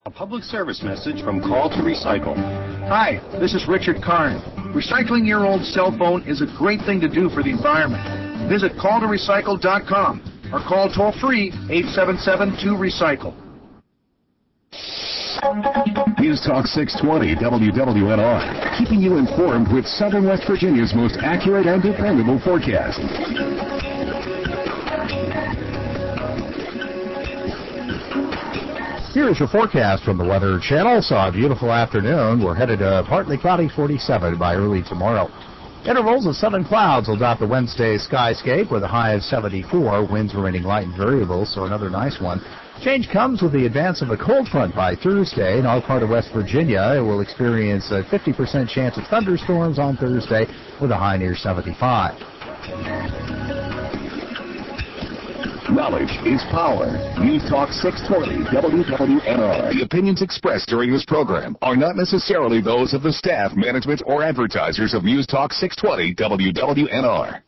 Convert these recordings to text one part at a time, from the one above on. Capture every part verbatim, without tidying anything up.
A public service message from Call to Recycle. Hi, this is Richard Karn. Recycling your old cell phone is a great thing to do for the environment. Visit call to recycle dot com or call toll-free eight seven seven two recycle. News Talk six twenty W W N R, keeping you informed with Southern West Virginia's most accurate and dependable forecast. Here's your forecast from the Weather Channel. Saw a beautiful afternoon. We're headed to partly cloudy forty-seven by early tomorrow. Intervals of southern clouds will dot the Wednesday skyscape with a high of seventy-four. Winds remaining light and variable, so another nice one. Change comes with the advance of a cold front by Thursday. In our part of West Virginia, it will experience a fifty percent chance of thunderstorms on Thursday with a high near seventy-five. Knowledge is power. News Talk six twenty W W N R. The opinions expressed during this program are not necessarily those of the staff, management, or advertisers of News Talk six twenty W W N R.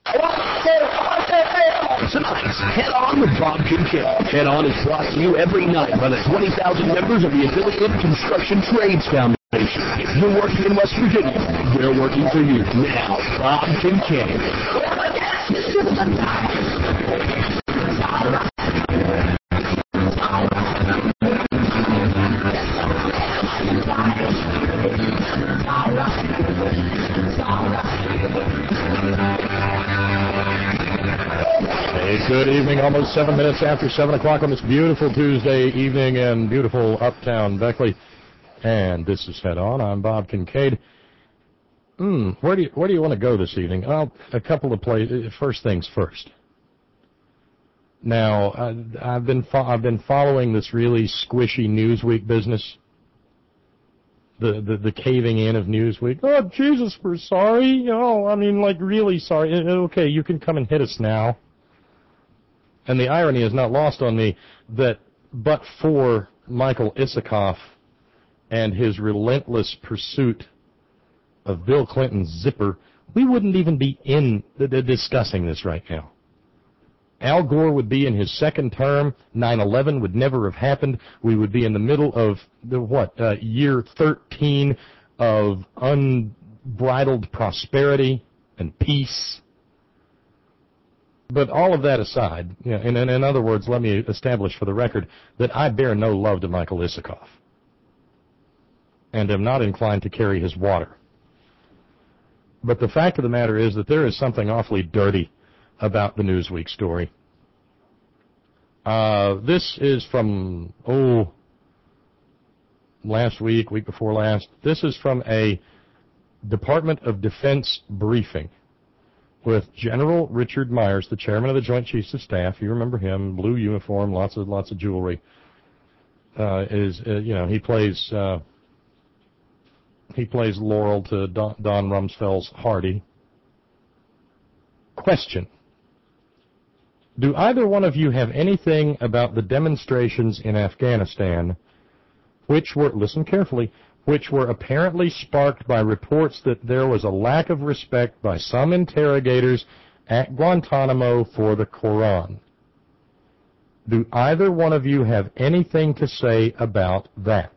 Tonight's Head On with Bob Kincaid. Head On is brought to you every night by the twenty thousand members of the Affiliate Construction Trades Foundation. If you're working in West Virginia, they're working for you. Now, Bob Kincaid. Hey, good evening. Almost seven minutes after seven o'clock on this beautiful Tuesday evening in beautiful uptown Beckley. And this is Head On. I'm Bob Kincaid. Hmm, where do you where do you want to go this evening? Well, a couple of places. First things first. Now, I, I've been fo- I've been following this really squishy Newsweek business. The, the the caving in of Newsweek. Oh, Jesus, we're sorry. Oh, I mean, like, really sorry. Okay, you can come and hit us now. And the irony is not lost on me that but for Michael Isikoff and his relentless pursuit of Bill Clinton's zipper, we wouldn't even be in the, the discussing this right now. Al Gore would be in his second term. nine eleven would never have happened. We would be in the middle of the, what, uh, year thirteen of unbridled prosperity and peace. But all of that aside, you know, in, in other words, let me establish for the record that I bear no love to Michael Isikoff and am not inclined to carry his water. But the fact of the matter is that there is something awfully dirty about the Newsweek story. Uh, this is from, oh, last week, week before last. This is from a Department of Defense briefing with General Richard Myers, the chairman of the Joint Chiefs of Staff. You remember him, blue uniform, lots of lots of jewelry. Uh, is uh, you know he plays uh, he plays Laurel to Don, Don Rumsfeld's Hardy. Question. Do either one of you have anything about the demonstrations in Afghanistan which were, listen carefully, which were apparently sparked by reports that there was a lack of respect by some interrogators at Guantanamo for the Quran? Do either one of you have anything to say about that?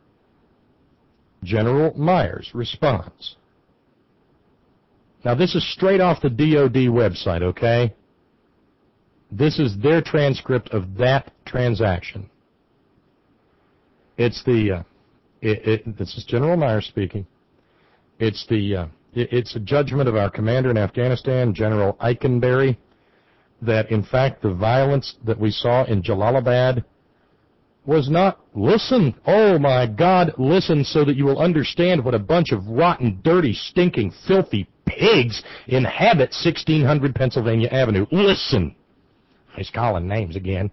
General Myers responds. Now, this is straight off the D O D website, okay? This is their transcript of that transaction. It's the, uh, it, it, this is General Myers speaking. It's the, uh, it, it's a judgment of our commander in Afghanistan, General Eikenberry, that in fact the violence that we saw in Jalalabad was not, listen, oh my God, listen so that you will understand what a bunch of rotten, dirty, stinking, filthy pigs inhabit sixteen hundred Pennsylvania Avenue. Listen. He's calling names again.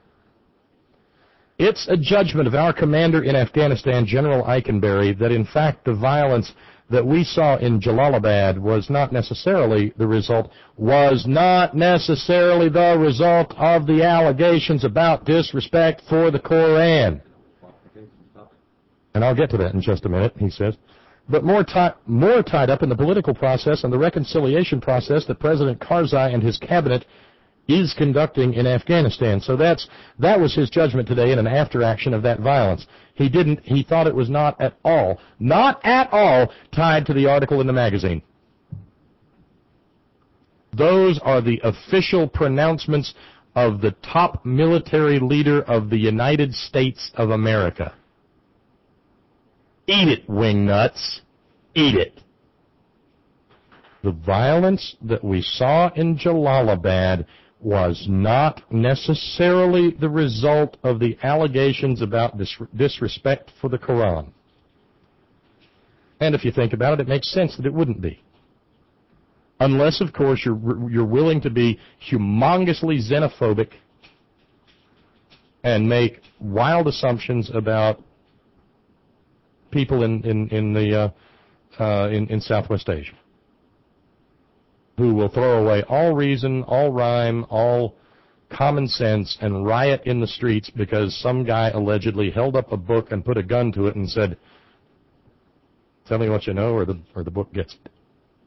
It's a judgment of our commander in Afghanistan, General Eikenberry, that in fact the violence that we saw in Jalalabad was not necessarily the result, was not necessarily the result of the allegations about disrespect for the Koran. And I'll get to that in just a minute, he says. But more, ti- more tied up in the political process and the reconciliation process that President Karzai and his cabinet is conducting in Afghanistan. So that's that was his judgment today in an after action of that violence. He didn't. He thought it was not at all, not at all tied to the article in the magazine. Those are the official pronouncements of the top military leader of the United States of America. Eat it, wingnuts. Eat it. The violence that we saw in Jalalabad was not necessarily the result of the allegations about dis- disrespect for the Quran. And if you think about it, it makes sense that it wouldn't be. Unless, of course, you're, you're willing to be humongously xenophobic and make wild assumptions about people in, in, in, the, uh, uh, in, in Southwest Asia, who will throw away all reason, all rhyme, all common sense, and riot in the streets because some guy allegedly held up a book and put a gun to it and said, "Tell me what you know, or the or the book gets it."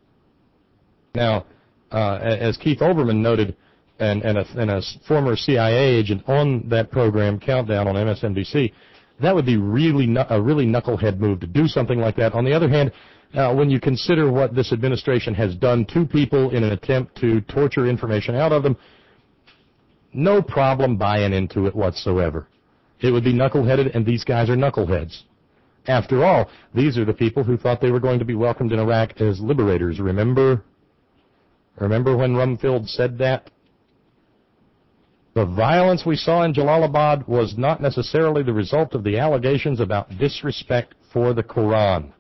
Now, uh, as Keith Olbermann noted, and, and, a, and a former C I A agent on that program, Countdown on M S N B C, that would be really a really knucklehead move to do something like that. On the other hand, Uh, when you consider what this administration has done to people in an attempt to torture information out of them, no problem buying into it whatsoever. It would be knuckleheaded, and these guys are knuckleheads. After all, these are the people who thought they were going to be welcomed in Iraq as liberators. Remember? Remember when Rumfield said that? The violence we saw in Jalalabad was not necessarily the result of the allegations about disrespect for the Quran.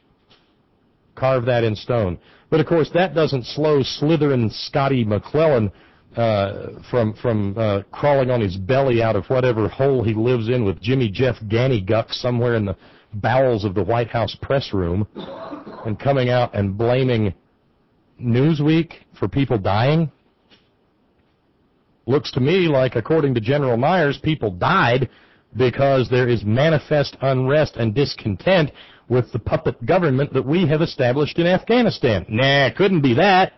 Carve that in stone. But, of course, that doesn't slow Slytherin Scotty McClellan uh, from from uh, crawling on his belly out of whatever hole he lives in with Jimmy Jeff Gannyguck somewhere in the bowels of the White House press room and coming out and blaming Newsweek for people dying. Looks to me like, according to General Myers, people died because there is manifest unrest and discontent with the puppet government that we have established in Afghanistan. Nah, couldn't be that.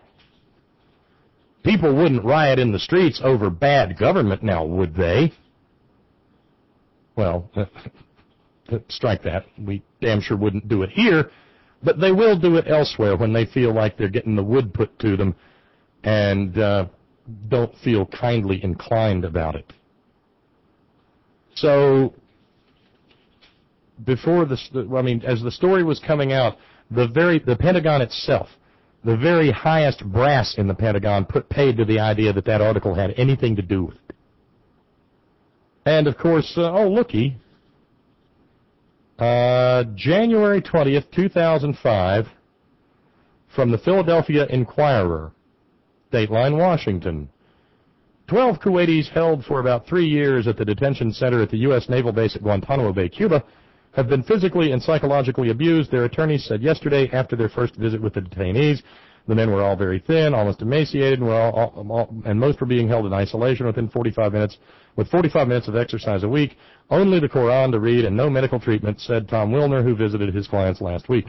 People wouldn't riot in the streets over bad government now, would they? Well, strike that. We damn sure wouldn't do it here, but they will do it elsewhere when they feel like they're getting the wood put to them and uh, don't feel kindly inclined about it. So, before this, I mean, as the story was coming out, the very, the Pentagon itself, the very highest brass in the Pentagon put paid to the idea that that article had anything to do with it. And of course, uh, oh looky, uh, January twentieth, two thousand five, from the Philadelphia Inquirer, Dateline, Washington. Twelve Kuwaitis held for about three years at the detention center at the U S Naval Base at Guantanamo Bay, Cuba, have been physically and psychologically abused, their attorneys said yesterday after their first visit with the detainees. The men were all very thin, almost emaciated, and, were all, all, all, and most were being held in isolation within forty-five minutes, with forty-five minutes of exercise a week, only the Quran to read and no medical treatment, said Tom Wilner, who visited his clients last week.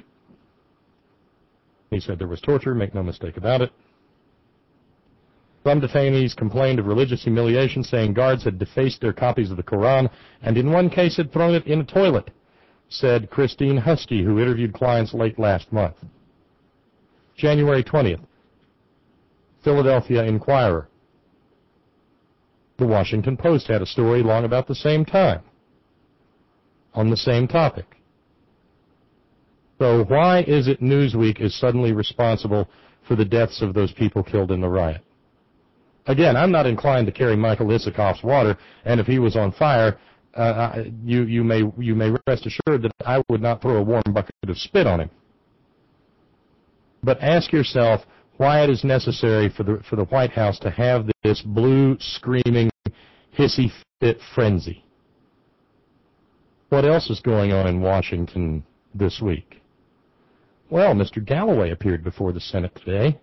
He said there was torture, make no mistake about it. Some detainees complained of religious humiliation, saying guards had defaced their copies of the Quran and in one case had thrown it in a toilet, said Christine Husky, who interviewed clients late last month. January twentieth, Philadelphia Inquirer. The Washington Post had a story long about the same time on the same topic. So why is it Newsweek is suddenly responsible for the deaths of those people killed in the riot? Again, I'm not inclined to carry Michael Isikoff's water, and if he was on fire, uh, you, you may you may rest assured that I would not throw a warm bucket of spit on him. But ask yourself why it is necessary for the for the White House to have this blue screaming hissy fit frenzy. What else is going on in Washington this week? Well, Mister Galloway appeared before the Senate today.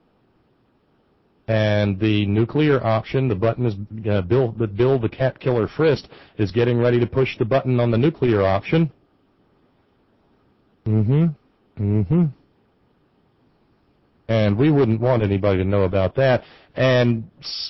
And the nuclear option, the button is, uh, Bill, the Bill the Cat Killer Frist is getting ready to push the button on the nuclear option. Mm-hmm. Mm-hmm. And we wouldn't want anybody to know about that. And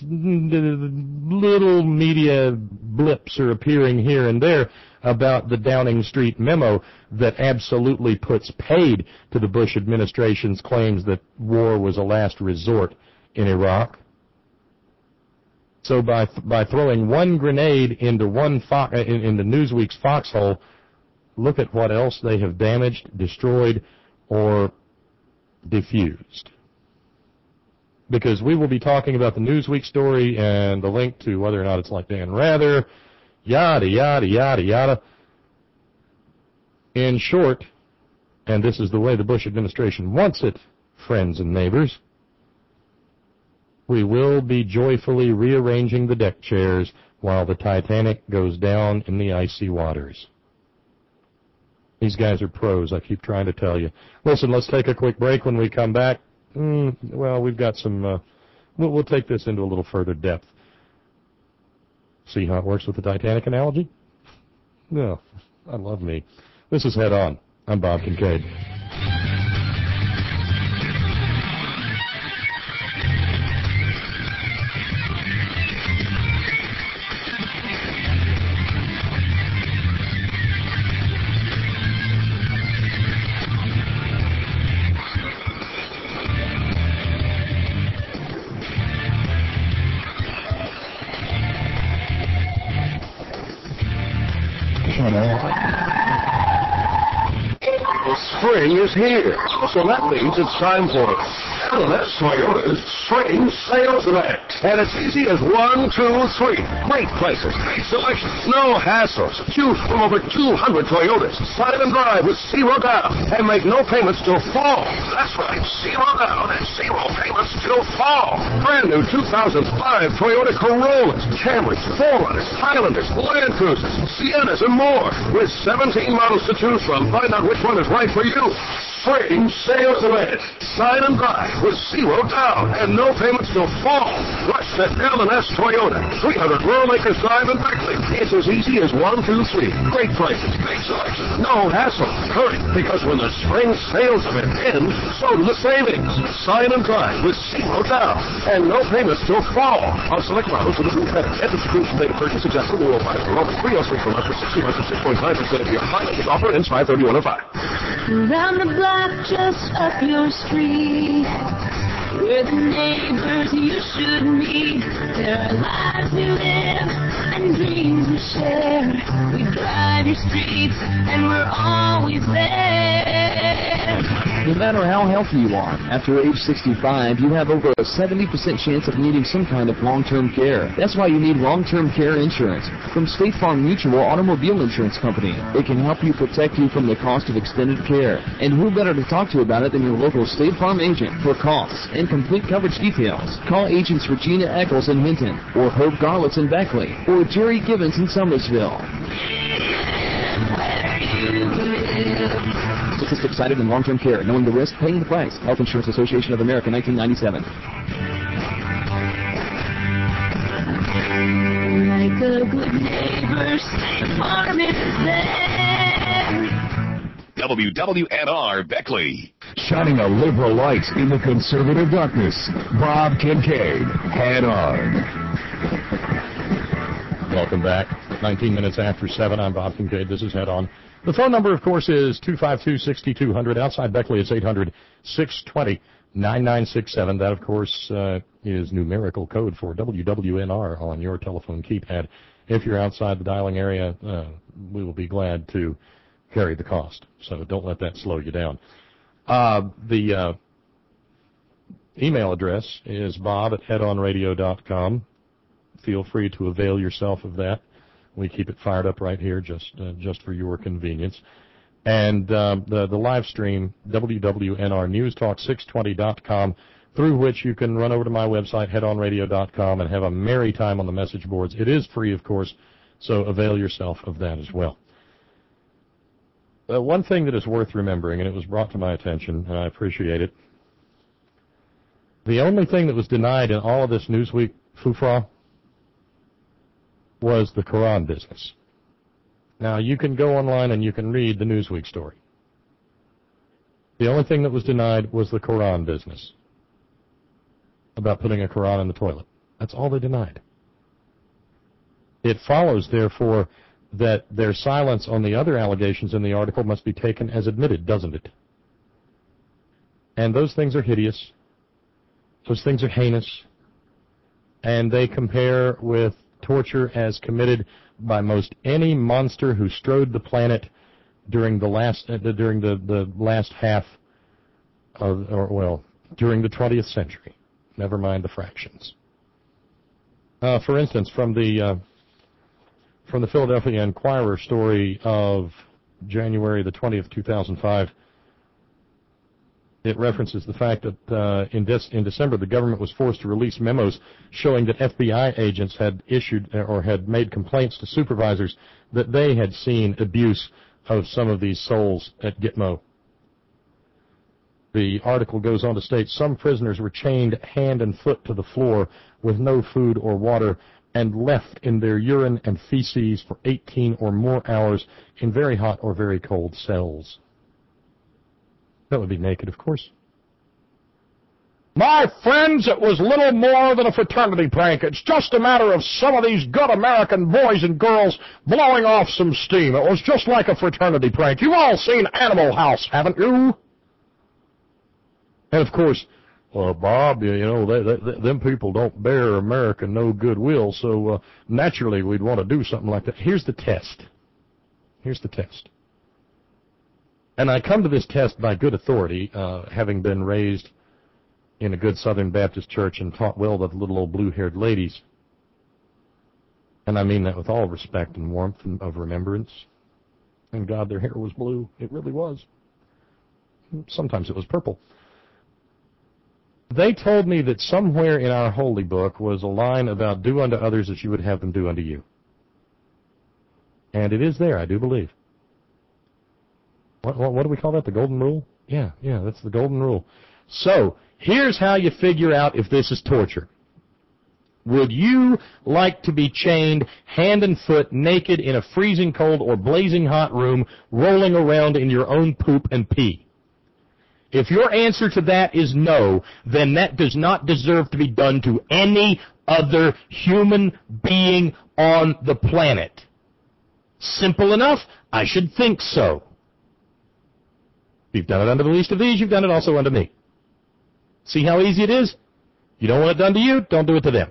little media blips are appearing here and there about the Downing Street memo that absolutely puts paid to the Bush administration's claims that war was a last resort in Iraq. So by by throwing one grenade into one fo- in, into Newsweek's foxhole, look at what else they have damaged, destroyed, or diffused. Because we will be talking about the Newsweek story and the link to whether or not it's like Dan Rather, yada, yada, yada, yada. In short, and this is the way the Bush administration wants it, friends and neighbors, we will be joyfully rearranging the deck chairs while the Titanic goes down in the icy waters. These guys are pros, I keep trying to tell you. Listen, let's take a quick break. When we come back, mm, well, we've got some, uh, we'll, we'll take this into a little further depth. See how it works with the Titanic analogy? No, I love me. This is Head On. I'm Bob Kincaid. Spring is here, so that means it's time for L and S Toyota's Spring Sales Event. And it's easy as one, two, three. Great prices, great selection, no hassles. Choose from over two hundred Toyotas. Sign and drive with zero down and make no payments till fall. That's right, zero down and zero payments till fall. Brand new two thousand five Toyota Corollas, Camrys, four runners, Highlanders, Land Cruisers, Siennas, and more. With seventeen models to choose from, find out which one is right for you. Spring Sales Event. Sign and drive with zero down and no payments till fall. Rush to L and S Toyota, three hundred Rural Acres Drive in Beckley. It's as easy as one, two, three. Great prices, great selection, no hassle. Hurry, because when the Spring Sales Event ends, so do the savings. Sign and drive with zero down and no payments till fall on select models with approved credit. Entrance exclusion date of purchase exempt from the World Wide Enrollment three oh three per month for sixty months at six point nine percent of your finance offer ends five thirty-one oh five. Around the block, just up your street, we're the neighbors you should meet. There are lives we live and dreams we share. We drive your streets and we're always there. No matter how healthy you are, after age sixty-five, you have over a seventy percent chance of needing some kind of long-term care. That's why you need long-term care insurance from State Farm Mutual Automobile Insurance Company. It can help you protect you from the cost of extended care. And who better to talk to about it than your local State Farm agent for costs and complete coverage details. Call agents Regina Eccles in Hinton, or Herb Garlitz in Beckley, or Jerry Gibbons in Summersville. Statistics cited in long-term care. Knowing the risk, paying the price. Health Insurance Association of America, nineteen ninety-seven. Like a good neighbor, State Farm is there. W W N R Beckley. Shining a liberal light in the conservative darkness. Bob Kincaid. Head On. Welcome back. nineteen minutes after seven. I'm Bob Kincaid. This is Head On. The phone number, of course, is two five two, six two zero zero. Outside Beckley, it's eight hundred, six two zero, nine nine six seven. That, of course, uh, is numerical code for W W N R on your telephone keypad. If you're outside the dialing area, uh, we will be glad to carry the cost. So don't let that slow you down. Uh, the uh, email address is bob at head on radio dot com. Feel free to avail yourself of that. We keep it fired up right here just uh, just for your convenience. And uh, the, the live stream, W W N R News Talk six twenty dot com, through which you can run over to my website, head on radio dot com, and have a merry time on the message boards. It is free, of course, so avail yourself of that as well. Uh, one thing that is worth remembering, and it was brought to my attention, and I appreciate it, the only thing that was denied in all of this Newsweek foofra was the Quran business. Now, you can go online and you can read the Newsweek story. The only thing that was denied was the Quran business. about putting a Quran in the toilet. That's all they denied. It follows, therefore, that their silence on the other allegations in the article must be taken as admitted, doesn't it? And those things are hideous. Those things are heinous. And they compare with torture as committed by most any monster who strode the planet during the last uh, during the, the last half of, or well, during the twentieth century. Never mind the fractions. Uh, for instance, from the uh, from the Philadelphia Inquirer story of January the twentieth, two thousand five, it references the fact that uh, in, this, in December the government was forced to release memos showing that F B I agents had issued or had made complaints to supervisors that they had seen abuse of some of these souls at Gitmo. The article goes on to state some prisoners were chained hand and foot to the floor with no food or water and left in their urine and feces for eighteen or more hours in very hot or very cold cells. That would be naked, of course. My friends, it was little more than a fraternity prank. It's just a matter of some of these good American boys and girls blowing off some steam. It was just like a fraternity prank. You've all seen Animal House, haven't you? And, of course, well, Bob, you know, they, they, them people don't bear America no goodwill, so uh, naturally we'd want to do something like that. Here's the test. Here's the test. And I come to this test by good authority, uh, having been raised in a good Southern Baptist church and taught well to the little old blue-haired ladies. And I mean that with all respect and warmth and of remembrance. And God, their hair was blue. It really was. Sometimes it was purple. They told me that somewhere in our holy book was a line about do unto others as you would have them do unto you. And it is there, I do believe. What, what, what do we call that, the golden rule? Yeah, yeah, that's the golden rule. So, here's how you figure out if this is torture. Would you like to be chained hand and foot naked in a freezing cold or blazing hot room rolling around in your own poop and pee? If your answer to that is no, then that does not deserve to be done to any other human being on the planet. Simple enough? I should think so. If you've done it unto the least of these, you've done it also unto me. See how easy it is? You don't want it done to you, don't do it to them.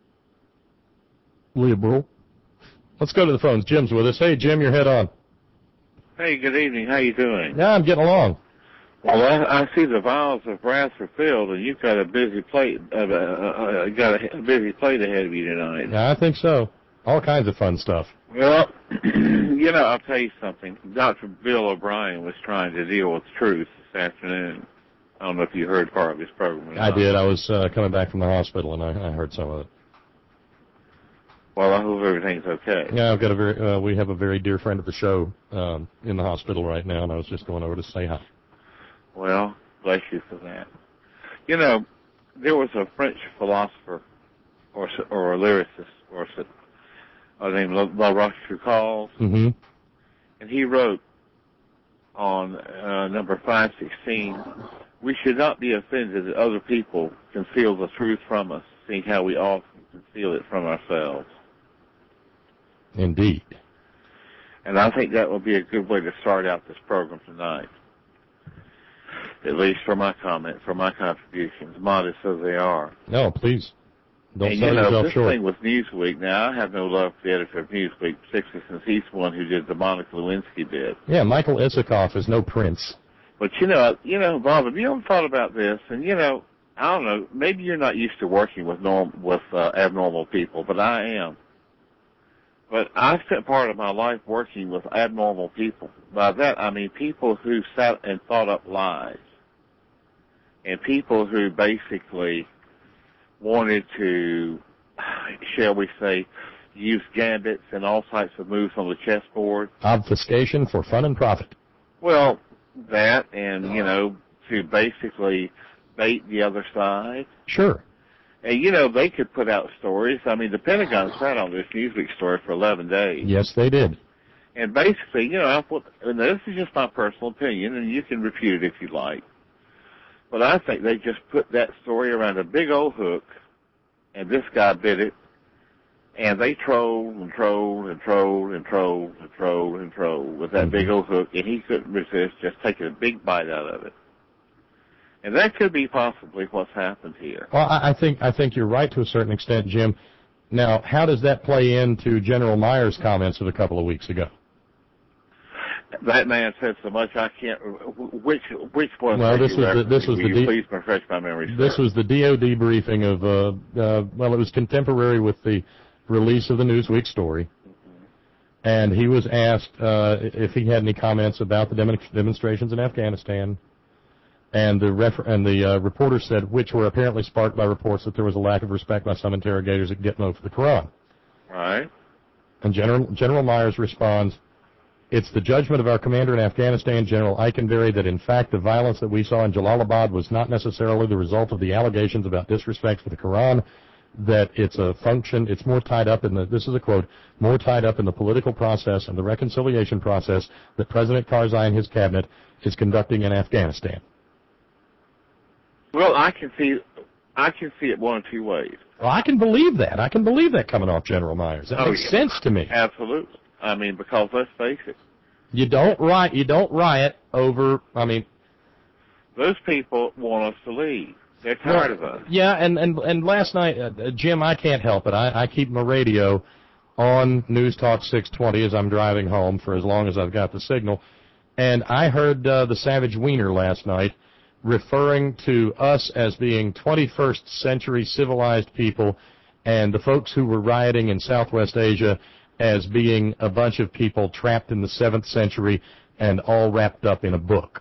Liberal. Let's go to the phones. Jim's with us. Hey, Jim, your head on. Hey, good evening. How you doing? Yeah, I'm getting along. Well, I, I see the vials of brass are filled, and you've got a busy plate. Uh, uh, uh, got a, a busy plate ahead of you tonight. Yeah, I think so. All kinds of fun stuff. Well, you know, I'll tell you something. Doctor Bill O'Brien was trying to deal with truth this afternoon. I don't know if you heard part of his program. I did. I was uh, coming back from the hospital, and I, I heard some of it. Well, I hope everything's okay. Yeah, I've got a very. Uh, we have a very dear friend of the show um, in the hospital right now, and I was just going over to say hi. Well, bless you for that. You know, there was a French philosopher or or a lyricist or a named La Rochefoucauld, mm-hmm. and he wrote on uh, number five sixteen, we should not be offended that other people conceal the truth from us, seeing how we often conceal it from ourselves. Indeed. And I think that would be a good way to start out this program tonight. At least for my comment, for my contributions, modest as they are. No, please. Don't and, sell you know, yourself this short. thing with Newsweek, now, I have no love for the editor of Newsweek, particularly since he's the one who did the Monica Lewinsky bit. Yeah, Michael Isikoff is no prince. But, you know, you know, Bob, have you ever thought about this? And, you know, I don't know, maybe you're not used to working with norm with uh, abnormal people, but I am. But I spent part of my life working with abnormal people. By that, I mean people who sat and thought up lies. And people who basically wanted to, shall we say, use gambits and all types of moves on the chessboard. Obfuscation for fun and profit. Well, that and, you know, to basically bait the other side. Sure. And, you know, they could put out stories. I mean, the Pentagon sat on this Newsweek story for eleven days. Yes, they did. And basically, you know, I put, and this is just my personal opinion, and you can refute it if you like. But I think they just put that story around a big old hook, and this guy bit it, and they trolled and trolled and trolled and trolled and trolled and trolled with that mm-hmm. big old hook, and he couldn't resist just taking a big bite out of it. And that could be possibly what's happened here. Well, I think I think you're right to a certain extent, Jim. Now, how does that play into General Myers' comments of a couple of weeks ago? That man said so much I can't. Which which one? Well, this was the, this was Will the you D, please refresh my memory. Sir? This was the D O D briefing of. Uh, uh, well, it was contemporary with the release of the Newsweek story, mm-hmm. and he was asked uh, if he had any comments about the dem- demonstrations in Afghanistan, and the refer- and the uh, reporter said which were apparently sparked by reports that there was a lack of respect by some interrogators at Gitmo for the Quran. Right. And General General Myers responds. It's the judgment of our commander in Afghanistan, General Eikenberry, that in fact the violence that we saw in Jalalabad was not necessarily the result of the allegations about disrespect for the Quran, that it's a function, it's more tied up in the, this is a quote, more tied up in the political process and the reconciliation process that President Karzai and his cabinet is conducting in Afghanistan. Well, I can see, I can see it one of two ways. Well, I can believe that. I can believe that coming off General Myers. That oh, makes yeah. sense to me. Absolutely. I mean, because let's face it. You don't riot. You don't riot over. I mean, those people want us to leave. They're tired well, of us. Yeah, and and and last night, uh, Jim, I can't help it. I, I keep my radio on News Talk six twenty as I'm driving home for as long as I've got the signal, and I heard uh, the Savage Wiener last night referring to us as being twenty-first century civilized people, and the folks who were rioting in Southwest Asia as being a bunch of people trapped in the seventh century and all wrapped up in a book.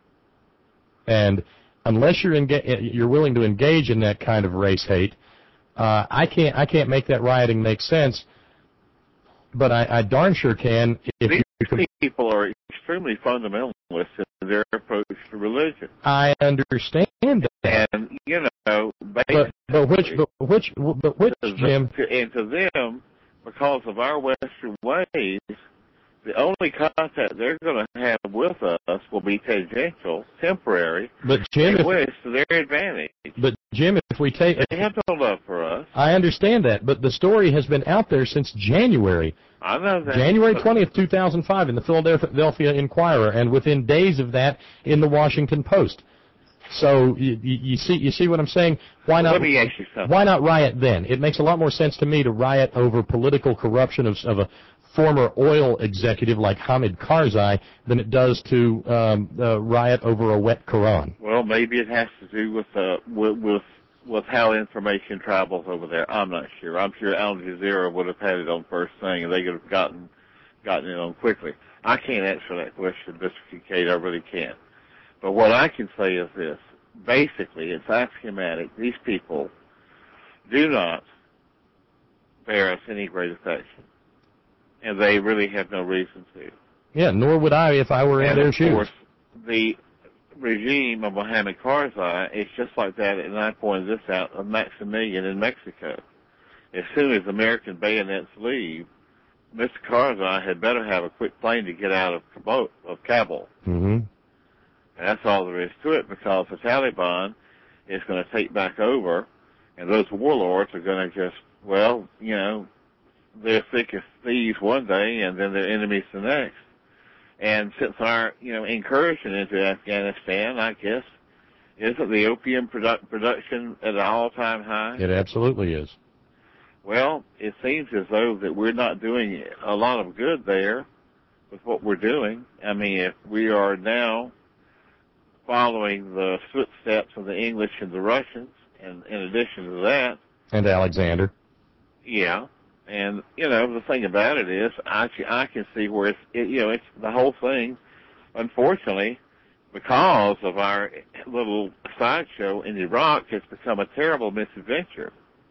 And unless you're enga- you're willing to engage in that kind of race hate, uh, I can't I can't make that rioting make sense. But I, I darn sure can. If These you people are extremely fundamentalist in their approach to religion. I understand that. And you know, but, but which but which but which Jim? And to them. Because of our Western ways, the only contact they're going to have with us will be tangential, temporary, but Jim, and which to their advantage. But Jim, if we take, they have no love for us. I understand that, but the story has been out there since January. I know that. January twentieth, two thousand five, in the Philadelphia Inquirer, and within days of that, in the Washington Post. So you, you see, you see what I'm saying? Why not? Let me ask you something. Why not riot then? It makes a lot more sense to me to riot over political corruption of, of a former oil executive like Hamid Karzai than it does to um, uh, riot over a wet Quran. Well, maybe it has to do with uh, with, with with how information travels over there. I'm not sure. I'm sure Al Jazeera would have had it on first thing, and they could have gotten gotten it on quickly. I can't answer that question, Mister Kincaid. I really can't. But what I can say is this. Basically, it's axiomatic. These people do not bear us any great affection. And they really have no reason to. Yeah, nor would I if I were in their shoes. And, of course, the regime of Mohammed Karzai is just like that, and I pointed this out, of Maximilian in Mexico. As soon as American bayonets leave, Mister Karzai had better have a quick plane to get out of Kabul. Of Kabul. Mm-hmm. And that's all there is to it, because the Taliban is going to take back over, and those warlords are going to just, well, you know, they're thick as thieves one day, and then they're enemies the next. And since our, you know, incursion into Afghanistan, I guess, isn't the opium produ- production at an all-time high? It absolutely is. Well, it seems as though that we're not doing a lot of good there with what we're doing. I mean, if we are now following the footsteps of the English and the Russians, and in addition to that... And Alexander. Yeah. And, you know, the thing about it is, I, I can see where it's, it, you know, it's the whole thing, unfortunately, because of our little sideshow in Iraq, has become a terrible misadventure.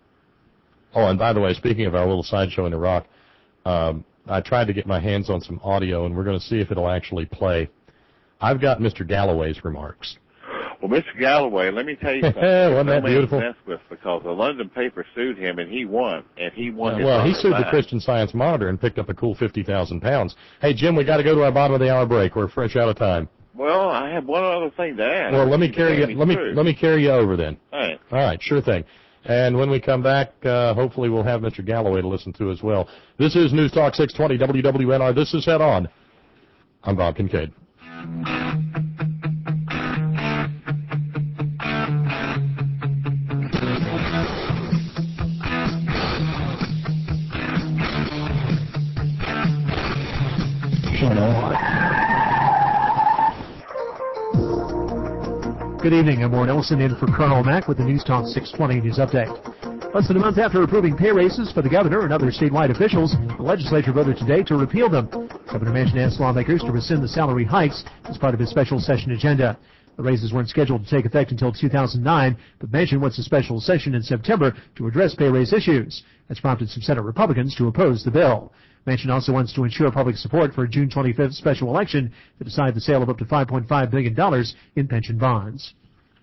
Oh, and by the way, speaking of our little sideshow in Iraq, um, I tried to get my hands on some audio, and we're going to see if it'll actually play. I've got Mister Galloway's remarks. Well, Mister Galloway, let me tell you something. Wasn't that beautiful? Mess with, because the London paper sued him, and he won, and he won. Uh, well, he sued the Christian Science Monitor and picked up a cool fifty thousand pounds. Hey, Jim, we got to go to our bottom of the hour break. We're fresh out of time. Well, I have one other thing to add. Well, let me carry you. Let me through. let me carry you over then. All right. All right, sure thing. And when we come back, uh, hopefully we'll have Mister Galloway to listen to as well. This is News Talk six twenty W W N R. This is Head On. I'm Bob Kincaid. Good evening. I'm Warren Ellison in for Colonel Mack with the News Talk six twenty News Update. Less than a month after approving pay raises for the governor and other statewide officials, the legislature voted today to repeal them. Governor Manchin asked lawmakers to rescind the salary hikes as part of his special session agenda. The raises weren't scheduled to take effect until two thousand nine, but Manchin wants a special session in September to address pay raise issues. That's prompted some Senate Republicans to oppose the bill. Manchin also wants to ensure public support for a June twenty-fifth special election to decide the sale of up to five point five billion dollars in pension bonds.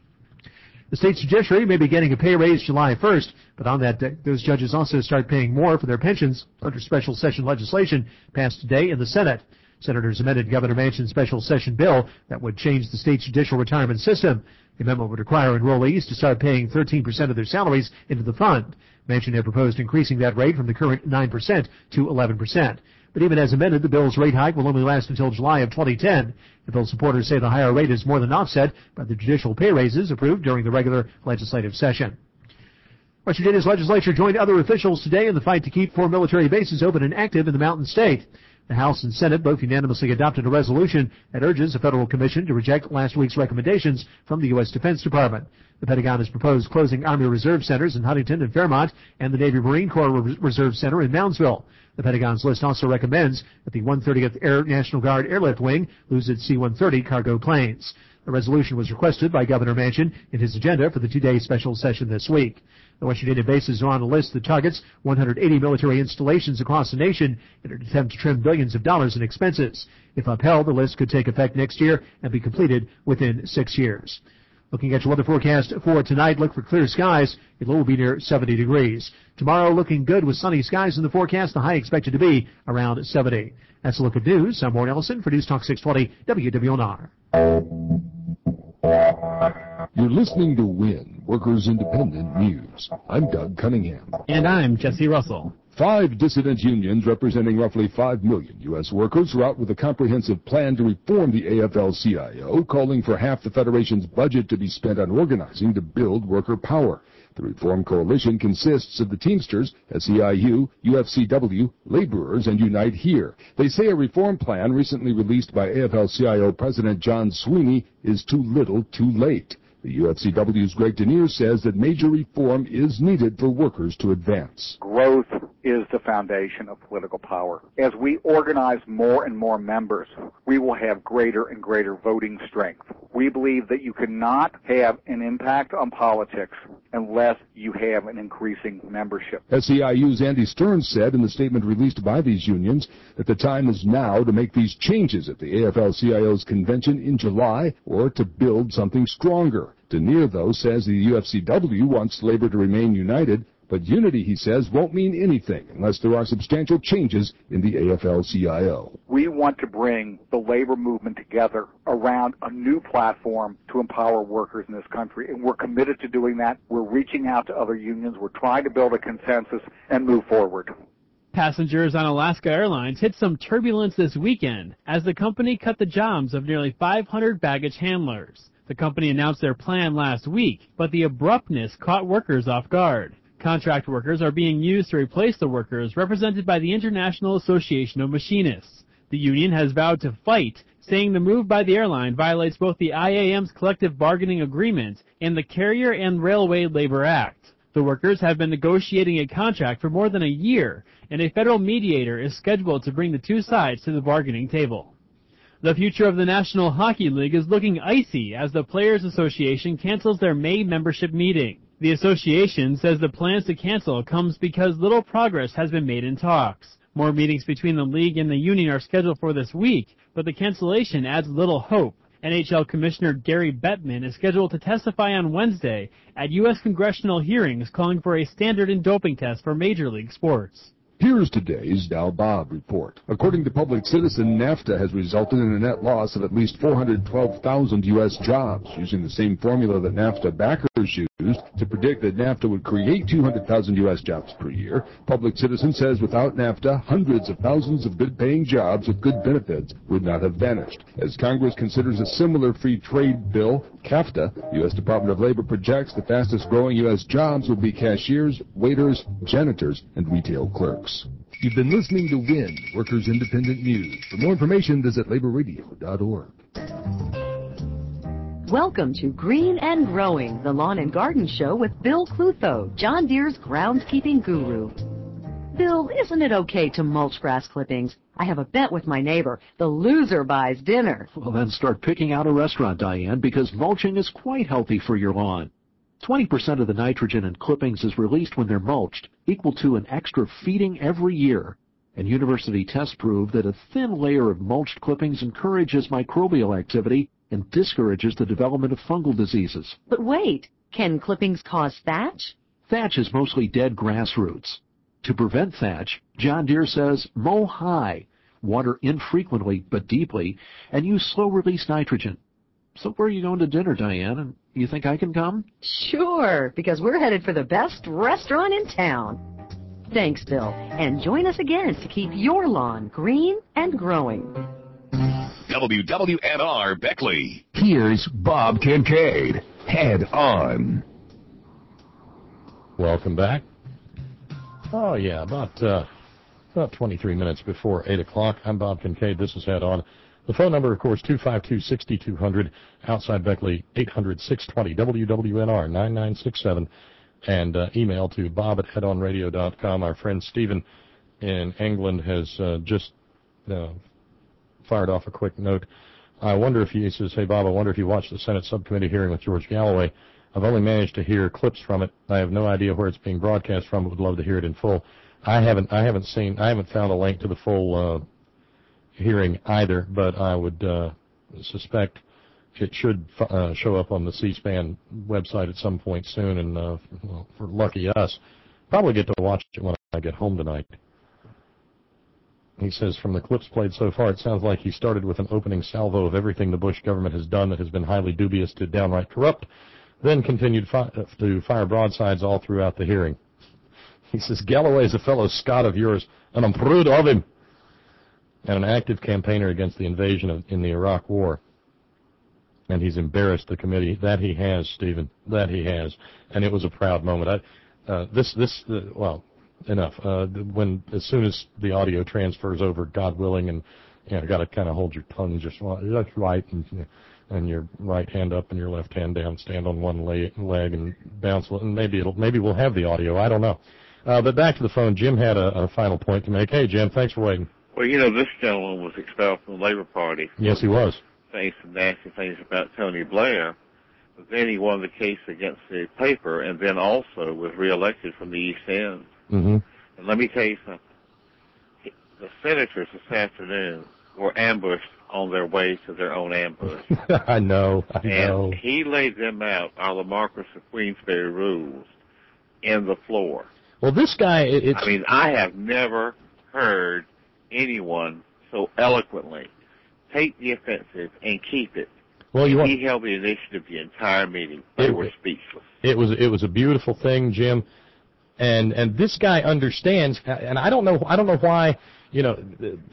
The state's judiciary may be getting a pay raise July first, but on that day, those judges also start paying more for their pensions under special session legislation passed today in the Senate. Senators amended Governor Manchin's special session bill that would change the state's judicial retirement system. The amendment would require enrollees to start paying thirteen percent of their salaries into the fund. Manchin had proposed increasing that rate from the current nine percent to eleven percent. But even as amended, the bill's rate hike will only last until July of twenty ten. The bill's supporters say the higher rate is more than offset by the judicial pay raises approved during the regular legislative session. West Virginia's legislature joined other officials today in the fight to keep four military bases open and active in the Mountain State. The House and Senate both unanimously adopted a resolution that urges a federal commission to reject last week's recommendations from the U S Defense Department. The Pentagon has proposed closing Army Reserve Centers in Huntington and Fairmont and the Navy Marine Corps Reserve Center in Moundsville. The Pentagon's list also recommends that the one hundred thirtieth Air National Guard Airlift Wing lose its C one thirty cargo planes. The resolution was requested by Governor Manchin in his agenda for the two-day special session this week. The West Virginia bases are on a list that targets one hundred eighty military installations across the nation in an attempt to trim billions of dollars in expenses. If upheld, the list could take effect next year and be completed within six years. Looking at your weather forecast for tonight, look for clear skies. It will be near seventy degrees. Tomorrow, looking good with sunny skies in the forecast. The high expected to be around seventy. That's a look at news. I'm Warren Ellison for News Talk six twenty W W N R. You're listening to WIN, Workers Independent News. I'm Doug Cunningham. And I'm Jesse Russell. Five dissident unions representing roughly five million U S workers are out with a comprehensive plan to reform the A F L C I O, calling for half the Federation's budget to be spent on organizing to build worker power. The Reform Coalition consists of the Teamsters, S E I U, U F C W, Laborers, and Unite Here. They say a reform plan recently released by A F L C I O President John Sweeney is too little, too late. The U F C W's Greg Denier says that major reform is needed for workers to advance. Growth is the foundation of political power. As we organize more and more members, we will have greater and greater voting strength. We believe that you cannot have an impact on politics unless you have an increasing membership. S E I U's Andy Stearns said in the statement released by these unions that the time is now to make these changes at the A F L C I O's convention in July or to build something stronger. Denier, though, says the U F C W wants labor to remain united, but unity, he says, won't mean anything unless there are substantial changes in the A F L C I O. We want to bring the labor movement together around a new platform to empower workers in this country, and we're committed to doing that. We're reaching out to other unions. We're trying to build a consensus and move forward. Passengers on Alaska Airlines hit some turbulence this weekend as the company cut the jobs of nearly five hundred baggage handlers. The company announced their plan last week, but the abruptness caught workers off guard. Contract workers are being used to replace the workers represented by the International Association of Machinists. The union has vowed to fight, saying the move by the airline violates both the I A M's collective bargaining agreement and the Carrier and Railway Labor Act. The workers have been negotiating a contract for more than a year, and a federal mediator is scheduled to bring the two sides to the bargaining table. The future of the National Hockey League is looking icy as the Players Association cancels their May membership meeting. The association says the plans to cancel comes because little progress has been made in talks. More meetings between the league and the union are scheduled for this week, but the cancellation adds little hope. N H L Commissioner Gary Bettman is scheduled to testify on Wednesday at U S congressional hearings calling for a standard and doping test for Major League sports. Here's today's Dow Bob report. According to Public Citizen, NAFTA has resulted in a net loss of at least four hundred twelve thousand U S jobs, using the same formula that NAFTA backers used to predict that NAFTA would create two hundred thousand U S jobs per year. Public Citizen says without NAFTA, hundreds of thousands of good-paying jobs with good benefits would not have vanished. As Congress considers a similar free trade bill, CAFTA, the U S Department of Labor projects the fastest-growing U S jobs will be cashiers, waiters, janitors, and retail clerks. You've been listening to W I N, Workers Independent News. For more information, visit labor radio dot org. Welcome to Green and Growing, the lawn and garden show with Bill Clutho, John Deere's groundskeeping guru. Bill, isn't it okay to mulch grass clippings? I have a bet with my neighbor. The loser buys dinner. Well, then start picking out a restaurant, Diane, because mulching is quite healthy for your lawn. twenty percent of the nitrogen in clippings is released when they're mulched, equal to an extra feeding every year. And university tests prove that a thin layer of mulched clippings encourages microbial activity and discourages the development of fungal diseases. But wait, can clippings cause thatch? Thatch is mostly dead grass roots. To prevent thatch, John Deere says mow high, water infrequently but deeply, and use slow-release nitrogen. So where are you going to dinner, Diane? You think I can come? Sure, because we're headed for the best restaurant in town. Thanks, Bill, and join us again to keep your lawn green and growing. W W N R Beckley. Here's Bob Kincaid. Head on. Welcome back. Oh, yeah, about uh, about twenty-three minutes before eight o'clock. I'm Bob Kincaid. This is Head On. The phone number, of course, two five two, six two zero zero. Outside Beckley, eight hundred, six twenty, W W N R, nine nine six seven. And uh, email to bob at head on radio dot com. Our friend Stephen in England has uh, just uh, fired off a quick note. I wonder if he, he says, hey, Bob, I wonder if you watched the Senate subcommittee hearing with George Galloway. I've only managed to hear clips from it. I have no idea where it's being broadcast from, but would love to hear it in full. I haven't, I haven't seen, I haven't found a link to the full uh, hearing either, but I would uh, suspect it should uh, show up on the C-SPAN website at some point soon, and uh, well, for lucky us, probably get to watch it when I get home tonight. He says, from the clips played so far, it sounds like he started with an opening salvo of everything the Bush government has done that has been highly dubious to downright corrupt, then continued fi- to fire broadsides all throughout the hearing. He says, Galloway is a fellow Scot of yours, and I'm proud of him, and an active campaigner against the invasion of, in the Iraq War. And he's embarrassed the committee. That he has, Stephen. That he has. And it was a proud moment. I, uh, this, this, uh, well, enough. Uh, when, as soon as the audio transfers over, God willing, and, you know, got to kind of hold your tongue just that's right, and, and your right hand up and your left hand down, stand on one leg, leg and bounce, and maybe it'll, maybe we'll have the audio. I don't know. Uh, but back to the phone. Jim had a, a final point to make. Hey, Jim, thanks for waiting. Well, you know, this gentleman was expelled from the Labor Party. Yes, he was. Saying some nasty things about Tony Blair, but then he won the case against the paper, and then also was reelected from the East End. Mm-hmm. And let me tell you something. The senators this afternoon were ambushed on their way to their own ambush. I know, I know. And he laid them out, a la Marcus of Queensberry rules, in the floor. Well, this guy, it, it's... I mean, I have never heard anyone so eloquently take the offensive and keep it. Well, you and want... he held the initiative the entire meeting. They it, were speechless. It was it was a beautiful thing, Jim, and and this guy understands. And I don't know I don't know why, you know,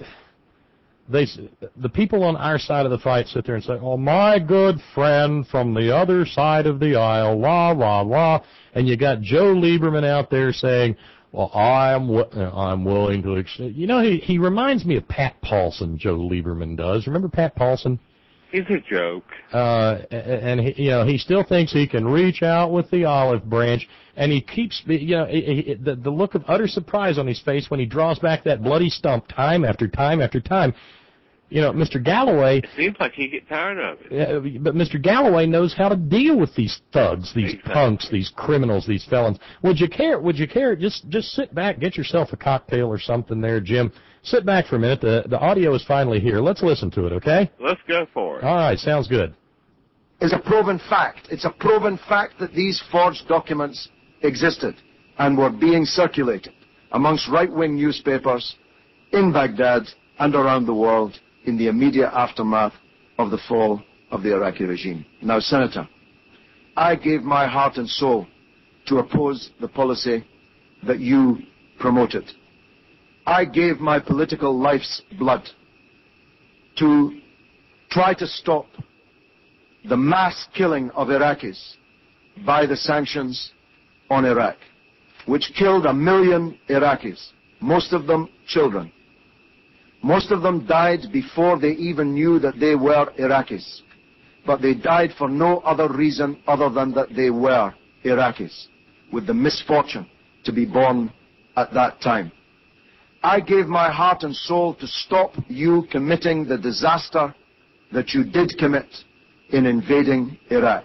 they the people on our side of the fight sit there and say, "Oh, my good friend from the other side of the aisle, wah wah wah," and you got Joe Lieberman out there saying, well, I'm I'm willing to accept. You know, he he reminds me of Pat Paulson. Joe Lieberman does. Remember Pat Paulson? He's a joke. Uh, and he, you know, he still thinks he can reach out with the olive branch, and he keeps, you know, he, he, the the look of utter surprise on his face when he draws back that bloody stump time after time after time. You know, Mister Galloway... It seems like he gets tired of it. Uh, but Mister Galloway knows how to deal with these thugs, these exactly. punks, these criminals, these felons. Would you care, would you care, just just sit back, get yourself a cocktail or something there, Jim. Sit back for a minute. The, the audio is finally here. Let's listen to it, okay? Let's go for it. All right, sounds good. It's a proven fact. It's a proven fact that these forged documents existed and were being circulated. amongst right-wing newspapers in Baghdad and around the world in the immediate aftermath of the fall of the Iraqi regime. Now, Senator, I gave my heart and soul to oppose the policy that you promoted. I gave my political life's blood to try to stop the mass killing of Iraqis by the sanctions on Iraq, which killed a million Iraqis, most of them children. Most of them died before they even knew that they were Iraqis, but they died for no other reason other than that they were Iraqis, with the misfortune to be born at that time. I gave my heart and soul to stop you committing the disaster that you did commit in invading Iraq.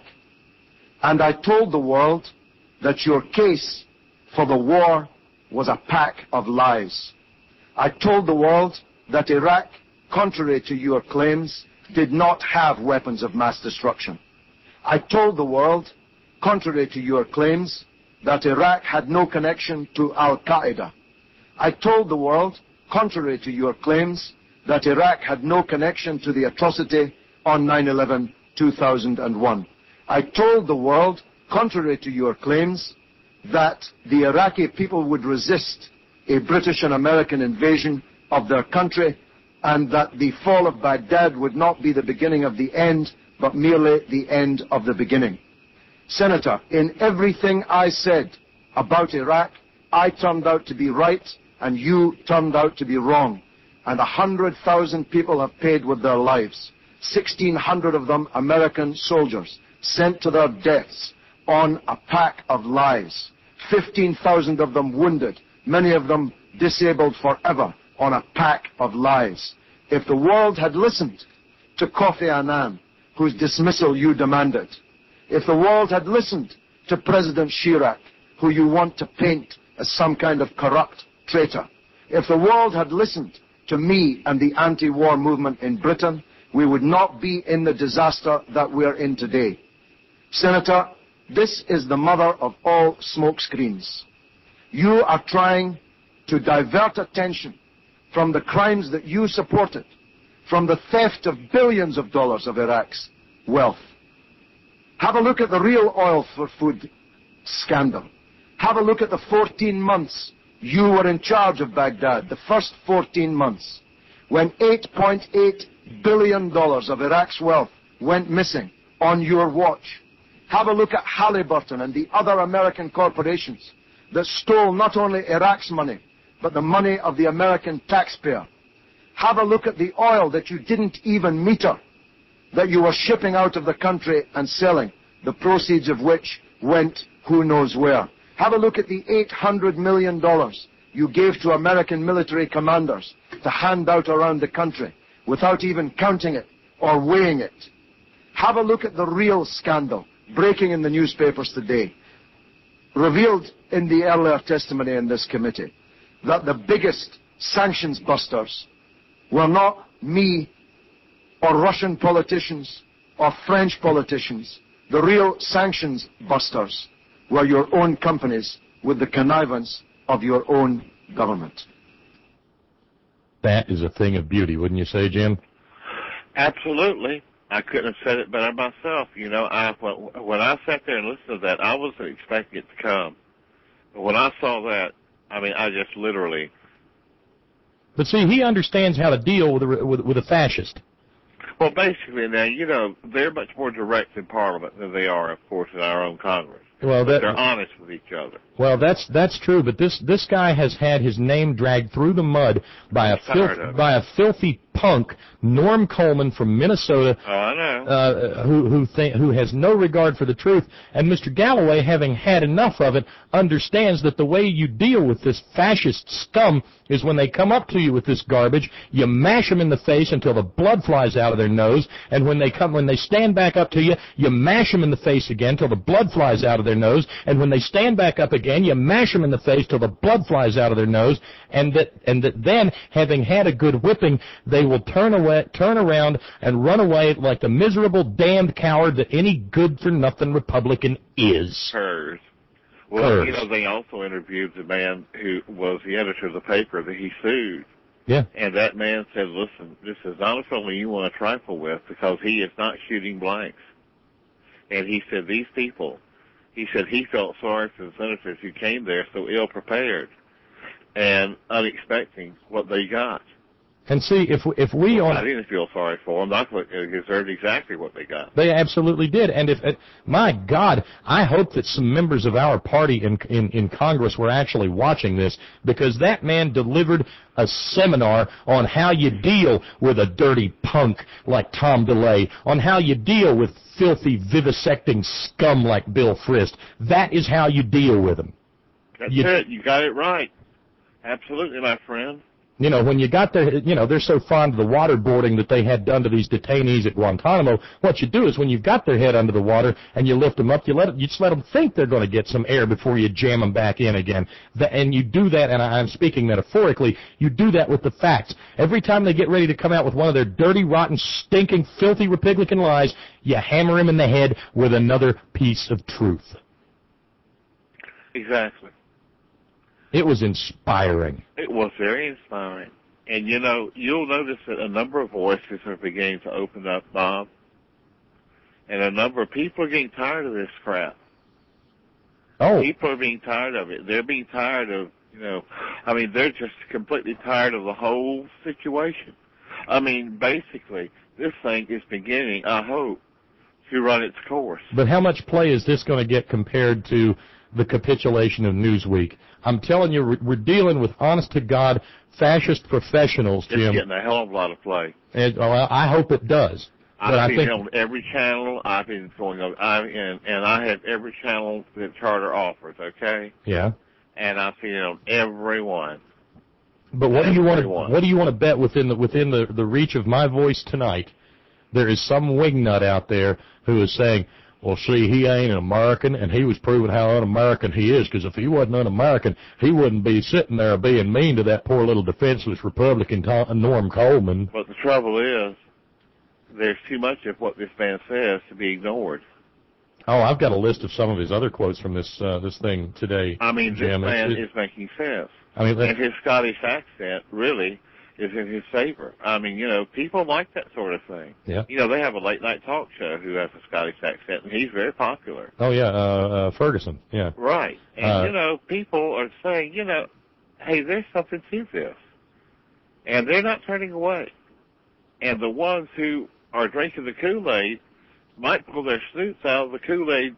And I told the world that your case for the war was a pack of lies. I told the world that Iraq, contrary to your claims, did not have weapons of mass destruction. I told the world, contrary to your claims, that Iraq had no connection to Al-Qaeda. I told the world, contrary to your claims, that Iraq had no connection to the atrocity on nine eleven two thousand one. I told the world, contrary to your claims, that the Iraqi people would resist a British and American invasion of their country, and that the fall of Baghdad would not be the beginning of the end, but merely the end of the beginning. Senator, in everything I said about Iraq, I turned out to be right, and you turned out to be wrong. And a hundred thousand people have paid with their lives. Sixteen hundred of them American soldiers sent to their deaths on a pack of lies. Fifteen thousand of them wounded, many of them disabled forever on a pack of lies. If the world had listened to Kofi Annan, whose dismissal you demanded, if the world had listened to President Chirac, who you want to paint as some kind of corrupt traitor, if the world had listened to me and the anti-war movement in Britain, we would not be in the disaster that we're in today. Senator, this is the mother of all smokescreens. You are trying to divert attention from the crimes that you supported, from the theft of billions of dollars of Iraq's wealth. Have a look at the real oil for food scandal. Have a look at the fourteen months you were in charge of Baghdad, the first fourteen months, when eight point eight billion dollars of Iraq's wealth went missing on your watch. Have a look at Halliburton and the other American corporations that stole not only Iraq's money, but the money of the American taxpayer. Have a look at the oil that you didn't even meter, that you were shipping out of the country and selling, the proceeds of which went who knows where. Have a look at the eight hundred million dollars you gave to American military commanders to hand out around the country without even counting it or weighing it. Have a look at the real scandal breaking in the newspapers today, revealed in the earlier testimony in this committee, that the biggest sanctions busters were not me or Russian politicians or French politicians. The real sanctions busters were your own companies with the connivance of your own government. That is a thing of beauty, wouldn't you say, Jim? Absolutely. I couldn't have said it better myself. You know, I when I sat there and listened to that, I wasn't expecting it to come. But when I saw that, I mean, I just literally... But see, he understands how to deal with a, with, with a fascist. Well, basically, now, you know, they're much more direct in Parliament than they are, of course, in our own Congress. Well, but that, they're honest with each other. Well, that's that's true, but this this guy has had his name dragged through the mud by a filth, by a filthy punk, Norm Coleman from Minnesota, oh, I know. Uh, who who th- who has no regard for the truth. And Mister Galloway, having had enough of it, understands that the way you deal with this fascist scum is when they come up to you with this garbage, you mash them in the face until the blood flies out of their nose, and when they come, when they stand back up to you, you mash them in the face again till the blood flies out of their nose, and when they stand back up again, you mash them in the face till the blood flies out of their nose, and that and that then, having had a good whipping, they will turn away, turn around and run away like the miserable damned coward that any good-for-nothing Republican is. Hers. Well, you know, they also interviewed the man who was the editor of the paper that he sued. Yeah. And that man said, listen, this is not a fellow you want to trifle with because he is not shooting blanks. And he said, these people, he said he felt sorry for the senators who came there so ill-prepared and unexpecting what they got. And see, if if we well, on I didn't feel sorry for them. That's what they deserved exactly what they got. They absolutely did. And if, uh, my God, I hope that some members of our party in, in, in Congress were actually watching this, because that man delivered a seminar on how you deal with a dirty punk like Tom DeLay, on how you deal with filthy, vivisecting scum like Bill Frist. That is how you deal with them. That's you, it. You got it right. Absolutely, my friend. You know, when you got there, you know, they're so fond of the waterboarding that they had done to these detainees at Guantanamo. What you do is when you've got their head under the water and you lift them up, you let them, you just let them think they're going to get some air before you jam them back in again. The, and you do that, and I, I'm speaking metaphorically, you do that with the facts. Every time they get ready to come out with one of their dirty, rotten, stinking, filthy Republican lies, you hammer him in the head with another piece of truth. Exactly. It was inspiring. It was very inspiring. And, you know, you'll notice that a number of voices are beginning to open up, Bob. And a number of people are getting tired of this crap. Oh. People are being tired of it. They're being tired of, you know, I mean, they're just completely tired of the whole situation. I mean, basically, this thing is beginning, I hope, to run its course. But how much play is this going to get compared to the capitulation of Newsweek? I'm telling you, we're dealing with honest-to-God fascist professionals, Jim. It's getting a hell of a lot of play. And, well, I hope it does. But I've I been think on every channel. I've been going over, I, and, and I have every channel that Charter offers, okay? Yeah. And I've seen it on every one. But what do you want to Everyone. what do you want to bet within the within the, the reach of my voice tonight? There is some wingnut out there who is saying, well, see, he ain't an American, and he was proving how un-American he is, because if he wasn't un-American, he wouldn't be sitting there being mean to that poor little defenseless Republican Tom, Norm Coleman. But the trouble is, there's too much of what this man says to be ignored. Oh, I've got a list of some of his other quotes from this uh, this thing today, I mean, Jim. this man it, is making sense. I mean, and his Scottish accent really is in his favor. I mean, you know, people like that sort of thing. Yeah. You know, they have a late-night talk show who has a Scottish accent, and he's very popular. Oh, yeah, uh, uh, Ferguson, yeah. Right. And, uh, you know, people are saying, you know, hey, there's something to this. And they're not turning away. And the ones who are drinking the Kool-Aid might pull their snoots out of the Kool-Aid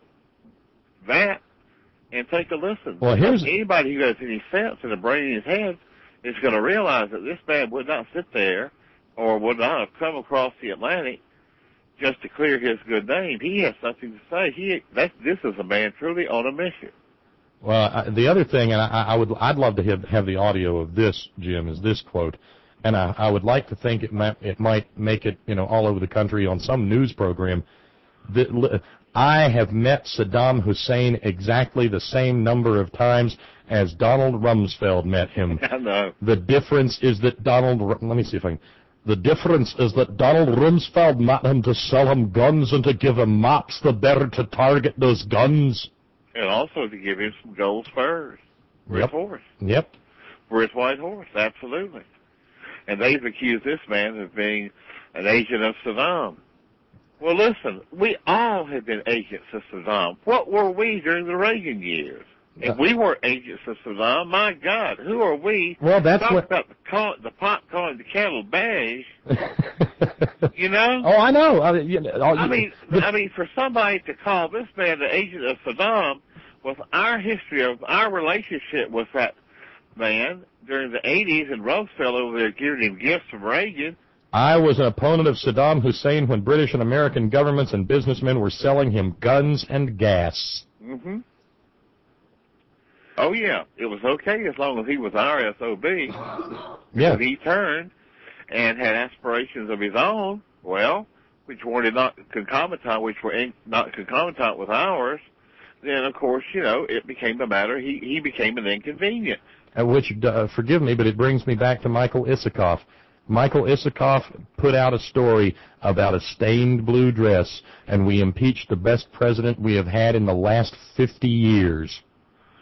vat and take a listen. Well, here's anybody who has any sense in the brain in his head is going to realize that this man would not sit there or would not have come across the Atlantic just to clear his good name. He has something to say. He that this is a man truly on a mission. Well, I, the other thing, and I, I would, I'd love to have, have the audio of this, Jim, is this quote, and I, I would like to think it might, it might make it, you know, all over the country on some news program. That, I have met Saddam Hussein exactly the same number of times as Donald Rumsfeld met him. I know. The difference is that Donald, let me see if I can, the difference is that Donald Rumsfeld met him to sell him guns and to give him maps the better to target those guns. And also to give him some gold spurs for Yep. his horse. Yep. For his white horse, absolutely. And they've accused this man of being an agent of Saddam. Well, listen, we all have been agents of Saddam. What were we during the Reagan years? If we were agents of Saddam, my God, who are we? Well, that's Talk what... about the, call, the pot calling the kettle beige. You know? Oh, I know. I mean, you know, I mean, I mean, for somebody to call this man the agent of Saddam, with our history of our relationship with that man during the eighties, and Rumsfeld over there giving him gifts from Reagan. I was an opponent of Saddam Hussein when British and American governments and businessmen were selling him guns and gas. Mm-hmm. Oh, yeah. It was okay as long as he was our S O B. Yeah. If he turned and had aspirations of his own, well, which were not concomitant, which were in, not concomitant with ours, then, of course, you know, it became a matter, he, he became an inconvenience. Uh, which, uh, forgive me, but it brings me back to Michael Isikoff. Michael Isikoff put out a story about a stained blue dress, and we impeached the best president we have had in the last fifty years.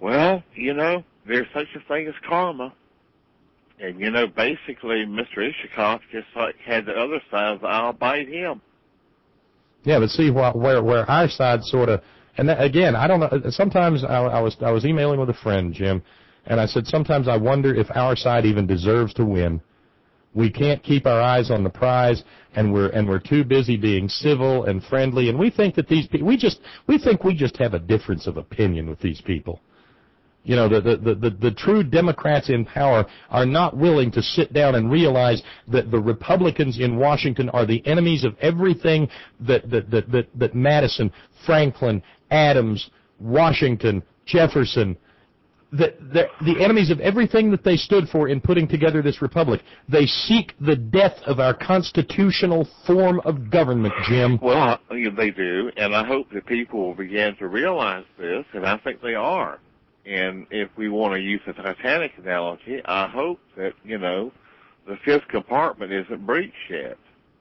Well, you know, there's such a thing as karma. And, you know, basically, Mister Isikoff just like had the other side of the I'll bite him. Yeah, but see what, where where our side sort of, and that, again, I don't know. Sometimes I, I was I was emailing with a friend, Jim, and I said sometimes I wonder if our side even deserves to win. We can't keep our eyes on the prize, and we're and we're too busy being civil and friendly, and we think that these people, we just we think we just have a difference of opinion with these people. You know, the the the, the, the true Democrats in power are not willing to sit down and realize that the Republicans in Washington are the enemies of everything that that that that, that Madison, Franklin, Adams, Washington, Jefferson, that the, the enemies of everything that they stood for in putting together this republic. They seek the death of our constitutional form of government, Jim. Well, they do, and I hope that people will begin to realize this, and I think they are. And if we want to use the Titanic analogy, I hope that, you know, the fifth compartment isn't breached yet.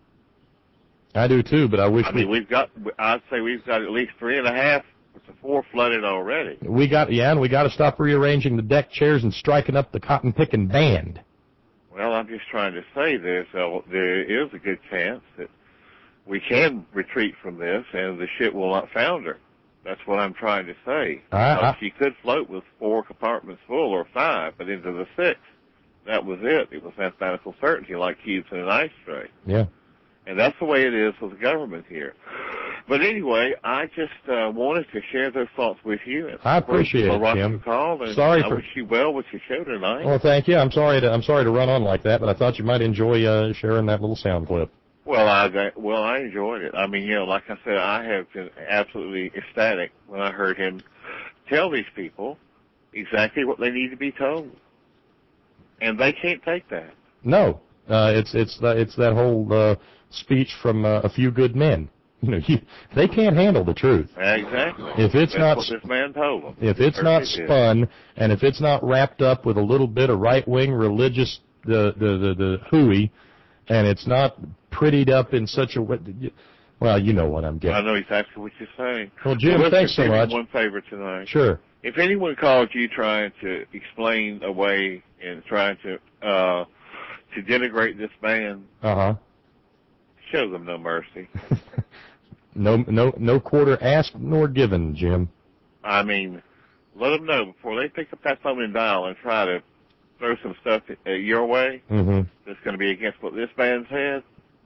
I do too, but I wish I we... mean, we've got, I'd say we've got at least three and a half to four flooded already. We got, yeah, and we got to stop rearranging the deck chairs and striking up the cotton-picking band. Well, I'm just trying to say this. Uh, there is a good chance that we can retreat from this and the ship will not founder. That's what I'm trying to say. I, I, she could float with four compartments full or five, but into the sixth, that was it. It was mathematical certainty, like cubes in an ice tray. Yeah. And that's the way it is with the government here. But anyway, I just uh, wanted to share those thoughts with you. I appreciate it, Jim. Call, and sorry I for... wish you well with your show tonight. Well, thank you. I'm sorry to I'm sorry to run on like that, but I thought you might enjoy uh, sharing that little sound clip. Well, I well, I enjoyed it. I mean, you know, like I said, I have been absolutely ecstatic when I heard him tell these people exactly what they need to be told, and they can't take that. No, uh, it's it's the, it's that whole uh, speech from uh, A Few Good Men. You know, you, they can't handle the truth. Exactly. If it's That's not, what this man told them. If it's not spun, and if it's not wrapped up with a little bit of right-wing religious the the the, the hooey, and it's not prettied up in such a way, well, you know what I'm getting. I know exactly what you're saying. Well, Jim, well, thanks so much. One favor tonight. Sure. If anyone called you trying to explain away and trying to uh to denigrate this man, uh huh, show them no mercy. no, no, no quarter asked nor given, Jim. I mean, let them know before they pick up that phone and dial and try to throw some stuff uh, your way mm-hmm. that's going to be against what this man said.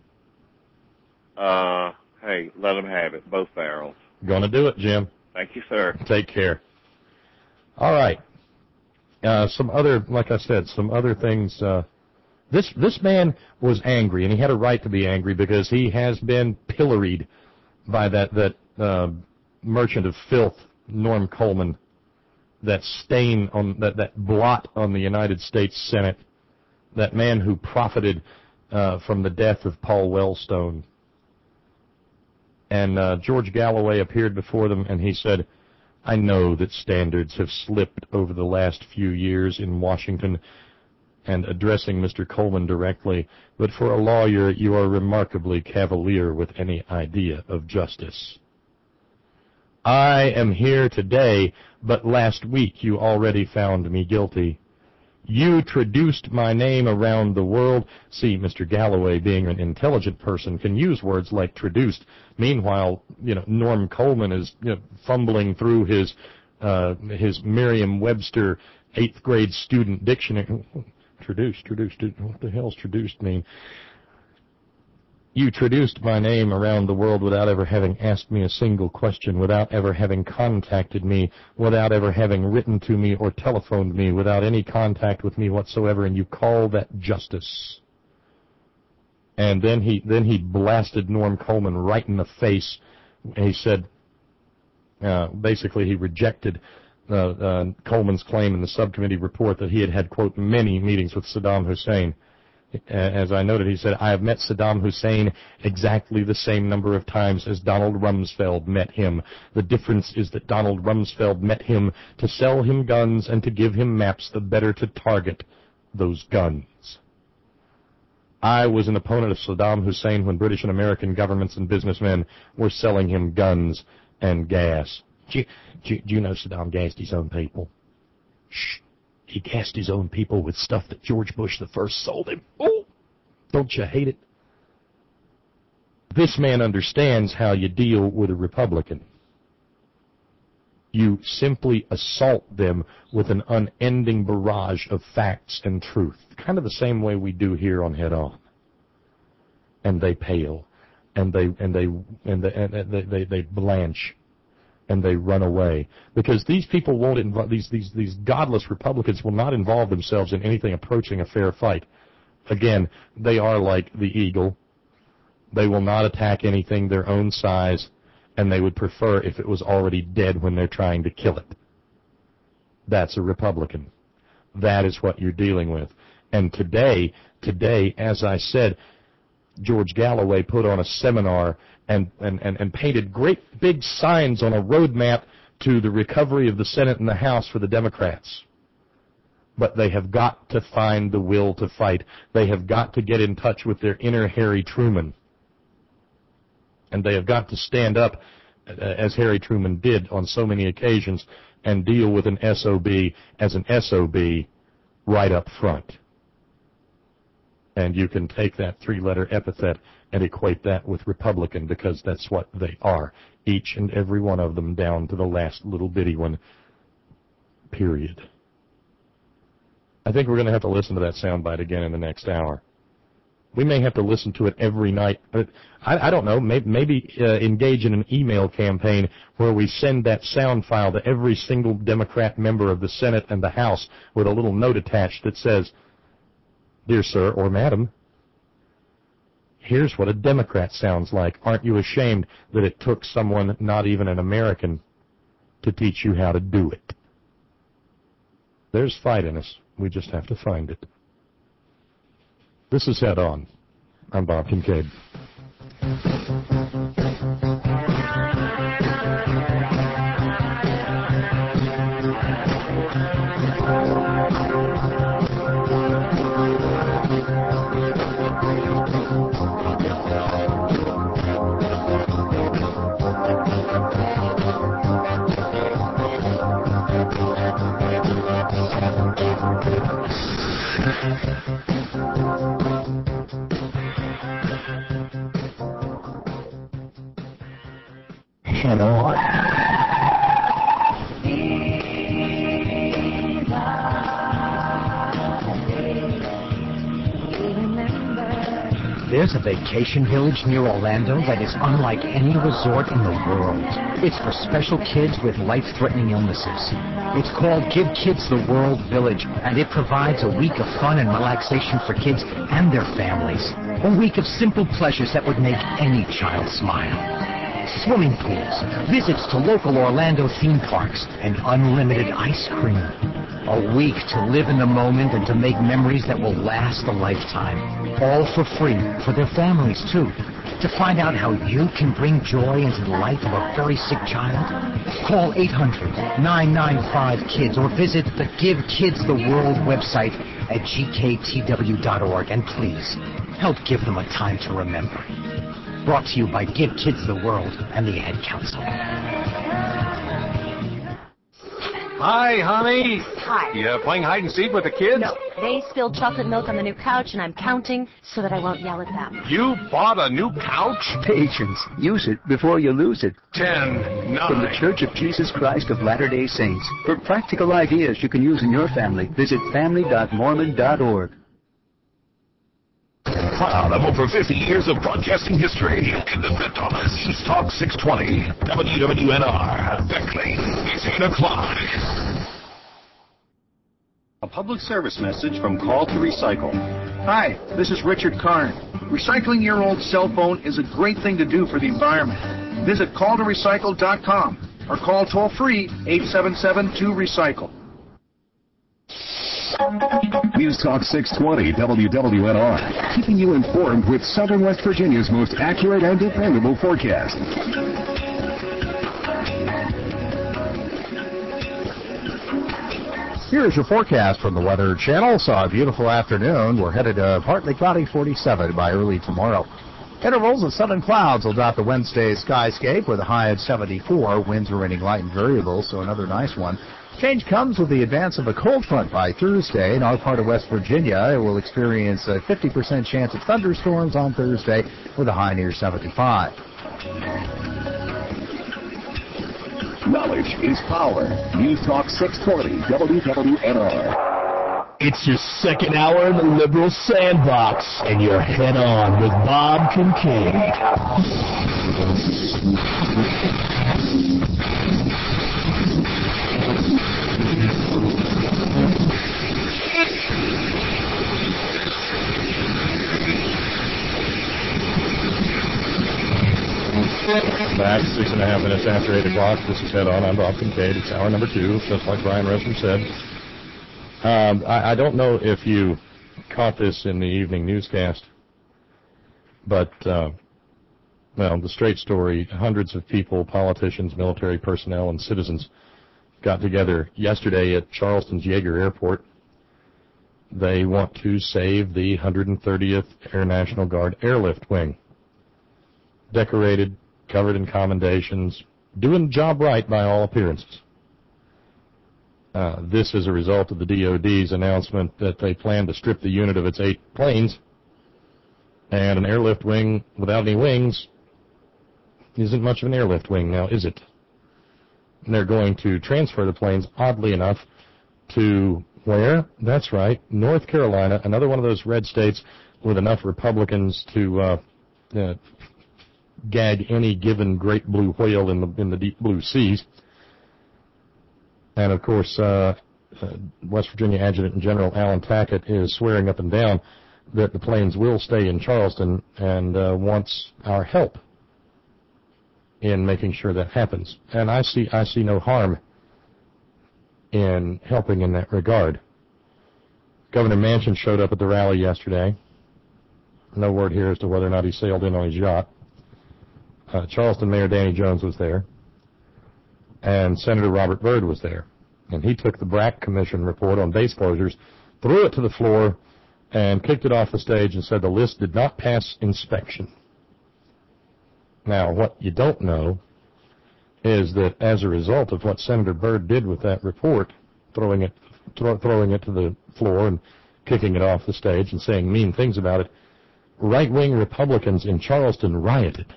Uh, hey, let them have it, both barrels. Gonna do it, Jim. Thank you, sir. Take care. All right. Uh, some other, like I said, some other things. Uh, this this man was angry, and he had a right to be angry because he has been pilloried by that that uh, merchant of filth, Norm Coleman. That stain on that that blot on the United States Senate. That man who profited uh, from the death of Paul Wellstone. And uh, George Galloway appeared before them, and he said, I know that standards have slipped over the last few years in Washington, and addressing Mister Coleman directly, but for a lawyer, you are remarkably cavalier with any idea of justice. I am here today, but last week you already found me guilty. You traduced my name around the world. See, Mister Galloway, being an intelligent person, can use words like traduced. Meanwhile, you know, Norm Coleman is you know, fumbling through his uh, his Merriam-Webster eighth grade student dictionary. Traduced, traduced. What the hell's traduced mean? You traduced my name around the world without ever having asked me a single question, without ever having contacted me, without ever having written to me or telephoned me, without any contact with me whatsoever, and you call that justice. And then he then he blasted Norm Coleman right in the face. He said, uh, basically he rejected uh, uh, Coleman's claim in the subcommittee report that he had had, quote, many meetings with Saddam Hussein. As I noted, he said, I have met Saddam Hussein exactly the same number of times as Donald Rumsfeld met him. The difference is that Donald Rumsfeld met him to sell him guns and to give him maps the better to target those guns. I was an opponent of Saddam Hussein when British and American governments and businessmen were selling him guns and gas. Do you, do you, do you know Saddam gassed his own people? Shh. He gassed his own people with stuff that George Bush the First sold him. Oh, don't you hate it? This man understands how you deal with a Republican. You simply assault them with an unending barrage of facts and truth, kind of the same way we do here on Head On. And they pale, and they and they and they and they, they, they blanch, and they run away because these people won't involve these these these godless Republicans will not involve themselves in anything approaching a fair fight. Again, they are like the eagle. They will not attack anything their own size, and they would prefer if it was already dead when they're trying to kill it. That's a Republican. That is what you're dealing with. And today, today, as I said, George Galloway put on a seminar and, and, and, and painted great big signs on a roadmap to the recovery of the Senate and the House for the Democrats. But they have got to find the will to fight. They have got to get in touch with their inner Harry Truman. And they have got to stand up, uh, as Harry Truman did on so many occasions, and deal with an S O B as an S O B right up front. And you can take that three-letter epithet and equate that with Republican, because that's what they are, each and every one of them down to the last little bitty one, period. I think we're going to have to listen to that soundbite again in the next hour. We may have to listen to it every night. But I, I don't know, maybe, maybe uh, engage in an email campaign where we send that sound file to every single Democrat member of the Senate and the House with a little note attached that says, "Dear sir or madam, here's what a Democrat sounds like. Aren't you ashamed that it took someone, not even an American, to teach you how to do it?" There's fight in us. We just have to find it. This is Head On. I'm Bob Kincaid. Head On. There's a vacation village near Orlando that is unlike any resort in the world. It's for special kids with life-threatening illnesses. It's called Give Kids the World Village, and it provides a week of fun and relaxation for kids and their families. A week of simple pleasures that would make any child smile. Swimming pools, visits to local Orlando theme parks, and unlimited ice cream. A week to live in the moment and to make memories that will last a lifetime. All for free for their families, too. To find out how you can bring joy into the life of a very sick child, call eight hundred, nine nine five, KIDS or visit the Give Kids the World website at G K T W dot org. And please, help give them a time to remember. Brought to you by Give Kids the World and the Ad Council. Hi, honey. Hi. You playing hide and seek with the kids? No, they spilled chocolate milk on the new couch, and I'm counting so that I won't yell at them. You bought a new couch? Patience. Use it before you lose it. Ten, nine. From the Church of Jesus Christ of Latter-day Saints. For practical ideas you can use in your family, visit family dot mormon dot org. Proud of over fifty years of broadcasting history, Independent Thomas, News Talk six twenty, W W N R, Beckley. It's eight o'clock. A public service message from Call to Recycle. Hi, this is Richard Karn. Recycling your old cell phone is a great thing to do for the environment. Visit call to recycle dot com or call toll-free eight seven seven two recycle. News Talk six twenty W W N R, keeping you informed with Southern West Virginia's most accurate and dependable forecast. Here's your forecast from the Weather Channel. Saw a beautiful afternoon. We're headed to partly cloudy forty-seven by early tomorrow. Intervals of sun and clouds will dot the Wednesday skyscape with a high of seventy-four. Winds remaining light and variable, so another nice one. Change comes with the advance of a cold front by Thursday. In our part of West Virginia, it will experience a fifty percent chance of thunderstorms on Thursday with a high near seventy-five. Knowledge is power. News Talk six twenty W W N R. It's your second hour in the liberal sandbox, and you're head on with Bob Kincaid. Back six and a half minutes after eight o'clock. This is Head On. I'm Bob Kincaid. It's hour number two, just like Brian Resner said. Um, I, I don't know if you caught this in the evening newscast, but, uh, well, the straight story, hundreds of people, politicians, military personnel, and citizens got together yesterday at Charleston's Yeager Airport. They want to save the one hundred thirtieth Air National Guard Airlift Wing. Decorated, covered in commendations, doing the job right by all appearances. Uh, this is a result of the D O D's announcement that they plan to strip the unit of its eight planes, and an airlift wing without any wings isn't much of an airlift wing now, is it? And they're going to transfer the planes, oddly enough, to where? That's right, North Carolina, another one of those red states with enough Republicans to uh, uh, gag any given great blue whale in the in the deep blue seas. And, of course, uh, uh, West Virginia Adjutant General Alan Tackett is swearing up and down that the planes will stay in Charleston and uh, wants our help in making sure that happens. And I see I see no harm in helping in that regard. Governor Manchin showed up at the rally yesterday. No word here as to whether or not he sailed in on his yacht. Uh, Charleston Mayor Danny Jones was there. And Senator Robert Byrd was there. And he took the Brack Commission report on base closures, threw it to the floor, and kicked it off the stage and said the list did not pass inspection. Now, what you don't know is that as a result of what Senator Byrd did with that report, throwing it, throw, throwing it to the floor and kicking it off the stage and saying mean things about it, right-wing Republicans in Charleston rioted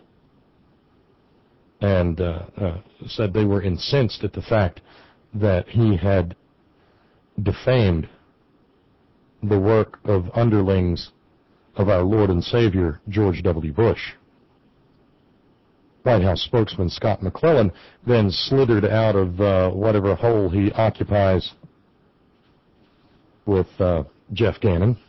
and uh, uh, said they were incensed at the fact that he had defamed the work of underlings of our Lord and Savior, George W. Bush. White House spokesman Scott McClellan then slithered out of uh, whatever hole he occupies with uh, Jeff Gannon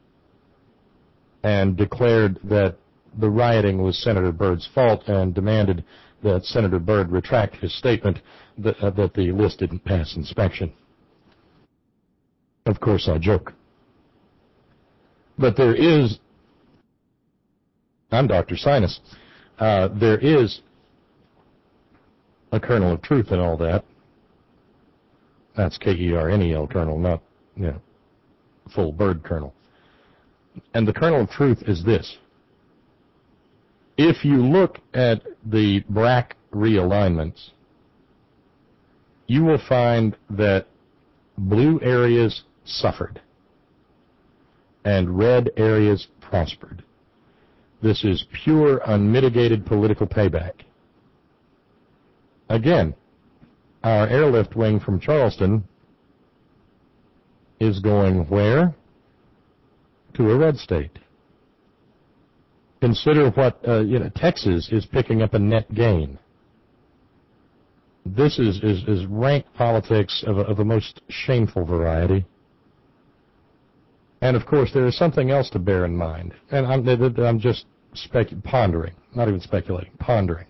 and declared that the rioting was Senator Byrd's fault and demanded that Senator Byrd retract his statement that, uh, that the list didn't pass inspection. Of course, I joke. But there is, I'm Doctor Sinus, uh, there is a kernel of truth in all that. That's K E R N E L kernel, not, you know, full Byrd kernel. And the kernel of truth is this. If you look at the Brack realignments, you will find that blue areas suffered and red areas prospered. This is pure, unmitigated political payback. Again, our airlift wing from Charleston is going where? To a red state. Consider what uh, you know, Texas is picking up a net gain. This is, is, is rank politics of a, of a most shameful variety. And, of course, there is something else to bear in mind. And I'm, I'm just spec- pondering, not even speculating, pondering.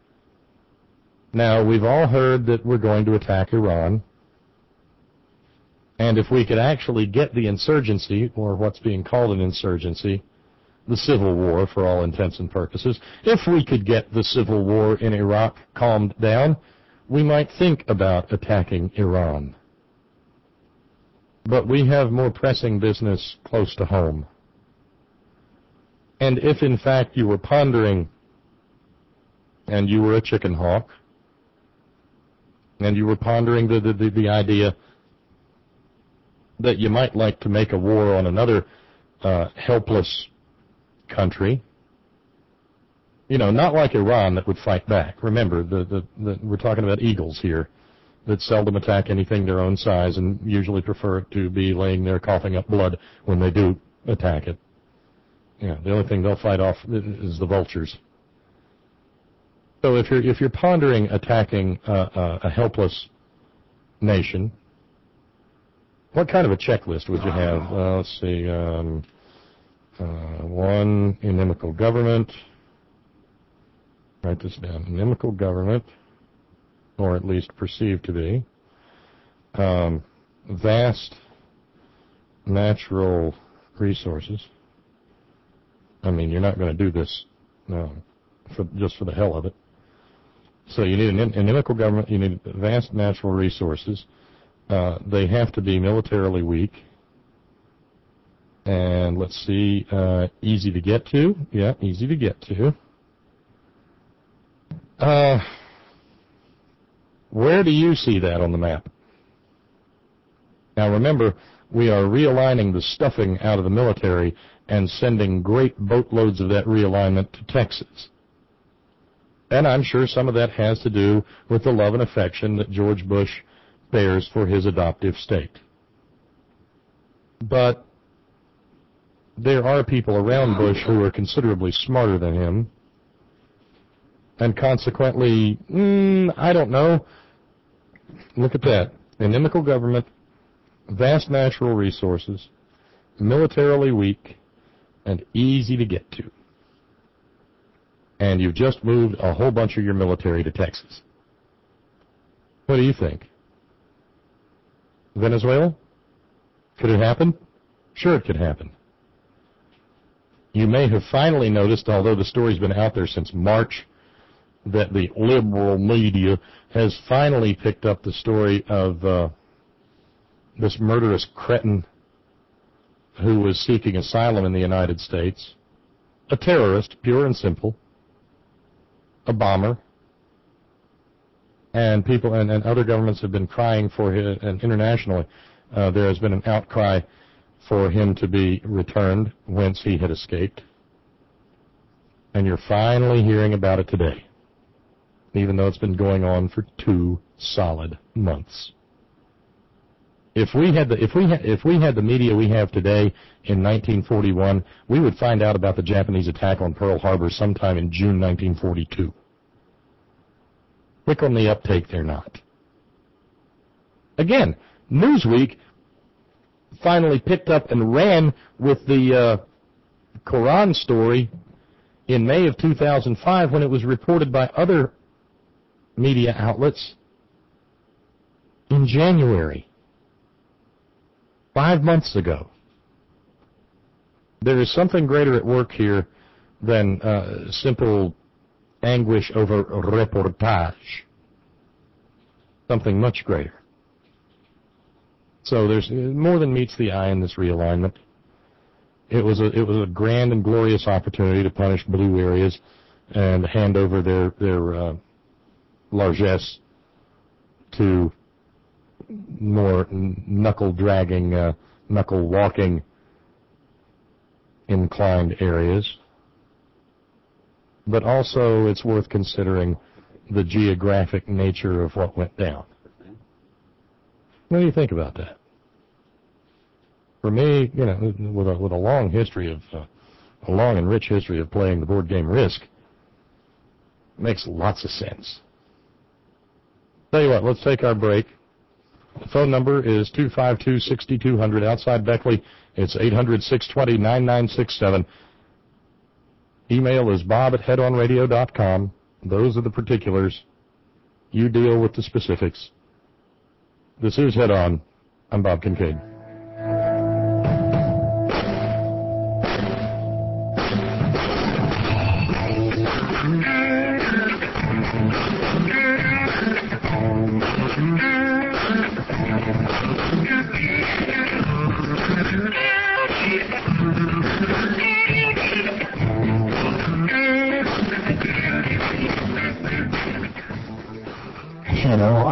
Now, we've all heard that we're going to attack Iran. And if we could actually get the insurgency, or what's being called an insurgency, the civil war for all intents and purposes, if we could get the civil war in Iraq calmed down, we might think about attacking Iran. But we have more pressing business close to home. And if in fact you were pondering and you were a chicken hawk, and you were pondering the, the, the, the idea that you might like to make a war on another uh, helpless country, you know, not like Iran that would fight back. Remember, the, the, the, we're talking about eagles here that seldom attack anything their own size and usually prefer to be laying there coughing up blood when they do attack it. Yeah, the only thing they'll fight off is the vultures. So if you're if you're pondering attacking uh, uh, a helpless nation, what kind of a checklist would you have? Uh, let's see. Um, uh, one, inimical government. Write this down. Inimical government, or at least perceived to be. Um, vast natural resources. I mean, you're not going to do this no, for, just for the hell of it. So you need an, an inimical government. You need vast natural resources. Uh, they have to be militarily weak. And let's see, uh, easy to get to. Yeah, easy to get to. Uh, where do you see that on the map? Now remember, we are realigning the stuffing out of the military and sending great boatloads of that realignment to Texas. And I'm sure some of that has to do with the love and affection that George Bush bears for his adoptive state. But there are people around Bush who are considerably smarter than him, and consequently, mm, I don't know. Look at that. Inimical government, vast natural resources, militarily weak, and easy to get to. And you've just moved a whole bunch of your military to Texas. What do you think? Venezuela? Could it happen? Sure, it could happen. You may have finally noticed, although the story's been out there since March, that the liberal media has finally picked up the story of uh, this murderous cretin who was seeking asylum in the United States, a terrorist, pure and simple, a bomber, and people and, and other governments have been crying for him, and internationally uh, there has been an outcry for him to be returned whence he had escaped. And you're finally hearing about it today, even though it's been going on for two solid months. If we had the if we had if we had the media we have today in nineteen forty-one, we would find out about the Japanese attack on Pearl Harbor sometime in June nineteen forty-two. Quick on the uptake, they're not. Again, Newsweek finally picked up and ran with the uh, Quran story in May of two thousand five when it was reported by other media outlets in January. Five months ago. There is something greater at work here than uh, simple anguish over reportage. Something much greater. So there's more than meets the eye in this realignment. It was a it was a grand and glorious opportunity to punish blue areas and hand over their their uh, largesse to more knuckle-dragging, uh, knuckle-walking inclined areas. But also it's worth considering the geographic nature of what went down. What do you think about that? For me, you know, with a, with a long history of, uh, a long and rich history of playing the board game Risk, it makes lots of sense. Tell you what, let's take our break. The phone number is two five two, six two zero zero. Outside Beckley, it's eight hundred, six two zero, nine nine six seven. Email is bob at head on radio dot com. Those are the particulars. You deal with the specifics. This is Head On. I'm Bob Kincaid. Channel.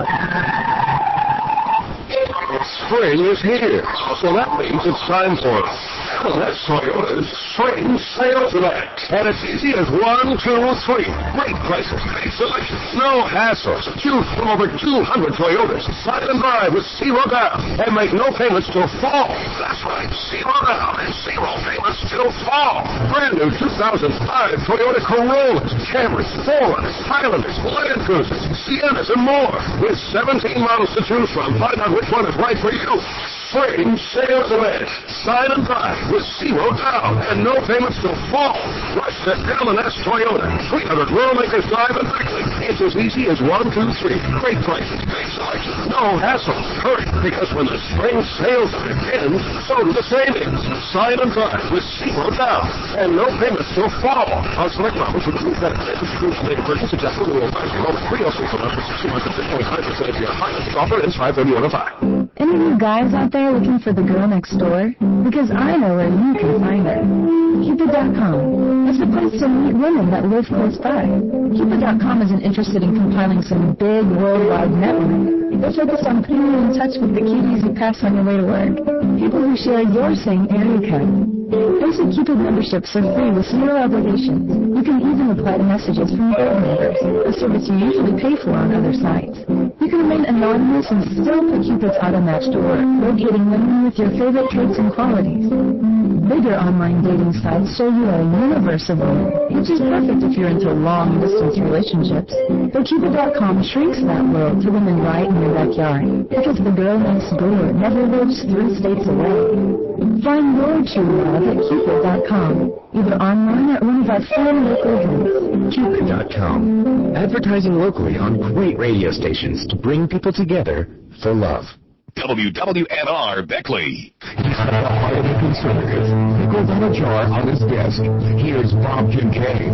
Spring is here, so that means it's time for Let's Toyota's Spring Sales Event. And it's easy as one, two, three. Great prices, great selection, no hassles. Choose from over two hundred Toyotas. Sign and drive with zero down and make no payments till fall. That's right, zero down and zero payments till fall. Brand new two thousand five Toyota Corollas, Camrys, four runners, Highlanders, Land Cruisers, Siennas, and more. With seventeen models to choose from, find out which one is right for you. Spring Sales Event. Sign and drive with zero down and no payments till fall. Rush to L and S Toyota. three hundred Rural Makers Drive and Bickley. It's as easy as one, two, three. Great prices, great selection, no hassle. Hurry, because when the spring sales event ends, so do the savings. Sign and drive with zero down and no payments till fall. On select models with approved benefits. Excludes later purchase adjustable rule advisory moment. three oh six for sixty months and six point five percent of your finance. Offer ends five thirty-one oh five. Any of you guys out there looking for the girl next door? Because I know where you can find her. Cupid dot com. It's the place to meet women that live close by. Cupid dot com isn't interested in compiling some big worldwide network. They focus on putting you in touch with the cuties you pass on your way to work. People who share your same area code. Basic Cupid memberships are free with zero obligations. You can even reply to messages from board members, a service you usually pay for on other sites. You can remain anonymous and still put Cupid's auto-match to work, locating women with your favorite traits and qualities. Bigger online dating sites show you a universe of women, which is perfect if you're into long-distance relationships. But Cupid dot com shrinks that world to women right in your backyard, because the girl next door never lives three states away. Find your true love at Cupid dot com, either online or at one of our fun local events. Cupid dot com. Advertising locally on great radio stations to bring people together for love. W W N R Beckley. He's got the heart of a conservative. Pickled in a jar on his desk. Here's Bob Kincaid.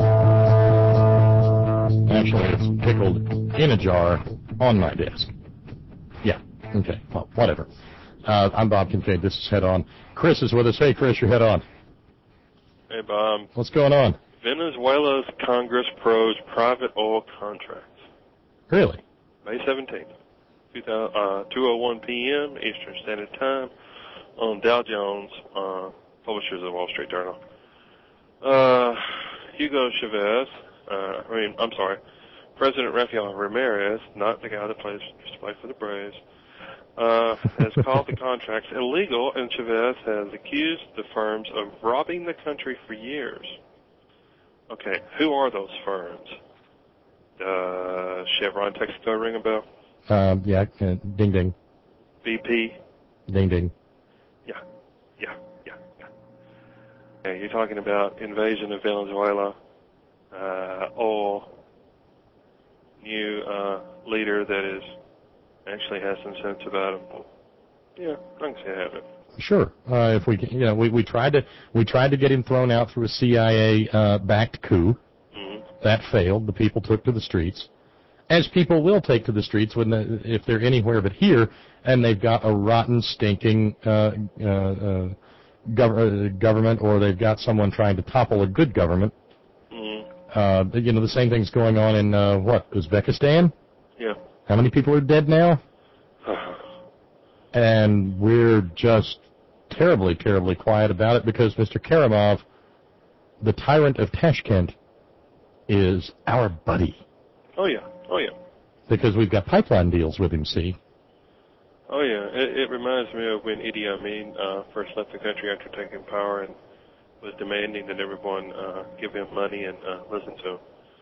Actually, it's pickled in a jar on my desk. Yeah, okay, well, whatever. Uh, I'm Bob Kincaid. This is Head On. Chris is with us. Hey, Chris, you're Head On. Hey, Bob. What's going on? Venezuela's Congress pros private oil contracts. Really? May seventeenth, two oh one p.m. Eastern Standard Time on Dow Jones, uh, publishers of the Wall Street Journal. Uh, Hugo Chavez, uh, I mean, I'm sorry, President Rafael Ramirez, not the guy that plays used to play for the Braves, uh, has called the contracts illegal, and Chavez has accused the firms of robbing the country for years. Okay, who are those firms? Uh, Chevron, Texaco, ring a bell? Um, yeah, uh, ding ding. B P? Ding ding. Yeah, yeah, yeah, yeah. Okay, you're talking about invasion of Venezuela, uh, oil, new uh, leader that is actually has some sense about him. Yeah, I can see I have it. Sure. Uh, if we, can, you know, we, we tried to we tried to get him thrown out through a C I A uh, backed coup. Mm-hmm. That failed. The people took to the streets, as people will take to the streets when the, if they're anywhere but here, and they've got a rotten, stinking uh, uh, uh, gov- uh, government, or they've got someone trying to topple a good government. Mm-hmm. Uh, you know, the same thing's going on in uh, what, Uzbekistan? Yeah. How many people are dead now? And we're just terribly, terribly quiet about it because Mister Karimov, the tyrant of Tashkent, is our buddy. Oh, yeah. Oh, yeah. Because we've got pipeline deals with him, see? Oh, yeah. It, it reminds me of when Idi Amin uh, first left the country after taking power and was demanding that everyone uh, give him money and uh, listen to him.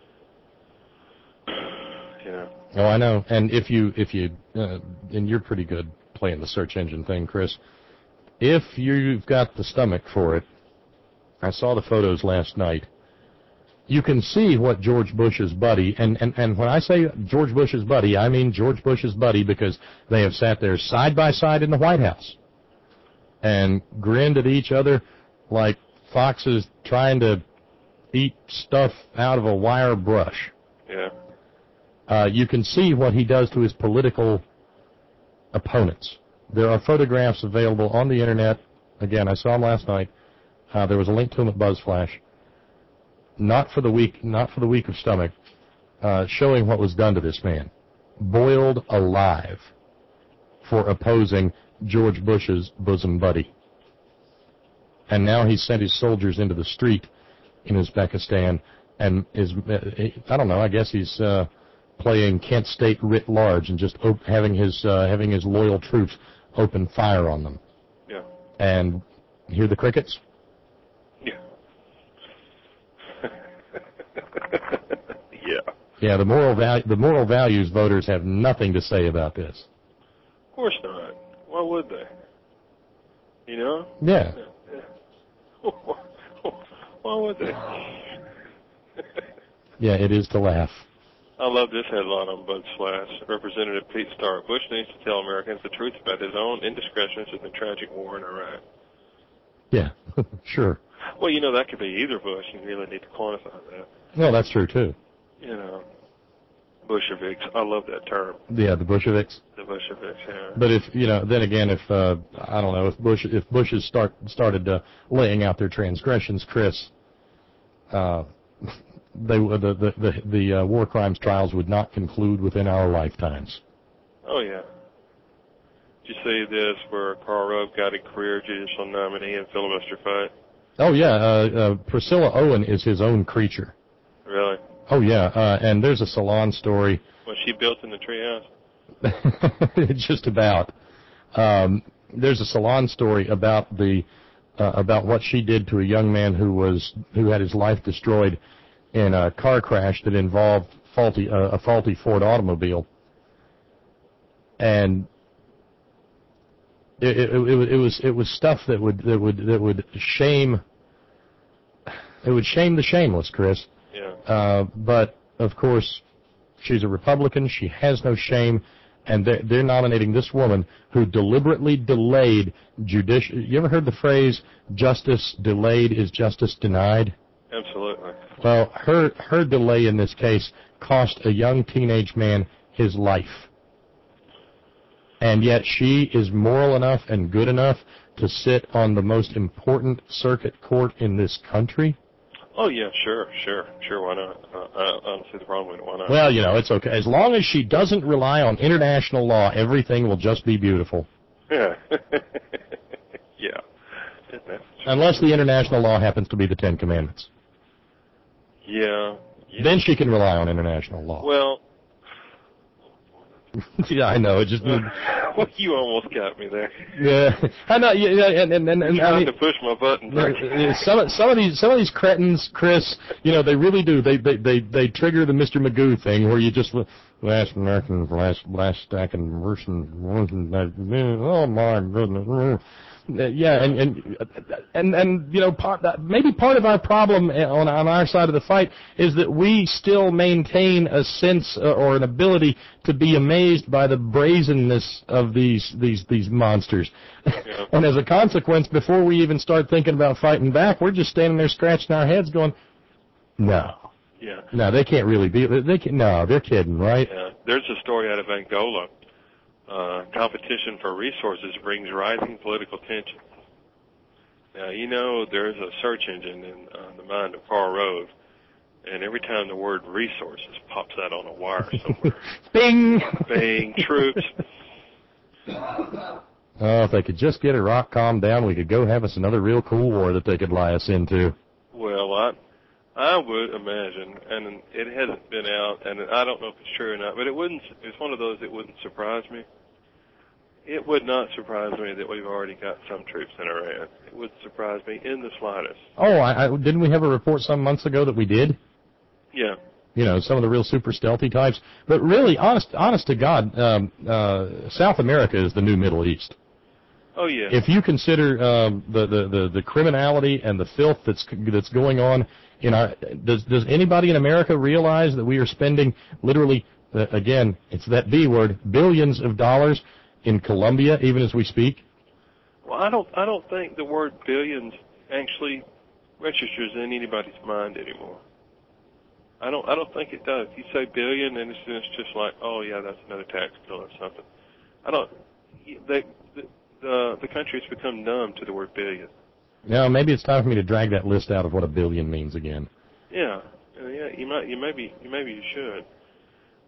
You know. Oh, I know. And if you, if you, uh, and you're pretty good playing the search engine thing, Chris. If you've got the stomach for it, I saw the photos last night. You can see what George Bush's buddy, and, and, and when I say George Bush's buddy, I mean George Bush's buddy because they have sat there side by side in the White House and grinned at each other like foxes trying to eat stuff out of a wire brush. Yeah. Uh, you can see what he does to his political opponents. There are photographs available on the Internet. Again, I saw them last night. Uh, there was a link to them at BuzzFlash. Not for the weak, not for the weak of stomach, uh, showing what was done to this man. boiled alive for opposing George Bush's bosom buddy. And now he's sent his soldiers into the street in Uzbekistan and is, I don't know, I guess he's uh, playing Kent State writ large and just op- having his uh, having his loyal troops open fire on them. Yeah. And hear the crickets? Yeah. Yeah. Yeah, the moral val- the moral values voters have nothing to say about this. Of course not. Why would they? You know? Yeah. Why would they? Yeah, it is to laugh. I love this headline on Bud Slash. Representative Pete Stark. Bush needs to tell Americans the truth about his own indiscretions in the tragic war in Iraq. Yeah, sure. Well, you know, that could be either Bush. You really need to quantify that. No, that's true, too. You know, Busheviks. I love that term. Yeah, the Busheviks. The Busheviks, yeah. But if, you know, then again, if, uh, I don't know, if Bush, if Bushes start, started uh, laying out their transgressions, Chris, uh, they, the, the, the, the uh, war crimes trials would not conclude within our lifetimes. Oh, yeah. Did you see this where Karl Rove got a career judicial nominee in filibuster fight? Oh, yeah, uh, uh, Priscilla Owen is his own creature. Really? Oh, yeah, uh, and there's a Salon story. Was she built in the treehouse? Just about. Um, there's a Salon story about the uh, about what she did to a young man who was who had his life destroyed in a car crash that involved faulty uh, a faulty Ford automobile, and it, it, it, it was it was stuff that would that would that would shame it would shame the shameless, Chris. Yeah. Uh, but of course, she's a Republican. She has no shame, and they're, they're nominating this woman who deliberately delayed judicial. You ever heard the phrase "justice delayed is justice denied"? Absolutely. Well, her her delay in this case cost a young teenage man his life, and yet she is moral enough and good enough to sit on the most important circuit court in this country. Oh, yeah, sure, sure, sure, why not? Uh, I don't see the problem with it, why not? Well, you know, it's okay. As long as she doesn't rely on international law, everything will just be beautiful. Yeah. Yeah. Unless the international law happens to be the Ten Commandments. Yeah. yeah. Then she can rely on international law. Well. Yeah, I know. It just. Well, you almost got me there. Yeah, I know. Yeah, and and and, and You're trying I mean, to push my button. some some of these some of these cretins, Chris, you know, they really do. They they they they trigger the Mister Magoo thing where you just last American last last stack and Russian. Oh my goodness. Uh, yeah, and and and and you know, part that, maybe part of our problem on on our side of the fight is that we still maintain a sense uh, or an ability to be amazed by the brazenness of these these these monsters, yeah. And as a consequence, before we even start thinking about fighting back, we're just standing there scratching our heads, going, "No, yeah, no, they can't really be. They can, no, they're kidding, right?" Yeah. There's a story out of Angola. Uh, competition for resources brings rising political tension. Now, you know, there's a search engine in uh, the mind of Karl Rove, and every time the word resources pops out on a wire somewhere. Bing! Bing, troops. Oh, if they could just get Iraq calmed down, we could go have us another real cool war that they could lie us into. Well, I, I would imagine, and it hasn't been out, and I don't know if it's true or not, but it wouldn't. It's one of those that wouldn't surprise me. It would not surprise me that we've already got some troops in Iran. It would surprise me in the slightest. Oh, I, I, didn't we have a report some months ago that we did? Yeah. You know, some of the real super stealthy types. But really, honest, honest to God, um, uh, South America is the new Middle East. Oh yeah. If you consider um, the, the, the, the criminality and the filth that's that's going on in our, does does anybody in America realize that we are spending literally, uh, again, it's that B word, billions of dollars in Colombia, even as we speak? Well, I don't, I don't think the word billions actually registers in anybody's mind anymore. I don't, I don't think it does. You say billion, and it's, it's just like, oh yeah, that's another tax bill or something. I don't. They, the, the the country has become numb to the word billion. No, maybe it's time for me to drag that list out of what a billion means again. Yeah, yeah. You might, you maybe, you maybe you should.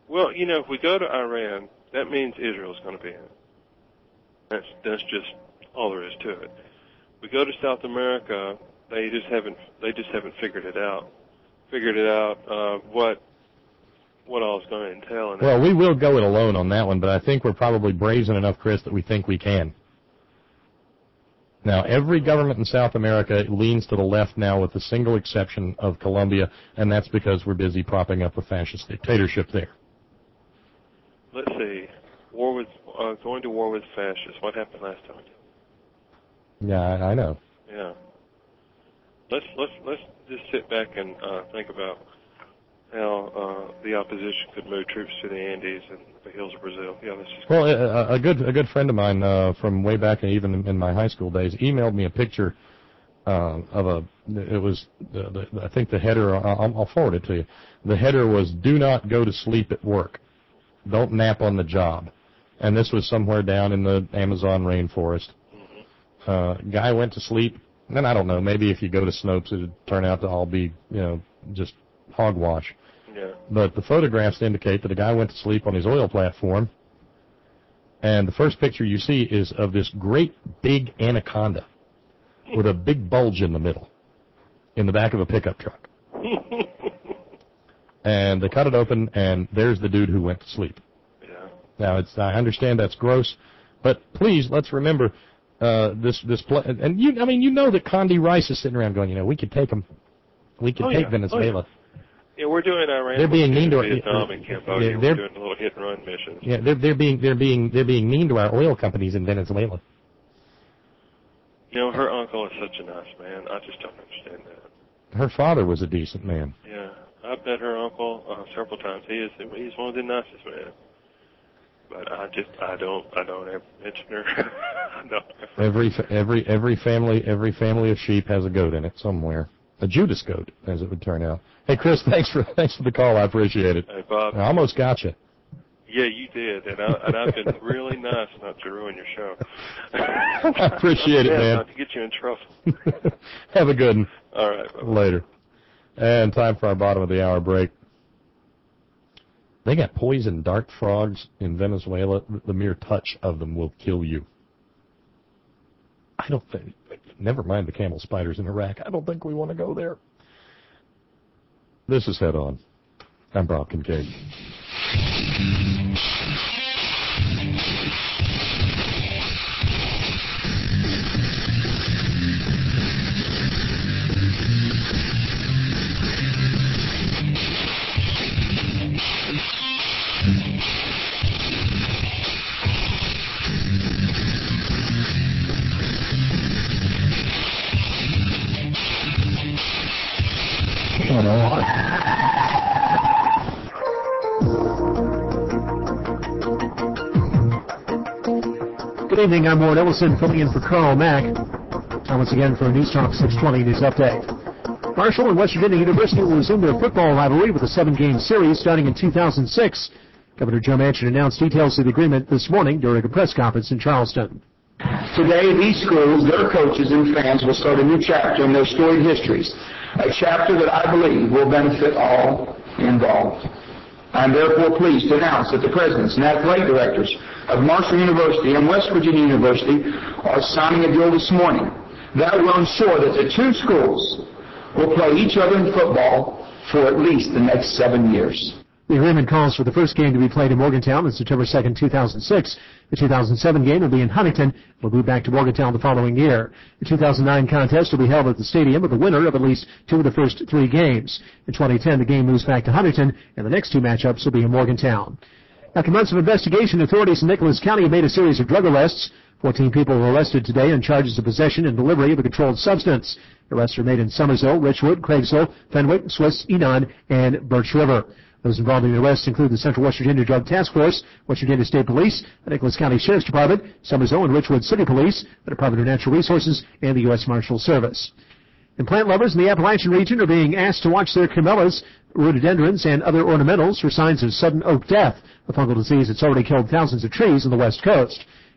Well, you know, if we go to Iran, that means Israel's going to be in it. That's that's just all there is to it. We go to South America, they just haven't they just haven't figured it out. Figured it out uh, what what all is going to entail. In Well, we will go it alone on that one, but I think we're probably brazen enough, Chris, that we think we can. Now, every government in South America leans to the left now with the single exception of Colombia, and that's because we're busy propping up a fascist dictatorship there. Let's see, war with uh, going to war with fascists. What happened last time? Yeah, I, I know. Yeah. Let's let's let's just sit back and uh, think about how uh, the opposition could move troops to the Andes and the hills of Brazil. Yeah, that's just Well, a, a good a good friend of mine uh, from way back, even in, in my high school days, emailed me a picture uh, of a. It was the, the, I think the header. I'll, I'll forward it to you. The header was "Do not go to sleep at work. Don't nap on the job." And this was somewhere down in the Amazon rainforest. Mm-hmm. Uh, guy went to sleep. And I don't know. Maybe if you go to Snopes, it'd turn out to all be, you know, just hogwash. Yeah. But the photographs indicate that a guy went to sleep on his oil platform, and the first picture you see is of this great big anaconda with a big bulge in the middle in the back of a pickup truck. And they cut it open, and there's the dude who went to sleep. Yeah. Now, it's I understand that's gross, but please, let's remember uh, this, this pl- and you, I mean, you know that Condi Rice is sitting around going, you know, we could take them. We could Oh, take yeah. Venezuela. Oh, yeah. Yeah, we're doing Iran. They're being mean to our Vietnam and Cambodia. yeah, We're doing a little hit and run missions. Yeah, they're they're being they're being they're being mean to our oil companies in Venezuela. You know, her uncle is such a nice man. I just don't understand that. Her father was a decent man. Yeah, I've met her uncle uh, several times. He is he's one of the nicest men. But I just I don't I don't ever mention her. I don't ever. Every every every family every family of sheep has a goat in it somewhere. A Judas goat, as it would turn out. Hey, Chris, thanks for thanks for the call. I appreciate it. Hey, Bob. I almost got you. Yeah, you did, and, I, and I've been really nice not to ruin your show. I appreciate it, yeah, man. Not to get you in trouble. Have a good one. All right. Bye-bye. Later. And time for our bottom of the hour break. They got poison dart frogs in Venezuela. The mere touch of them will kill you. I don't think, never mind the camel spiders in Iraq. I don't think we want to go there. This is Head On. I'm Bob Kincaid. Good evening, I'm Ward Ellison, filling in for Carl Mack. Now once again for a News Talk six twenty News Update. Marshall and West Virginia University will resume their football rivalry with a seven-game series starting in two thousand six. Governor Joe Manchin announced details of the agreement this morning during a press conference in Charleston. Today, these schools, their coaches, and fans will start a new chapter in their storied histories, a chapter that I believe will benefit all involved. I am therefore pleased to announce that the presidents and athletic directors of Marshall University and West Virginia University are signing a deal this morning that will ensure that the two schools will play each other in football for at least the next seven years. The agreement calls for the first game to be played in Morgantown on September second, two thousand six. The two thousand seven game will be in Huntington. We'll move back to Morgantown the following year. The two thousand nine contest will be held at the stadium with the winner of at least two of the first three games. In twenty ten, the game moves back to Huntington, and the next two matchups will be in Morgantown. After months of investigation, authorities in Nicholas County have made a series of drug arrests. Fourteen people were arrested today on charges of possession and delivery of a controlled substance. Arrests are made in Somersville, Richwood, Craigsville, Fenwick, Swiss, Enon, and Birch River. Those involved in the arrests include the Central West Virginia Drug Task Force, West Virginia State Police, the Nicholas County Sheriff's Department, Somersville and Richwood City Police, the Department of Natural Resources, and the U S Marshal Service. And plant lovers in the Appalachian region are being asked to watch their camellias, rhododendrons, and other ornamentals for signs of sudden oak death, a fungal disease that's already killed thousands of trees on the west coast.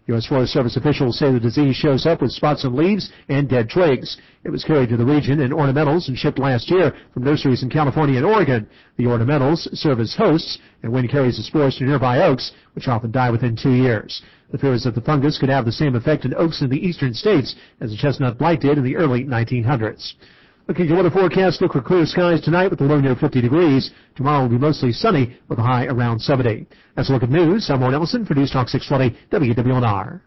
U S. Forest Service officials say the disease shows up with spots on leaves and dead twigs. It was carried to the region in ornamentals and shipped last year from nurseries in California and Oregon. The ornamentals serve as hosts, and wind carries the spores to nearby oaks, which often die within two years. The fear is that the fungus could have the same effect in oaks in the eastern states as the chestnut blight did in the early nineteen hundreds. Looking at weather forecast, look for clear skies tonight with a low near fifty degrees. Tomorrow will be mostly sunny with a high around seventy. That's a look at news. I'm Warren Ellison for News Talk six twenty W W N R.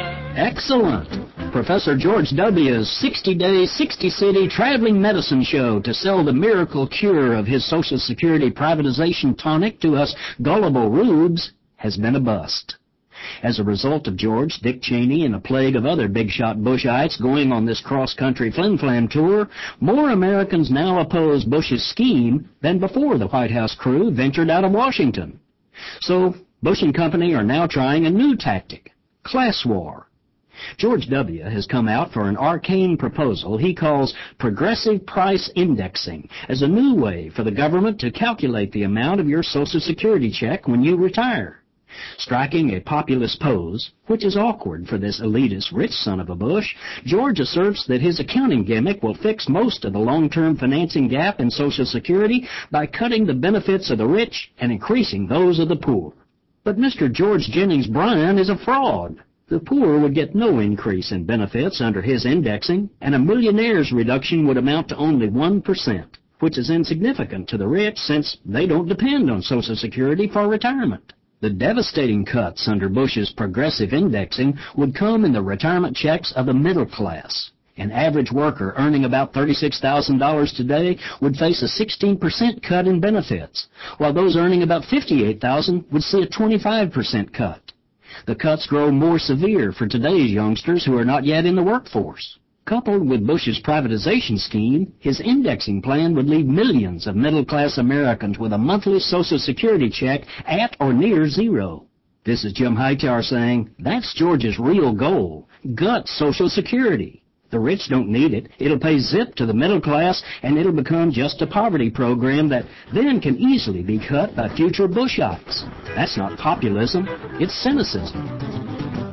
Excellent. Professor George W.'s sixty-day, sixty-city traveling medicine show to sell the miracle cure of his Social Security privatization tonic to us gullible rubes has been a bust. As a result of George, Dick Cheney, and a plague of other big-shot Bushites going on this cross-country flim-flam tour, more Americans now oppose Bush's scheme than before the White House crew ventured out of Washington. So, Bush and company are now trying a new tactic, class war. George W. has come out for an arcane proposal he calls progressive price indexing as a new way for the government to calculate the amount of your Social Security check when you retire. Striking a populist pose, which is awkward for this elitist rich son of a Bush, George asserts that his accounting gimmick will fix most of the long-term financing gap in Social Security by cutting the benefits of the rich and increasing those of the poor. But Mister George Jennings Bryan is a fraud. The poor would get no increase in benefits under his indexing, and a millionaire's reduction would amount to only one percent, which is insignificant to the rich since they don't depend on Social Security for retirement. The devastating cuts under Bush's progressive indexing would come in the retirement checks of the middle class. An average worker earning about thirty-six thousand dollars today would face a sixteen percent cut in benefits, while those earning about fifty-eight thousand dollars would see a twenty-five percent cut. The cuts grow more severe for today's youngsters who are not yet in the workforce. Coupled with Bush's privatization scheme, his indexing plan would leave millions of middle-class Americans with a monthly Social Security check at or near zero. This is Jim Hightower saying, that's George's real goal, gut Social Security. The rich don't need it. It'll pay zip to the middle class, and it'll become just a poverty program that then can easily be cut by future Bushites. That's not populism, it's cynicism.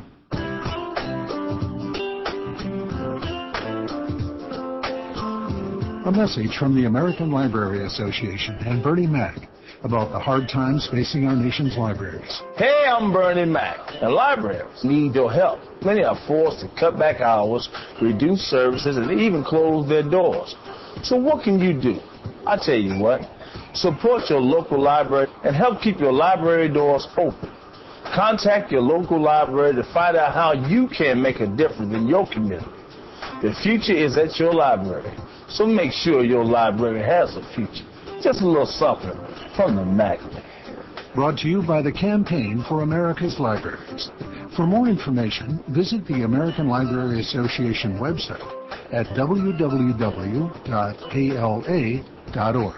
A message from the American Library Association and Bernie Mac about the hard times facing our nation's libraries. Hey, I'm Bernie Mac. The libraries need your help. Many are forced to cut back hours, reduce services, and even close their doors. So what can you do? I tell you what, support your local library and help keep your library doors open. Contact your local library to find out how you can make a difference in your community. The future is at your library. So make sure your library has a future. Just a little something from the Mac. Brought to you by the Campaign for America's Libraries. For more information, visit the American Library Association website at w w w dot a l a dot org.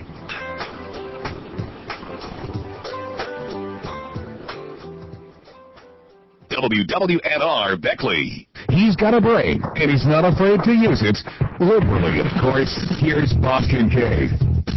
W W N R Beckley. He's got a brain, and he's not afraid to use it. Liberally, of course. Here's Bob Kincaid.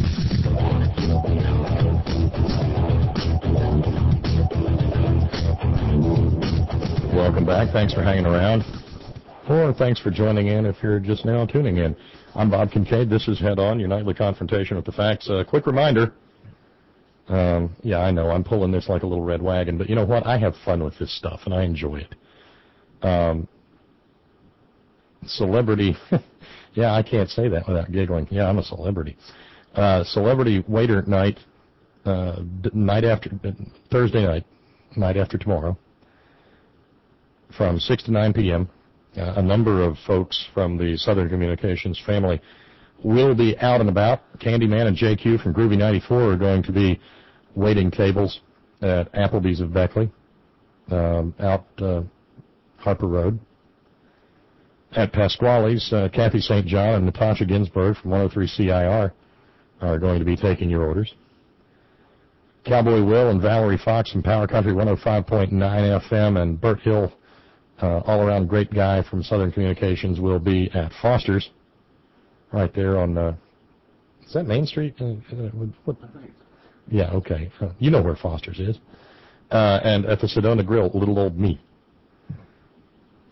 Welcome back. Thanks for hanging around. Or thanks for joining in if you're just now tuning in. I'm Bob Kincaid. This is Head On, your nightly confrontation with the facts. A uh, quick reminder. Um, yeah, I know, I'm pulling this like a little red wagon, but you know what? I have fun with this stuff, and I enjoy it. Um, celebrity, yeah, I can't say that without giggling. Yeah, I'm a celebrity. Uh, celebrity waiter night, uh, night after, Thursday night, night after tomorrow, from six to nine p.m., uh, a number of folks from the Southern Communications family will be out and about. Candyman and J Q from Groovy ninety-four are going to be waiting tables at Applebee's of Beckley, um, out uh, Harper Road. At Pasquale's, uh, Kathy Saint John and Natasha Ginsburg from one oh three C I R are going to be taking your orders. Cowboy Will and Valerie Fox from Power Country one oh five point nine F M and Bert Hill, uh, all-around great guy from Southern Communications, will be at Foster's, right there on, uh, is that Main Street? Uh, what? Yeah, okay. Uh, you know where Foster's is. Uh, and at the Sedona Grill, Little Old Me.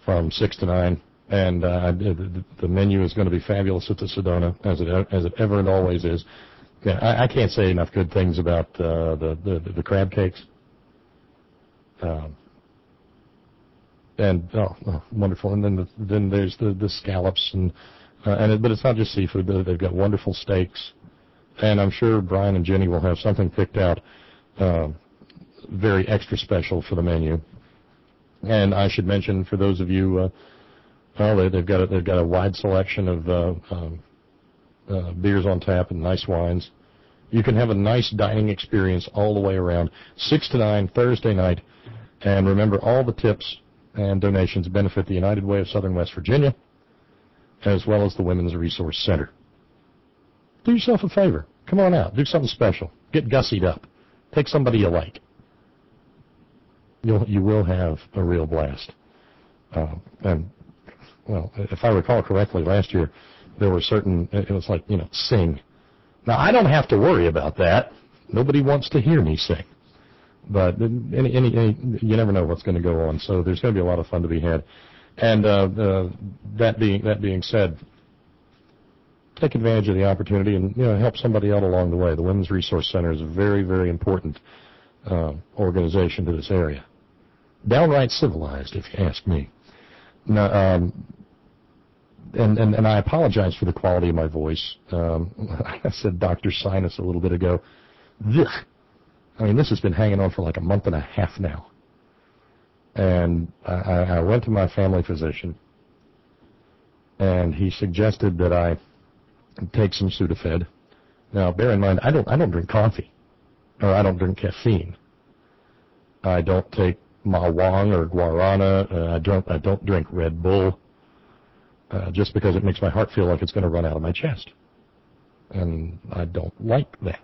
from six to nine. And uh, the, the menu is going to be fabulous at the Sedona, as it as it ever and always is. Yeah, I, I can't say enough good things about uh, the, the the crab cakes. Um, and oh, oh, wonderful! And then the, then there's the, the scallops and uh, and it, but it's not just seafood. They've got wonderful steaks, and I'm sure Brian and Jenny will have something picked out uh, very extra special for the menu. And I should mention for those of you. Uh, Well, they, they've got a, they've got a wide selection of uh, um, uh, beers on tap and nice wines. You can have a nice dining experience all the way around. Six to nine Thursday night, and remember, all the tips and donations benefit the United Way of Southern West Virginia, as well as the Women's Resource Center. Do yourself a favor. Come on out. Do something special. Get gussied up. Take somebody you like. You'll you will have a real blast. Uh, and Well, if I recall correctly, last year there were certain, it was like, you know, sing. Now, I don't have to worry about that. Nobody wants to hear me sing. But any, any, any, you never know what's going to go on, so there's going to be a lot of fun to be had. And uh, uh, that being that being said, take advantage of the opportunity and, you know, help somebody out along the way. The Women's Resource Center is a very, very important uh, organization to this area. Downright civilized, if you ask me. Now, um, and, and, and I apologize for the quality of my voice. Um, I said Doctor Sinus a little bit ago. Ugh. I mean, this has been hanging on for like a month and a half now. And I, I went to my family physician, and he suggested that I take some Sudafed. Now, bear in mind, I don't I don't drink coffee, or I don't drink caffeine. I don't take Ma Wang or Guarana. Uh, I don't I don't drink Red Bull uh, just because it makes my heart feel like it's going to run out of my chest, and I don't like that.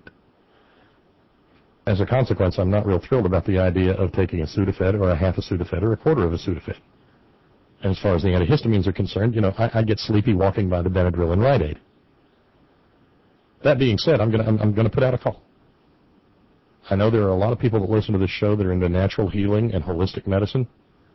As a consequence, I'm not real thrilled about the idea of taking a Sudafed or a half a Sudafed or a quarter of a Sudafed. And as far as the antihistamines are concerned, you know, I, I get sleepy walking by the Benadryl and Rite Aid. That being said, I'm going to I'm, I'm going to put out a call. I know there are a lot of people that listen to this show that are into natural healing and holistic medicine.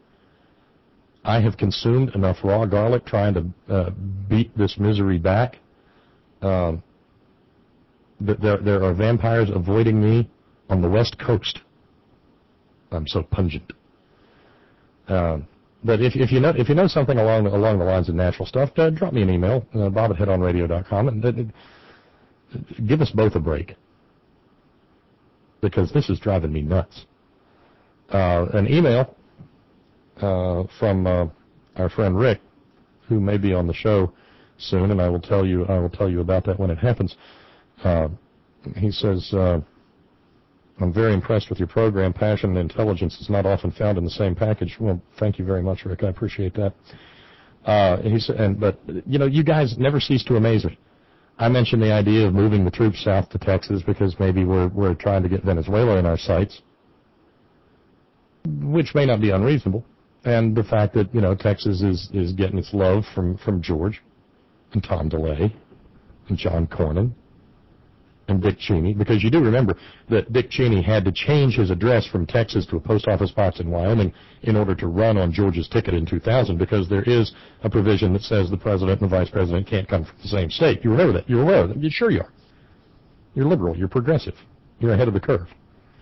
I have consumed enough raw garlic trying to uh, beat this misery back. Um, there, there are vampires avoiding me on the West Coast. I'm so pungent. Um, but if, if you know if you know something along the, along the lines of natural stuff, uh, drop me an email, uh, bob at head on radio dot com, and uh, give us both a break, because this is driving me nuts. Uh, an email uh, from uh, our friend Rick, who may be on the show soon, and I will tell you I will tell you about that when it happens. Uh, he says, uh, I'm very impressed with your program. Passion and intelligence is not often found in the same package. Well, thank you very much, Rick. I appreciate that. Uh, he said, and but you know, you guys never cease to amaze me. I mentioned the idea of moving the troops south to Texas because maybe we're we're trying to get Venezuela in our sights, which may not be unreasonable. And the fact that, you know, Texas is is getting its love from from George and Tom DeLay and John Cornyn and Dick Cheney, because you do remember that Dick Cheney had to change his address from Texas to a post office box in Wyoming in order to run on George's ticket in two thousand, because there is a provision that says the president and the vice president can't come from the same state. You remember that? You're aware of that? You sure you are. You're liberal. You're progressive. You're ahead of the curve.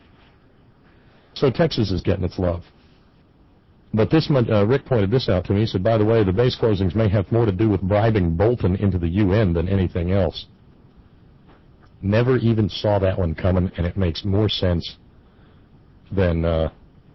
So Texas is getting its love. But this, uh, Rick pointed this out to me. He said, by the way, the base closings may have more to do with bribing Bolton into the U N than anything else. Never even saw that one coming, and it makes more sense than uh,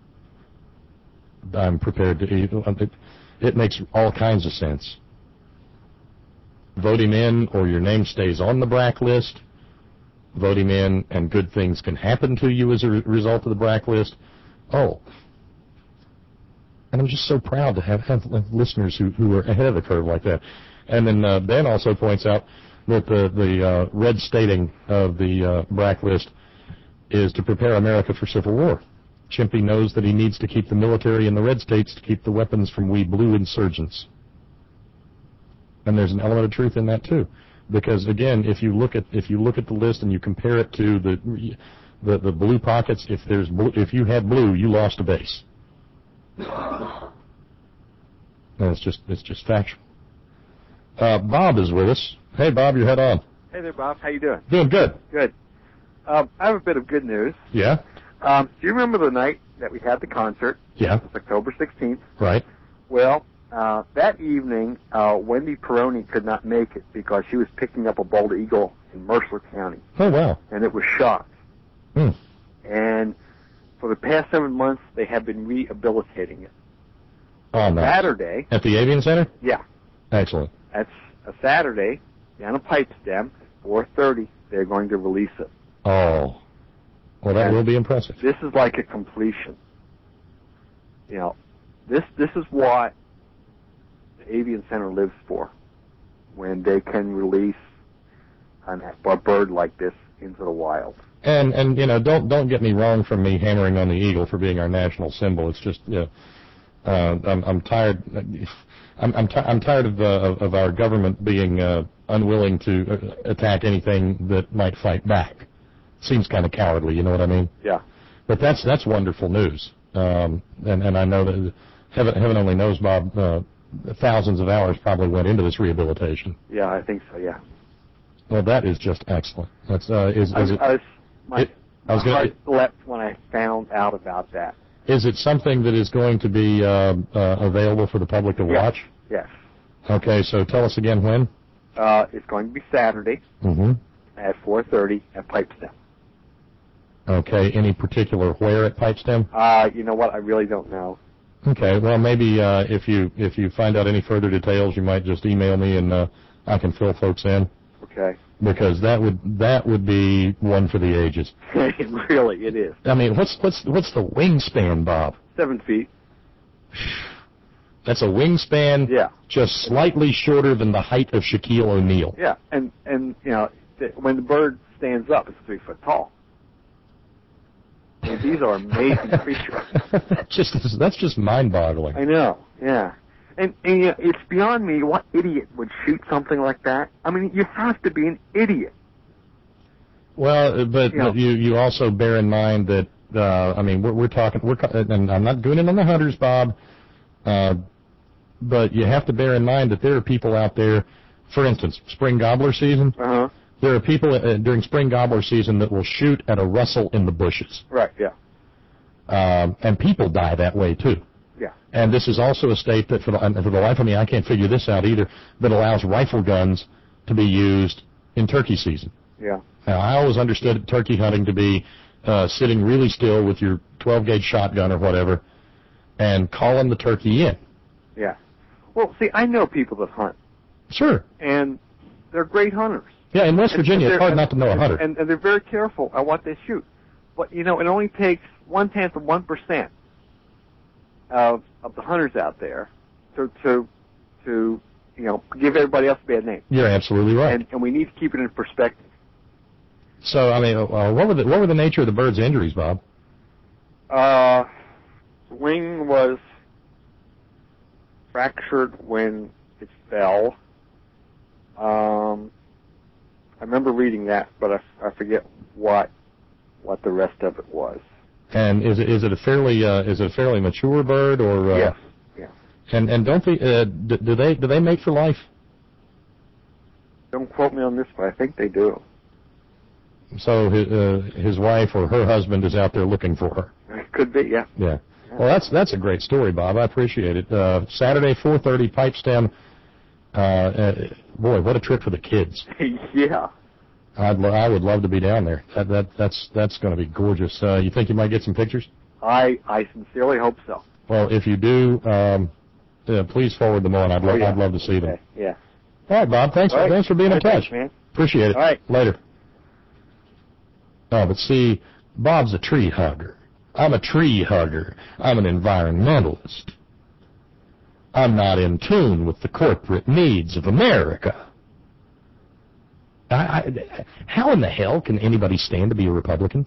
I'm prepared to eat. It, it makes all kinds of sense. Vote him in, or your name stays on the BRAC list. Vote him in, and good things can happen to you as a re- result of the BRAC list. Oh, and I'm just so proud to have, have listeners who, who are ahead of the curve like that. And then uh, Ben also points out that the, the uh, red stating of the uh, BRAC list is to prepare America for civil war. Chimpy knows that he needs to keep the military in the red states to keep the weapons from we blue insurgents. And there's an element of truth in that too, because again, if you look at if you look at the list and you compare it to the the, the blue pockets, if there's blue, if you had blue, you lost a base. And it's just it's just factual. Uh, Bob is with us. Hey, Bob, your head on. Hey there, Bob. How you doing? Doing good. Good. Um, I have a bit of good news. Yeah? Um, do you remember the night that we had the concert? Yeah. It was October sixteenth. Right. Well, uh, that evening, uh, Wendy Peroni could not make it because she was picking up a bald eagle in Mercer County. Oh, wow. And it was shot. Hmm. And for the past seven months, they have been rehabilitating it. Oh, nice. Saturday. At the Avian Center? Yeah. Excellent. That's a Saturday, down at Pipestem, four thirty, they're going to release it. Oh. Well, that And will be impressive. This is like a completion. You know, this this is what the Avian Center lives for, when they can release an, a bird like this into the wild. And and you know, don't don't get me wrong from me hammering on the eagle for being our national symbol. It's just, you know, uh, I'm I'm tired. I'm I'm, t- I'm tired of, uh, of of our government being uh, unwilling to uh, attack anything that might fight back. Seems kind of cowardly, you know what I mean? Yeah. But that's that's wonderful news. Um, and and I know that heaven heaven only knows, Bob. Uh, thousands of hours probably went into this rehabilitation. Yeah, I think so. Yeah. Well, that is just excellent. That's uh, is is I, it? I was, my it, I was my gonna, heart leapt when I found out about that. Is it something that is going to be uh, uh, available for the public to Yes. watch? Yes. Okay, so tell us again when. Uh, it's going to be Saturday Mm-hmm. at four thirty at Pipestem. Okay, any particular where at Pipestem? Uh, you know what? I really don't know. Okay, well maybe uh, if you if you find out any further details, you might just email me and uh, I can fill folks in. Okay. Because that would that would be one for the ages. Really, it is. I mean, what's what's what's the wingspan, Bob? Seven feet. That's a wingspan. Yeah. Just slightly shorter than the height of Shaquille O'Neal. Yeah, and and you know, th- when the bird stands up, it's three foot tall. I mean, these are amazing creatures. That's just that's just mind-boggling. I know. Yeah. And, and you know, it's beyond me what idiot would shoot something like that. I mean, you have to be an idiot. Well, but, You know. but you you also bear in mind that uh, I mean we're we're talking we're and I'm not doing it on the hunters, Bob. Uh, but you have to bear in mind that there are people out there, for instance, spring gobbler season. Uh-huh. There are people uh, during spring gobbler season that will shoot at a rustle in the bushes. Right. Yeah. Um, and people die that way too. Yeah. And this is also a state that, for the, and for the life of me, I can't figure this out either, that allows rifle guns to be used in turkey season. Yeah. Now, I always understood turkey hunting to be uh, sitting really still with your twelve gauge shotgun or whatever and calling the turkey in. Yeah. Well, see, I know people that hunt, Sure. and they're great hunters. Yeah, in West And- Virginia, and it's hard they're- not to know a hunter. And, and they're very careful at what they shoot. But, you know, it only takes one-tenth of one percent of, of the hunters out there to, to, to, you know, give everybody else a bad name. You're absolutely right. And, and we need to keep it in perspective. So, I mean, uh, what were the what were the nature of the bird's injuries, Bob? Uh, the wing was fractured when it fell. Um, I remember reading that, but I, I forget what what the rest of it was. And is it is it a fairly uh, is it a fairly mature bird or? Uh, Yes. Yeah. And and don't they uh, do, do they do they mate for life? Don't quote me on this, but I think they do. So his, uh, his wife or her husband is out there looking for her. It could be, yeah. Yeah. Well, that's that's a great story, Bob. I appreciate it. Uh, Saturday, four thirty, Pipestem. Uh, uh, boy, what a trip for the kids. Yeah. I'd lo- I would love to be down there. That that that's that's going to be gorgeous. Uh, you think you might get some pictures? I I sincerely hope so. Well, if you do, um, uh, please forward them on. I'd love Oh, yeah. I'd love to see them. Okay. Yeah. All right, Bob. Thanks All right. thanks for being All in right, touch. thanks, man. Appreciate it. All right. Later. Oh, but see, Bob's a tree hugger. I'm a tree hugger. I'm an environmentalist. I'm not in tune with the corporate needs of America. I, I, how in the hell can anybody stand to be a Republican?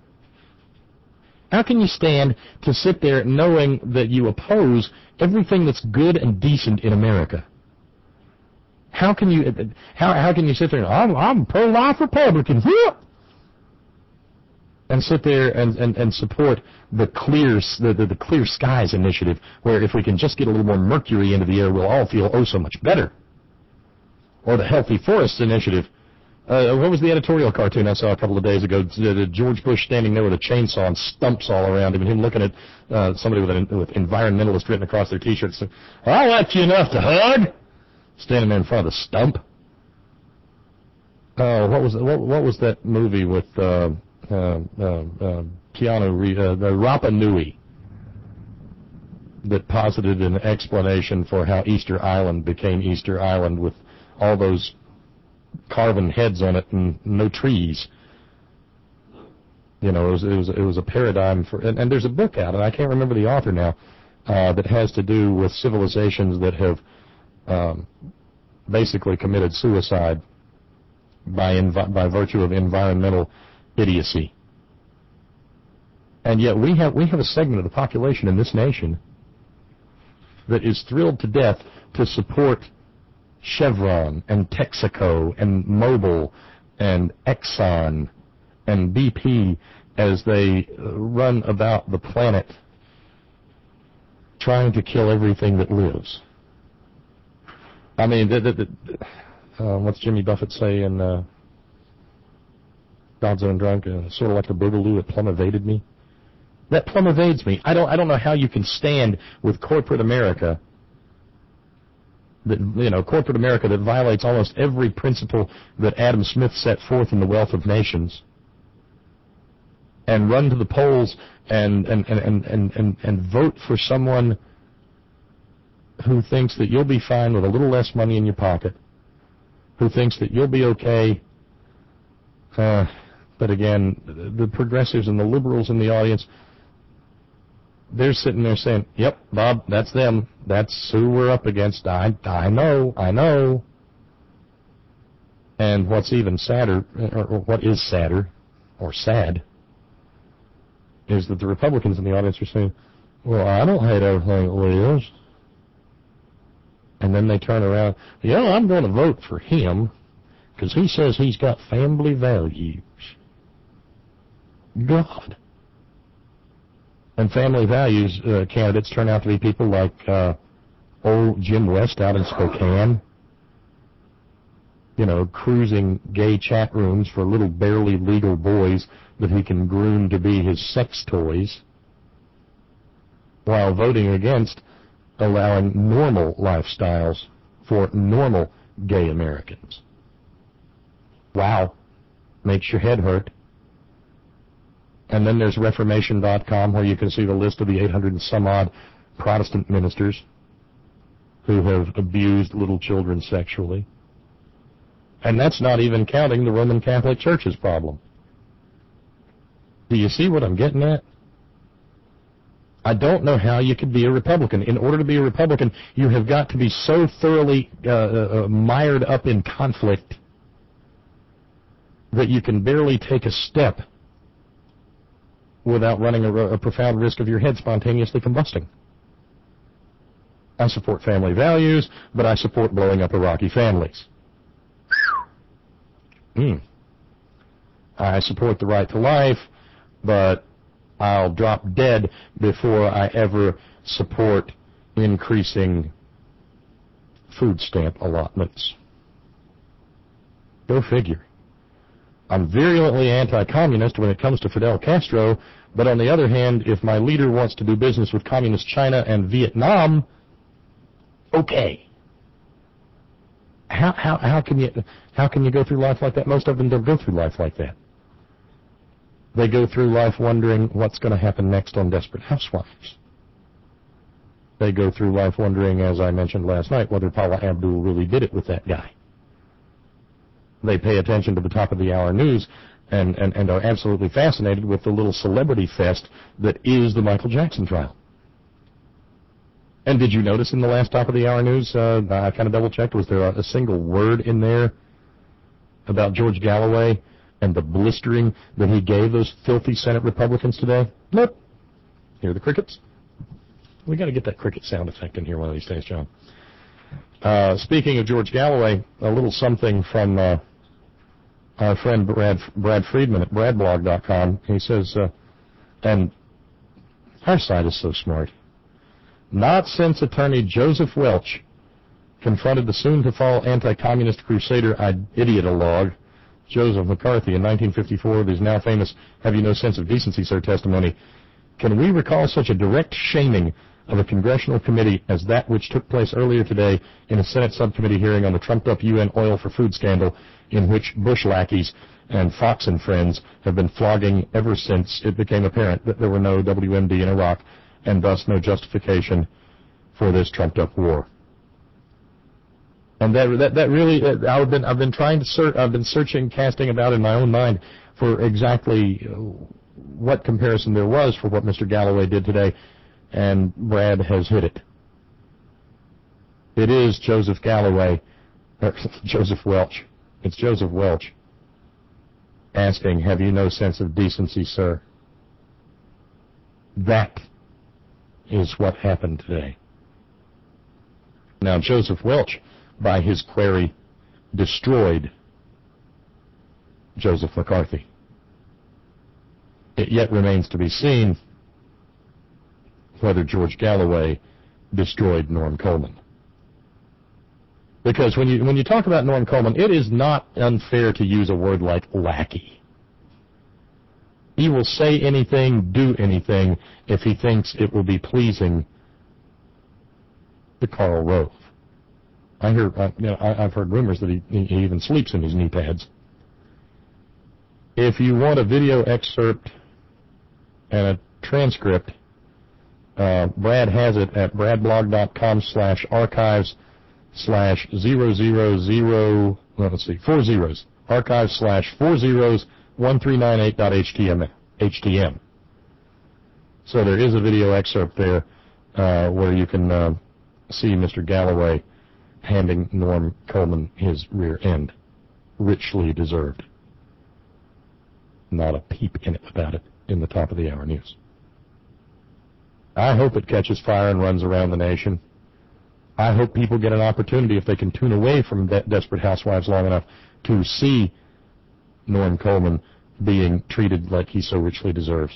How can you stand to sit there knowing that you oppose everything that's good and decent in America? How can you how how can you sit there and I'm I'm pro-life Republican? and sit there and, and, and support the clear the, the, the Clear Skies initiative, where if we can just get a little more mercury into the air, we'll all feel oh so much better. Or the Healthy Forests initiative. Uh, what was the editorial cartoon I saw a couple of days ago? Uh, George Bush standing there with a chainsaw and stumps all around him, and him looking at uh, somebody with, an, with environmentalist written across their T-shirt. So, I like you enough to hug. Standing there in front of the stump. Oh, uh, what was what, what was that movie with uh, uh, uh, uh, Keanu Reeves, uh, the Rapa Nui, that posited an explanation for how Easter Island became Easter Island with all those carven heads on it and no trees. You know, it was it was, it was a paradigm for, and, and there's a book out, and I can't remember the author now, uh, that has to do with civilizations that have um, basically committed suicide by envi- by virtue of environmental idiocy. And yet we have we have a segment of the population in this nation that is thrilled to death to support Chevron and Texaco and Mobil and Exxon and B P as they run about the planet trying to kill everything that lives. I mean, the, the, the, uh, what's Jimmy Buffett say in uh, Gonzo and Drunk? Uh, sort of like the boogaloo, it plumb evaded me. That plumb evades me. I don't. I don't know how you can stand with corporate America. That, you know, corporate America that violates almost every principle that Adam Smith set forth in The Wealth of Nations, and run to the polls and and, and, and, and, and vote for someone who thinks that you'll be fine with a little less money in your pocket, who thinks that you'll be okay. Uh, but again, the progressives and the liberals in the audience, they're sitting there saying, yep, Bob, that's them. That's who we're up against. I, I know, I know. And what's even sadder, or, or what is sadder, or sad, is that the Republicans in the audience are saying, well, I don't hate everything it lives. And then they turn around, yeah, I'm going to vote for him because he says he's got family values. God. And family values uh, candidates turn out to be people like uh, old Jim West out in Spokane, you know, cruising gay chat rooms for little barely legal boys that he can groom to be his sex toys, while voting against allowing normal lifestyles for normal gay Americans. Wow. Makes your head hurt. And then there's Reformation dot com, where you can see the list of the eight hundred and some odd Protestant ministers who have abused little children sexually. And that's not even counting the Roman Catholic Church's problem. Do you see what I'm getting at? I don't know how you could be a Republican. In order to be a Republican, you have got to be so thoroughly uh, uh, mired up in conflict that you can barely take a step without running a, a profound risk of your head spontaneously combusting. I support family values, but I support blowing up Iraqi families. Hmm. I support the right to life, but I'll drop dead before I ever support increasing food stamp allotments. Go figure. I'm virulently anti-communist when it comes to Fidel Castro, but on the other hand, if my leader wants to do business with communist China and Vietnam, okay. How how how can you how can you go through life like that? Most of them don't go through life like that. They go through life wondering what's going to happen next on Desperate Housewives. They go through life wondering, as I mentioned last night, whether Paula Abdul really did it with that guy. They pay attention to the top of the hour news and, and, and are absolutely fascinated with the little celebrity fest that is the Michael Jackson trial. And did you notice in the last top of the hour news, uh, I kind of double checked, was there a, a single word in there about George Galloway and the blistering that he gave those filthy Senate Republicans today? Nope. Hear the crickets? We got to get that cricket sound effect in here one of these days, John. Uh, speaking of George Galloway, a little something from uh, our friend Brad, Brad Friedman at brad blog dot com, he says, uh, and our side is so smart. Not since attorney Joseph Welch confronted the soon-to-fall anti-communist crusader idiotolog Joseph McCarthy in nineteen fifty-four with his now famous "Have you no sense of decency, sir?" testimony, can we recall such a direct shaming of a congressional committee as that which took place earlier today in a Senate subcommittee hearing on the trumped-up U N oil for food scandal, in which Bush lackeys and Fox and friends have been flogging ever since it became apparent that there were no W M D in Iraq and thus no justification for this trumped-up war. And that that, that really, uh, I've been I've been trying to search, I've been searching, casting about in my own mind for exactly what comparison there was for what Mister Galloway did today, and Brad has hit it. It is Joseph Galloway, or Joseph Welch. It's Joseph Welch asking, "Have you no sense of decency, sir?" That is what happened today. Now, Joseph Welch, by his query, destroyed Joseph McCarthy. It yet remains to be seen whether George Galloway destroyed Norm Coleman. Because when you when you talk about Norm Coleman, it is not unfair to use a word like lackey. He will say anything, do anything, if he thinks it will be pleasing to Karl Rove. I hear, uh, you know, I, I've heard rumors that he, he even sleeps in his knee pads. If you want a video excerpt and a transcript, uh, Brad has it at brad blog dot com slash archives slash zero zero zero. Well, let's see, four zeros. Archives slash four zeros one three nine eight dot H T M L. H T M. So there is a video excerpt there uh, where you can uh, see Mister Galloway handing Norm Coleman his rear end. Richly deserved. Not a peep in it about it in the top of the hour news. I hope it catches fire and runs around the nation. I hope people get an opportunity, if they can tune away from De- Desperate Housewives long enough, to see Norm Coleman being treated like he so richly deserves.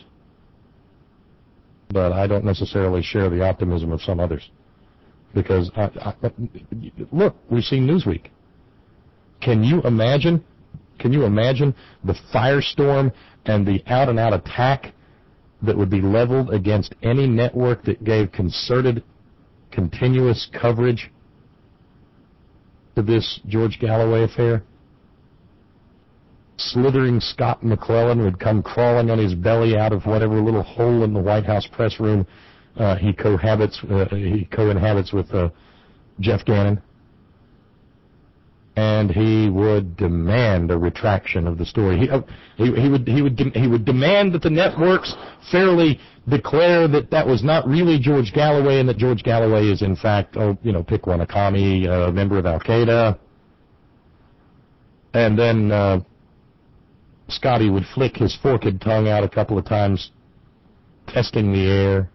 But I don't necessarily share the optimism of some others. Because, I, I, look, we've seen Newsweek. Can you imagine, can you imagine the firestorm and the out-and-out attack that would be leveled against any network that gave concerted, continuous coverage to this George Galloway affair? Slithering Scott McClellan would come crawling on his belly out of whatever little hole in the White House press room uh, he cohabits, uh, he co-inhabits with uh, Jeff Gannon, and he would demand a retraction of the story. He, uh, he, he would he would de- he would demand that the networks fairly declare that that was not really George Galloway, and that George Galloway is in fact, oh, you know, pick one, a commie, a member of Al Qaeda, and then. Uh, Scotty would flick his forked tongue out a couple of times, testing the air,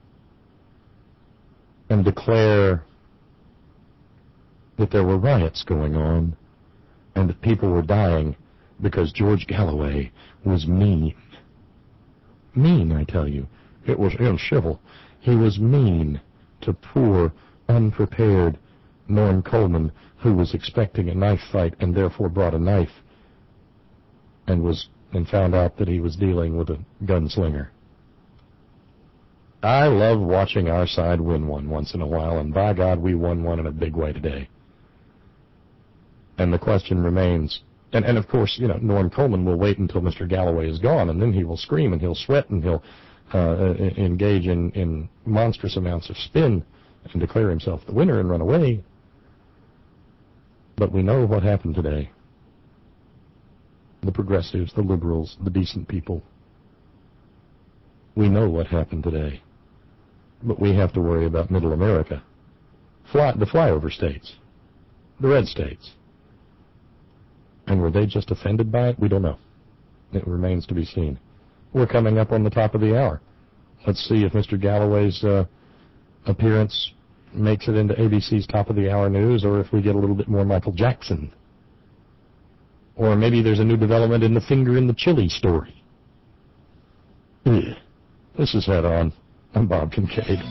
and declare that there were riots going on and that people were dying because George Galloway was mean. Mean, I tell you. It was ill civil. He was mean to poor, unprepared Norm Coleman, who was expecting a knife fight and therefore brought a knife and was and found out that he was dealing with a gunslinger. I love watching our side win one once in a while, and by God, we won one in a big way today. And the question remains, and, and of course, you know, Norm Coleman will wait until Mister Galloway is gone, and then he will scream, and he'll sweat, and he'll uh, engage in, in monstrous amounts of spin and declare himself the winner and run away. But we know what happened today. The progressives, the liberals, the decent people. We know what happened today. But we have to worry about middle America. Fly, the flyover states. The red states. And were they just offended by it? We don't know. It remains to be seen. We're coming up on the top of the hour. Let's see if Mister Galloway's uh, appearance makes it into A B C's top of the hour news, or if we get a little bit more Michael Jackson. Or maybe there's a new development in the finger in the chili story. Ugh. This is Head On. I'm Bob Kincaid.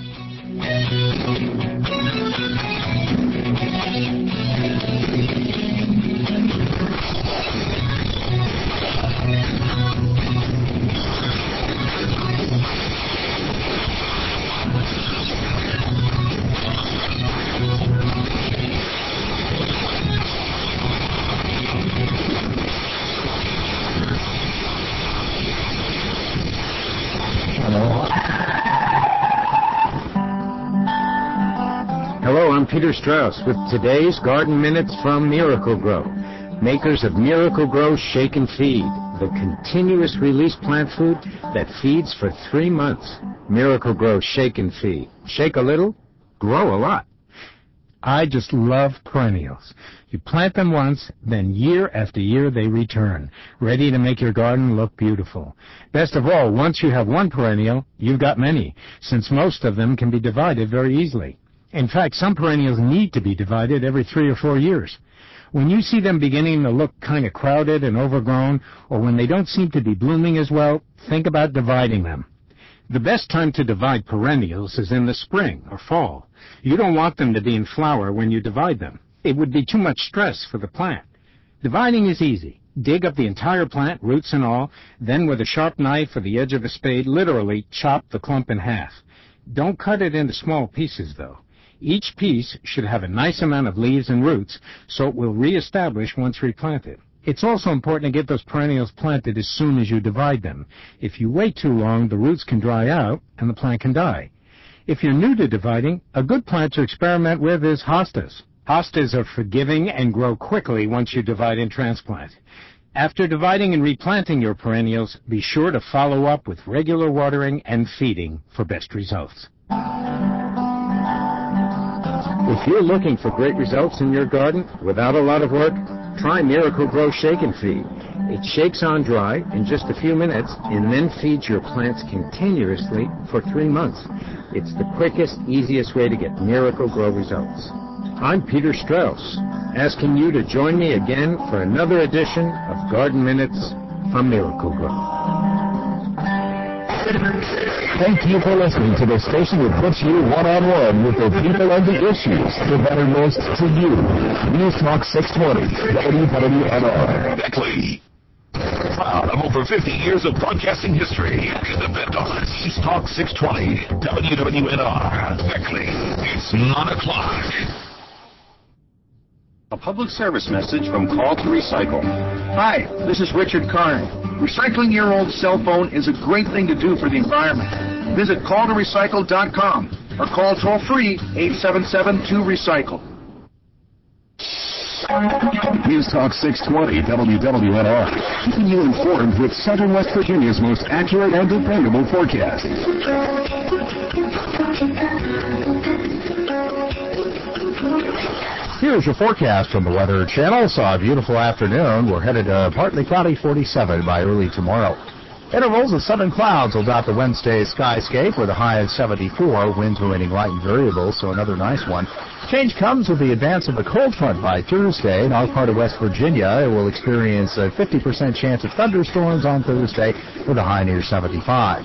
Hello, I'm Peter Strauss with today's Garden Minutes from Miracle-Gro, makers of Miracle-Gro Shake and Feed, the continuous release plant food that feeds for three months. Miracle-Gro Shake and Feed. Shake a little, grow a lot. I just love perennials. You plant them once, then year after year they return, ready to make your garden look beautiful. Best of all, once you have one perennial, you've got many, since most of them can be divided very easily. In fact, some perennials need to be divided every three or four years. When you see them beginning to look kind of crowded and overgrown, or when they don't seem to be blooming as well, think about dividing them. The best time to divide perennials is in the spring or fall. You don't want them to be in flower when you divide them. It would be too much stress for the plant. Dividing is easy. Dig up the entire plant, roots and all, then with a sharp knife or the edge of a spade, literally chop the clump in half. Don't cut it into small pieces, though. Each piece should have a nice amount of leaves and roots, so it will reestablish once replanted. It's also important to get those perennials planted as soon as you divide them. If you wait too long, the roots can dry out and the plant can die. If you're new to dividing, a good plant to experiment with is hostas. Hostas are forgiving and grow quickly once you divide and transplant. After dividing and replanting your perennials, be sure to follow up with regular watering and feeding for best results. If you're looking for great results in your garden without a lot of work, try Miracle-Gro Shake and Feed. It shakes on dry in just a few minutes and then feeds your plants continuously for three months. It's the quickest, easiest way to get Miracle-Gro results. I'm Peter Strauss, asking you to join me again for another edition of Garden Minutes from Miracle-Gro. Thank you for listening to the station that puts you one-on-one with the people and the issues that matter most to you. News Talk six twenty, W W N R. Beckley. Proud of over fifty years of broadcasting history. Depend on News Talk six twenty, W W N R. Beckley. It's nine o'clock. A public service message from Call to Recycle. Hi, this is Richard Karn. Recycling your old cell phone is a great thing to do for the environment. Visit call to recycle dot com or call toll-free eight seven seven two recycle. News Talk six twenty W W N R. Keeping you informed with Southern West Virginia's most accurate and dependable forecast. Here's your forecast from the Weather Channel. Saw a beautiful afternoon. We're headed to partly cloudy forty-seven by early tomorrow. Intervals of southern clouds will dot the Wednesday skyscape with a high of seventy-four. Winds remaining light and variable, so another nice one. Change comes with the advance of the cold front by Thursday. In our part of West Virginia, it will experience a fifty percent chance of thunderstorms on Thursday with a high near seventy-five.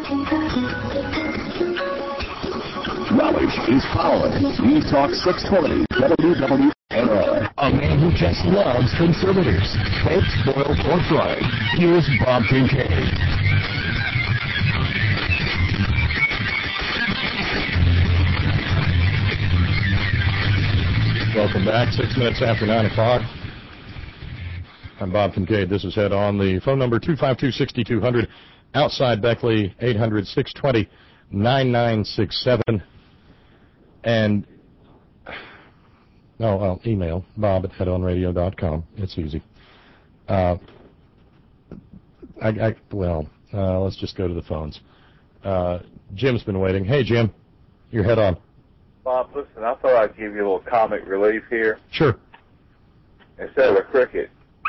Knowledge is power. News Talk six twenty, W W N R. A man who just loves conservatives. Baked, boiled, or fried. Here's Bob Kincaid. Welcome back. Six minutes after nine o'clock. I'm Bob Kincaid. This is Head On. The phone number two five two, six two zero zero. Outside Beckley, eight hundred, six two zero, nine nine six seven. And, no, well, email, bob at head on radio dot com. It's easy. Uh, I, I, well, uh, let's just go to the phones. Uh, Jim's been waiting. Hey, Jim, you're Head On. Bob, listen, I thought I'd give you a little comic relief here. Sure. Instead of a cricket.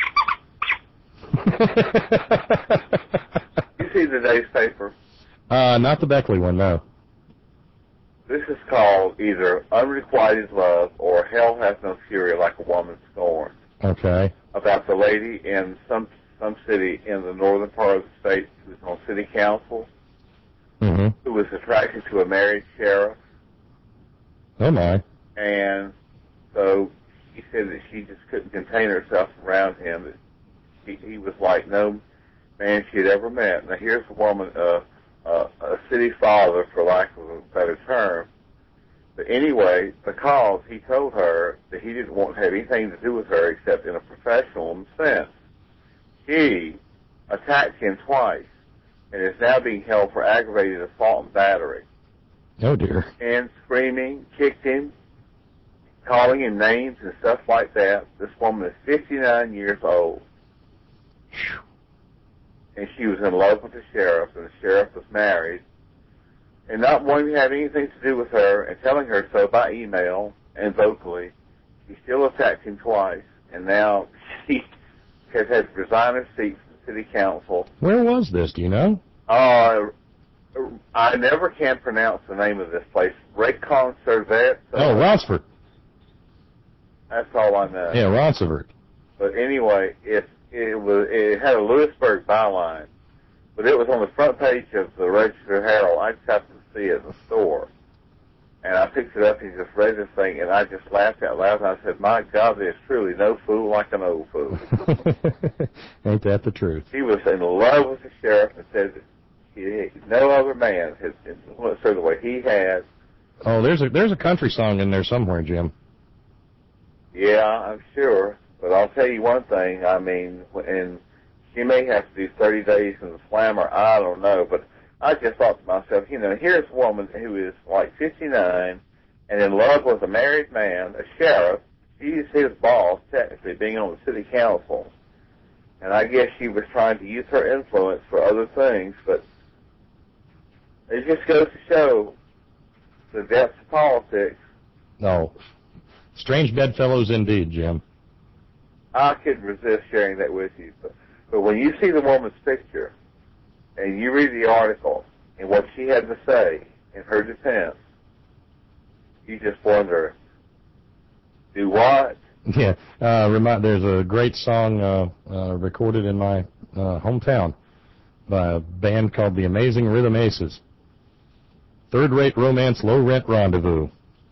You see today's paper? Uh, not the Beckley one, no. This is called either Unrequited Love or Hell Has No Fury Like a Woman Scorned. Okay. about the lady in some some city in the northern part of the state who was on city council, Mm-hmm. who was attracted to a married sheriff. Oh, my. And so she said that she just couldn't contain herself around him. That he, he was like no man she had ever met. Now, here's a woman, uh, uh, a city father, for lack of a better term. But anyway, because he told her that he didn't want to have anything to do with her except in a professional sense, she attacked him twice and is now being held for aggravated assault and battery. Oh, dear. And screaming, kicked him, calling him names and stuff like that. This woman is fifty-nine years old. And she was in love with the sheriff, and the sheriff was married. And not wanting to have anything to do with her and telling her so by email and vocally, he still attacked him twice. And now she has had to resign her seat from the city council. Where was this, do you know? Uh, I never can pronounce the name of this place. Raycon Servet. Oh, Rossford. That's all I know. Yeah, Rossford. But anyway, it it was it had a Lewisburg byline, but it was on the front page of the Register Herald. I just happened to see it in the store, and I picked it up and just read this thing, and I just laughed out loud. And I said, "My God, there's truly no fool like an old fool." Ain't that the truth? He was in love with the sheriff and said that he, no other man has influenced her the way he has. Oh, there's a there's a country song in there somewhere, Jim. Yeah, I'm sure. But I'll tell you one thing. I mean, and she may have to do thirty days in the slammer. I don't know. But I just thought to myself, you know, here's a woman who is like fifty-nine and in love with a married man, a sheriff. She's his boss, technically, being on the city council. And I guess she was trying to use her influence for other things. But it just goes to show the depths of politics. No. Strange bedfellows indeed, Jim. I couldn't resist sharing that with you. But, but when you see the woman's picture and you read the article and what she had to say in her defense, you just wonder, do what? Yeah. Uh, remind, there's a great song uh, uh, recorded in my uh, hometown by a band called the Amazing Rhythm Aces. Third-rate romance, low-rent rendezvous.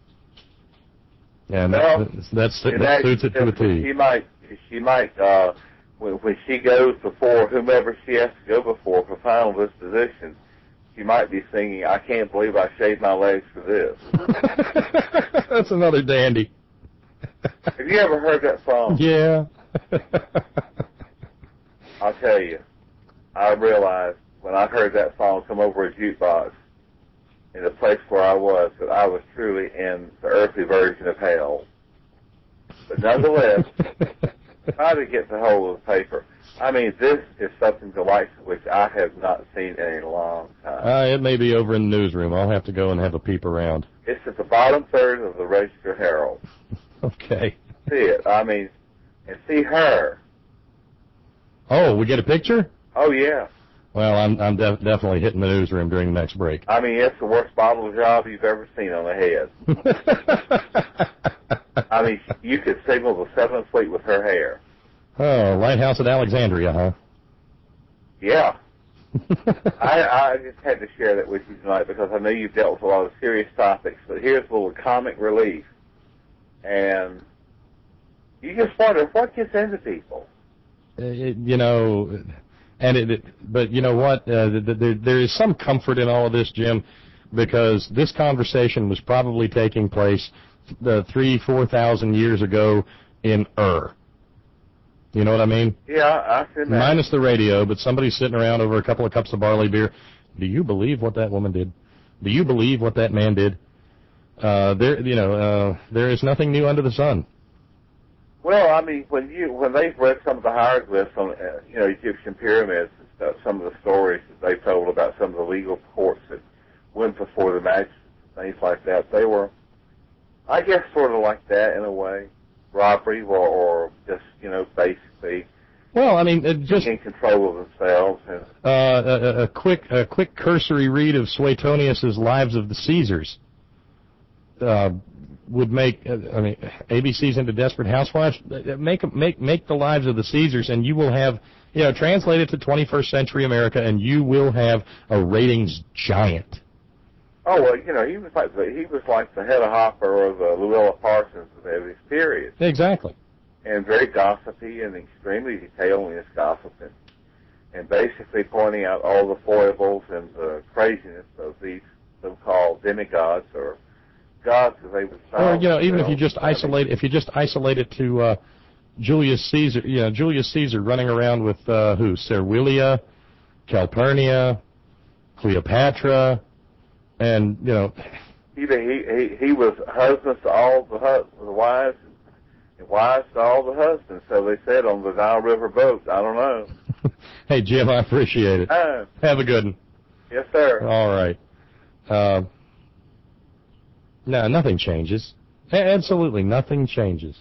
And well, that, that's, that, that, that suits it to a T. She might, she might, uh, when, when she goes before whomever she has to go before for final disposition, she might be singing, "I can't believe I shaved my legs for this." That's another dandy. Have you ever heard that song? Yeah. I'll tell you, I realized when I heard that song come over a jukebox in the place where I was, that I was truly in the earthly version of hell. But nonetheless, try to get the hold of the paper. I mean, this is something to like which I have not seen in a long time. Uh, it may be over in the newsroom. I'll have to go and have a peep around. It's at the bottom third of the Register Herald. Okay. See it. I mean, and see her. Oh, we get a picture? Oh, yeah. Well, I'm I'm def- definitely hitting the newsroom during the next break. I mean, it's the worst bottle job you've ever seen on the head. I mean, you could signal the seventh fleet with her hair. Oh, Lighthouse at Alexandria, huh? Yeah. I, I just had to share that with you tonight because I know you've dealt with a lot of serious topics, but here's a little comic relief. And you just wonder, what gets into people? Uh, it, you know, and it, it, but you know what? Uh, there, there is some comfort in all of this, Jim, because this conversation was probably taking place uh, three, four thousand years ago in Ur. You know what I mean? Yeah, I can imagine. Minus the radio, but somebody's sitting around over a couple of cups of barley beer. Do you believe what that woman did? Do you believe what that man did? Uh, there, you know, uh, there is nothing new under the sun. Well, I mean, when you when they've read some of the hieroglyphs on, uh, you know, Egyptian pyramids and stuff, some of the stories that they told about some of the legal courts that went before the magistrates and things like that, they were, I guess, sort of like that in a way, robbery or, or just, you know, basically. Well, I mean, it just in control of themselves. And, uh, a, a quick, a quick cursory read of Suetonius's Lives of the Caesars uh, would make, uh, I mean, A B C's into Desperate Housewives, make, make, make the lives of the Caesars, and you will have, you know, translate it to twenty-first century America, and you will have a ratings giant. Oh, well, you know, he was like the, he was like the Hedda Hopper or the Luella Parsons of his period. Exactly. And very gossipy and extremely detailed in his gossiping. And basically pointing out all the foibles and the craziness of these so-called demigods or gods as they would style. Or, you know, even if you just isolate, if you just isolate it to uh, Julius Caesar, you know, Julius Caesar running around with uh, who? Servilia, Calpurnia, Cleopatra, and, you know. He, he, he was husbands to all the, hus- the wives and wives to all the husbands, so they said on the Nile River boat. I don't know. Hey, Jim, I appreciate it. Uh, Have a good one. Yes, sir. All right. Uh, no, nothing changes. Absolutely nothing changes.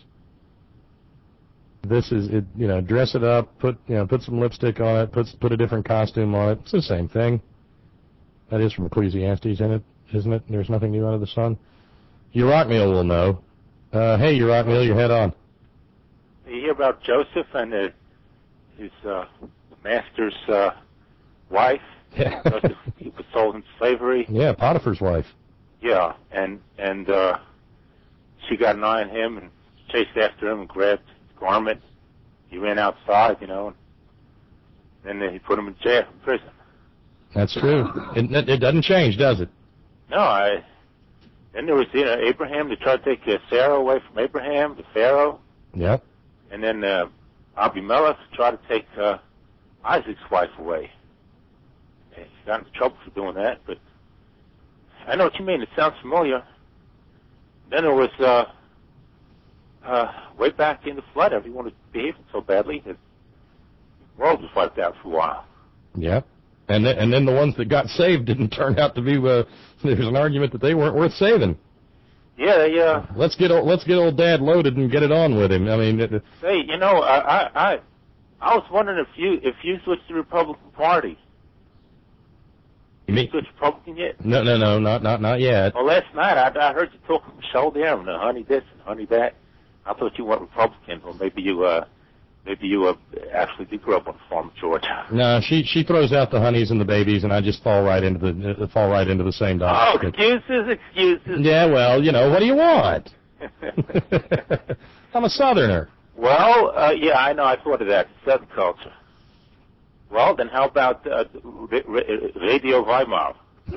This is, it, you know, dress it up, put, you know, put some lipstick on it, put, put a different costume on it. It's the same thing. That is from Ecclesiastes, isn't it? Isn't it? There's nothing new under the sun. Urachmiel will know. Uh, hey, Urachmiel, your head on. You hear about Joseph and uh, his uh, master's uh, wife? Yeah. Joseph, he was sold into slavery. Yeah, Potiphar's wife. Yeah, and and uh, she got an eye on him and chased after him and grabbed his garment. He ran outside, you know, and then he put him in jail, prison. That's true. It, it doesn't change, does it? No, I. Then there was, you know, Abraham. They tried to take uh, Sarah away from Abraham to Pharaoh. Yep. And then uh, Abimelech tried to take uh, Isaac's wife away. And he got into trouble for doing that, but I know what you mean. It sounds familiar. Then there was uh, uh, way back in the flood. Everyone was behaving so badly that the world was wiped out for a while. Yep. And then, and then the ones that got saved didn't turn out to be. Uh, there's an argument that they weren't worth saving. Yeah, yeah. Let's get old, let's get old Dad loaded and get it on with him. I mean, it, Hey, you know, I, I, I, I was wondering if you, if you switched to the Republican Party. You mean? You switched Republican yet? No, no, no, not, not, not yet. Well, last night I, I heard you talking to Michelle Darren, uh, honey this and honey that. I thought you went Republican, or maybe you, uh, maybe you uh, actually did grow up on the farm in Georgia. No, she she throws out the honeys and the babies, and I just fall right into the uh, fall right into the same Oh, dog. excuses, excuses. Yeah, well, you know, what do you want? I'm a Southerner. Well, uh, yeah, I know. I thought of that. Southern culture. Well, then how about uh, R- R- Radio Weimar?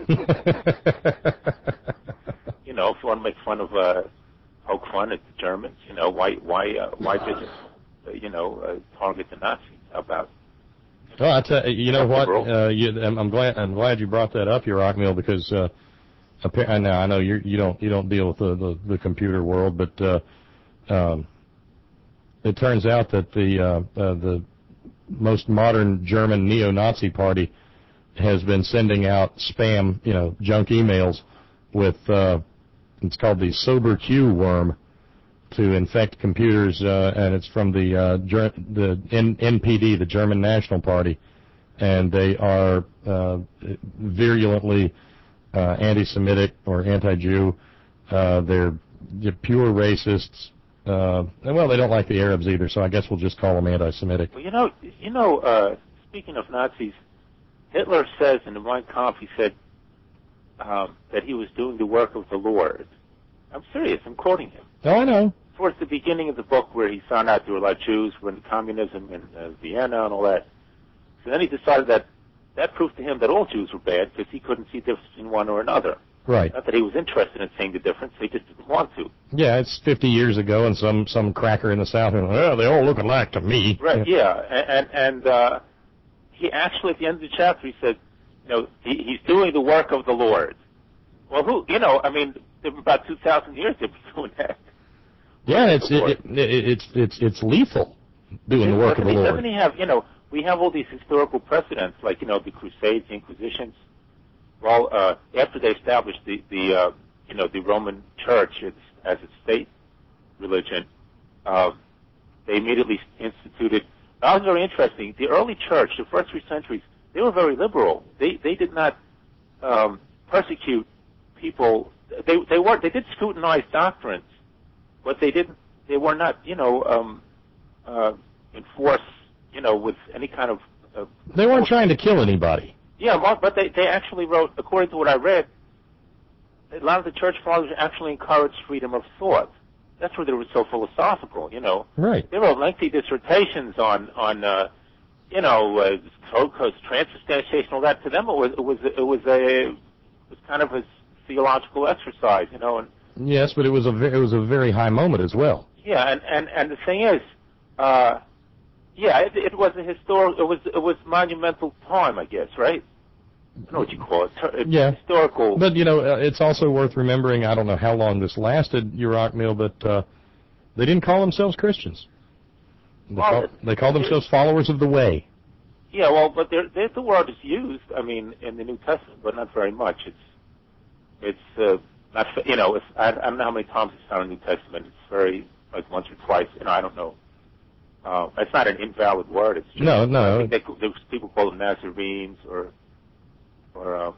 You know, if you want to make fun of, uh, poke fun at the Germans, you know, why, why, uh, why did it, uh, you know, uh, target the Nazis? How about? Well, I tell you know what? Uh, you, I'm, I'm glad I'm glad you brought that up, Urachmiel, because uh, appa- now I know you you don't you don't deal with the, the, the computer world, but uh, um, it turns out that the uh, uh, the most modern German neo-Nazi party has been sending out spam, you know, junk emails with uh, it's called the Sober Q worm to infect computers, uh, and it's from the uh, Ger- the N- NPD, the German National Party, and they are uh, virulently uh, anti-Semitic or anti-Jew. Uh, they're, they're pure racists. Uh, and well, they don't like the Arabs either, so I guess we'll just call them anti-Semitic. Well, you know, you know. Uh, speaking of Nazis, Hitler says in the Mein Kampf, he said um, that he was doing the work of the Lord. I'm serious. I'm quoting him. Oh, I know. Towards the beginning of the book, where he found out there were a lot of Jews were in communism in uh, Vienna and all that. So then he decided that that proved to him that all Jews were bad because he couldn't see the difference in one or another. Right. Not that he was interested in seeing the difference, he just didn't want to. Yeah, it's fifty years ago, and some some cracker in the South, and well, they all look alike to me. Right. Yeah, and and uh, he actually at the end of the chapter he said, you know, he, he's doing the work of the Lord. Well, who, you know, I mean, about two thousand years they've been doing that. Yeah, it's it, it, it, it's it's it's lethal doing the work of the Doesn't he, Lord. doesn't he have, you know, we have all these historical precedents, like, you know, the Crusades, the Inquisitions. Well, uh, after they established the, the uh, you know, the Roman Church as, as its state religion, uh, they immediately instituted. That was very interesting. The early church, the first three centuries, they were very liberal. They they did not um, persecute people they they were they did scrutinize doctrines, but they didn't. They were not, you know, um, uh, enforce, you know, with any kind of. Uh, they weren't trying to kill anybody. Yeah, but they they actually wrote, according to what I read, a lot of the church fathers actually encouraged freedom of thought. That's where they were so philosophical, you know. Right. They wrote lengthy dissertations on on, uh, you know, uh, transubstantiation, all that. To them, it was it was it was a it was kind of a theological exercise, you know. And yes, but it was a ve- it was a very high moment as well. yeah, and and and the thing is, uh, yeah, it, it was a historic. It was it was monumental time, I guess, right? I don't know what you call it. It's yeah. Historical. But, you know, uh, it's also worth remembering, I don't know how long this lasted, your Rockmill, but uh, they didn't call themselves Christians. They, well, call, they called themselves followers of the way. Yeah, well, but they're, they're, the word is used, I mean, in the New Testament, but not very much. It's, it's uh, not, you know, it's, I, I don't know how many times it's found in the New Testament. It's very, like once or twice, you know, I don't know. Uh, it's not an invalid word. It's just, no, no. I think they, they, people call them Nazarenes or... Or um,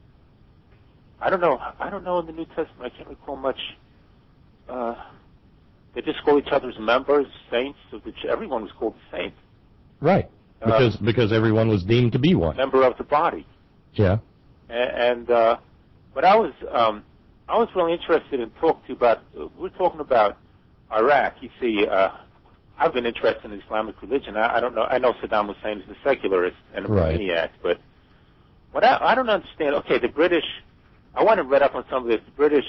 I don't know. I don't know in the New Testament. I can't recall much. Uh, they just call each other's members, saints. Of the ch- everyone was called a saint. Right. Because uh, because everyone was deemed to be one. Member of the body. Yeah. And, and uh, but I was um, I was really interested in talking to you about. Uh, we're talking about Iraq. You see, uh, I've been interested in Islamic religion. I, I don't know. I know Saddam Hussein is a secularist and a right. maniac, but. What I, I don't understand, okay, the British, I want to read up on some of this. The British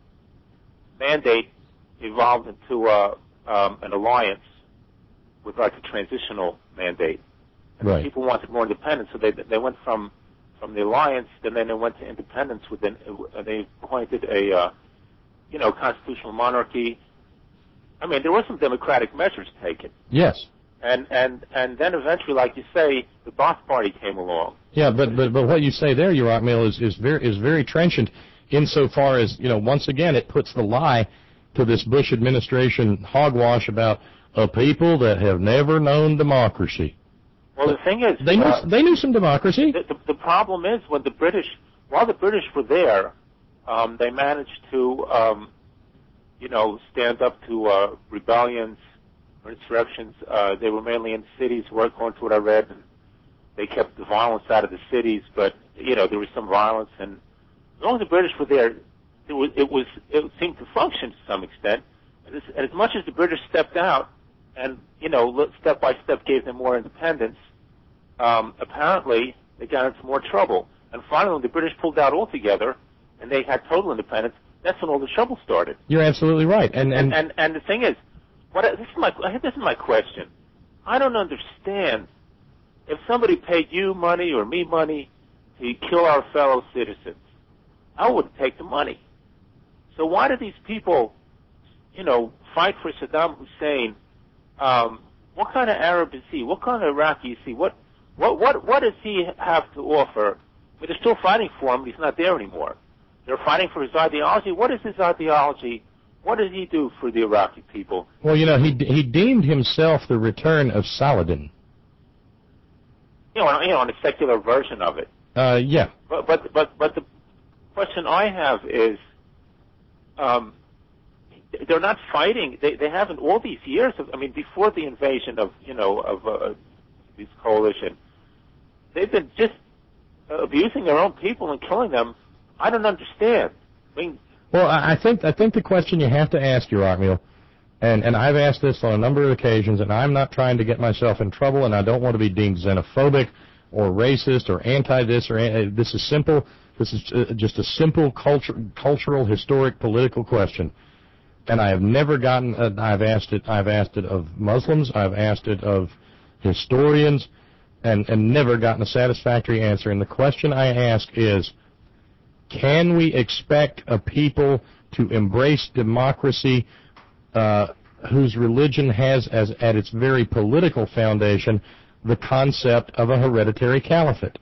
mandate evolved into uh, um, an alliance with like a transitional mandate. And right. people wanted more independence, so they they went from from the alliance, and then they went to independence. Within, uh, they appointed a, uh, you know, constitutional monarchy. I mean, there were some democratic measures taken. Yes. And and and then eventually, like you say, the Ba'ath Party came along. Yeah, but but but what you say there, your Rockmill, is is very is very trenchant, insofar as, you know, once again it puts the lie to this Bush administration hogwash about a people that have never known democracy. Well, the thing is, they knew uh, they knew some democracy. The, the, the problem is when the British, while the British were there, um, they managed to, um, you know, stand up to uh, rebellions. Insurrections, uh, they were mainly in cities, according to what I read, and they kept the violence out of the cities, but, you know, there was some violence, and as long as the British were there, it was, it was, it seemed to function to some extent, and as, and as much as the British stepped out, and, you know, step by step gave them more independence, um, apparently they got into more trouble, and finally when the British pulled out altogether, and they had total independence, that's when all the trouble started. You're absolutely right, and, and, and, and, and the thing is, What, this is my this is my question. I don't understand if somebody paid you money or me money to kill our fellow citizens. I wouldn't take the money. So why do these people, you know, fight for Saddam Hussein? Um, what kind of Arab is he? What kind of Iraqi is he? What what what what does he have to offer? But they're still fighting for him. He's not there anymore. They're fighting for his ideology. What is his ideology? What did he do for the Iraqi people? Well, you know, he he deemed himself the return of Saladin. You know, you know, on a secular version of it. Uh, yeah. But but but but the question I have is, um, they're not fighting. They they haven't all these years of. I mean, before the invasion of you know of uh, this coalition, they've been just abusing their own people and killing them. I don't understand. I mean. Well, I think I think the question you have to ask, your Rockmill, and and I've asked this on a number of occasions, and I'm not trying to get myself in trouble, and I don't want to be deemed xenophobic or racist or anti-this or anti, this is simple. This is just a simple culture, cultural, historic, political question, and I have never gotten. Uh, I've asked it. I've asked it of Muslims. I've asked it of historians, and and never gotten a satisfactory answer. And the question I ask is, can we expect a people to embrace democracy uh, whose religion has as at its very political foundation the concept of a hereditary caliphate?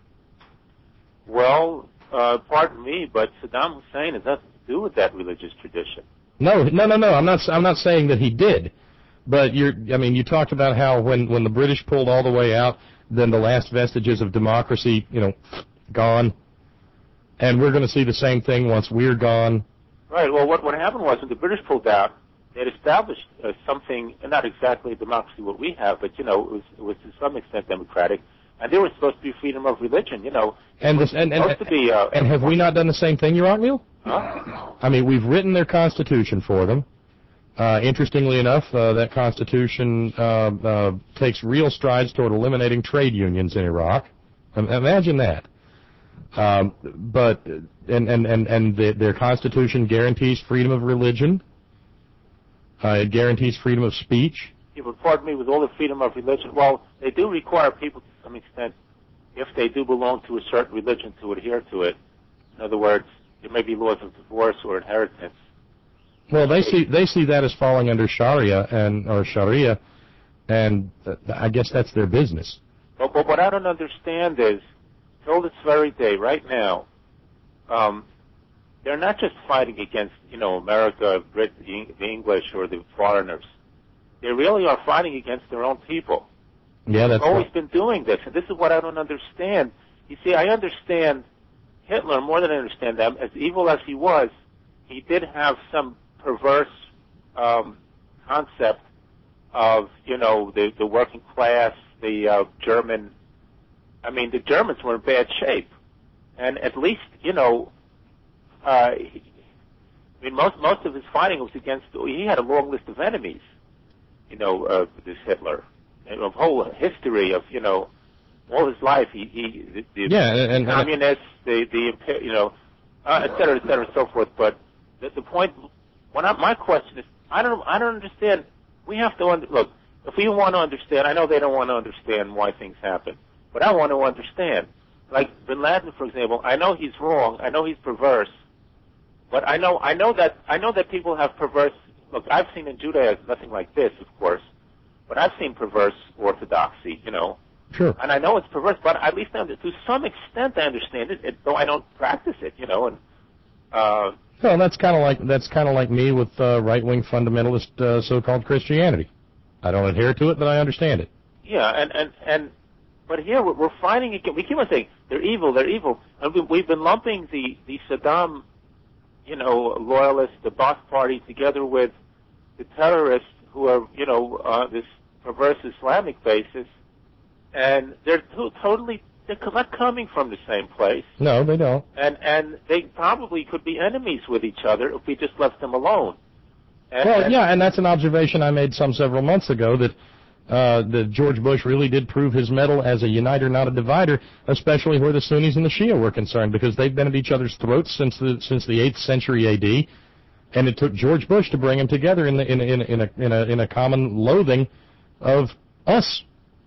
Well, uh, pardon me, but Saddam Hussein has nothing to do with that religious tradition. No, no, no, no. I'm not. I'm not saying that he did, but you're. I mean, you talked about how when when the British pulled all the way out, then the last vestiges of democracy, you know, gone. And we're going to see the same thing once we're gone. Right. Well, what what happened was when the British pulled out, they had established uh, something, not exactly a democracy what we have, but you know, it was it was to some extent democratic, and there was supposed to be freedom of religion. You know, and this, and and, supposed to be, uh, and have we not done the same thing, Your Honor? Huh? I mean, we've written their constitution for them. Uh, interestingly enough, uh, that constitution uh, uh, takes real strides toward eliminating trade unions in Iraq. Um, imagine that. Um, but and and and and the, their constitution guarantees freedom of religion. Uh, it guarantees freedom of speech. Yeah, but pardon me, with all the freedom of religion, well, they do require people to some extent, if they do belong to a certain religion, to adhere to it. In other words, there may be laws of divorce or inheritance. Well, they see they see that as falling under Sharia and or Sharia, and uh, I guess that's their business. But, but what I don't understand is, till this very day, right now, um, they're not just fighting against, you know, America, Brit, the, the English, or the foreigners. They really are fighting against their own people. Yeah, that's They've always right. been doing this, and this is what I don't understand. You see, I understand Hitler more than I understand them. As evil as he was, he did have some perverse um, concept of, you know, the, the working class, the uh, German. I mean, the Germans were in bad shape, and at least, you know, uh, he, I mean, most most of his fighting was against. He had a long list of enemies, you know, uh, this Hitler, and a whole history of, you know, all his life. He, he the, the yeah, and, and communists, the the you know, uh, et cetera, et cetera, and so forth. But the, the point. When I, my question is, I don't, I don't understand. We have to under, look. If we want to understand, I know they don't want to understand why things happen, but I want to understand. Like Bin Laden, for example, I know he's wrong. I know he's perverse, but I know, I know that, I know that people have perverse. Look, I've seen in Judaism nothing like this, of course, but I've seen perverse orthodoxy. You know. Sure. And I know it's perverse, but at least I, to some extent I understand it, it, though I don't practice it. You know, and. Uh, Well, that's kind of like that's kind of like me with uh, right-wing fundamentalist uh, so-called Christianity. I don't adhere to it, but I understand it. Yeah, and and and, but here we're, we're fighting again. We keep on saying they're evil, they're evil, and we, we've been lumping the the Saddam, you know, loyalists, the Ba'ath Party, together with the terrorists who are, you know, uh, this perverse Islamic basis, and they're two totally. They're not coming from the same place. No, they don't. And and they probably could be enemies with each other if we just left them alone. And, well, and yeah, and that's an observation I made some several months ago, that uh, that George Bush really did prove his mettle as a uniter, not a divider, especially where the Sunnis and the Shia were concerned, because they've been at each other's throats since the since the eighth century A D, and it took George Bush to bring them together in the in in in a in a in a common loathing of us.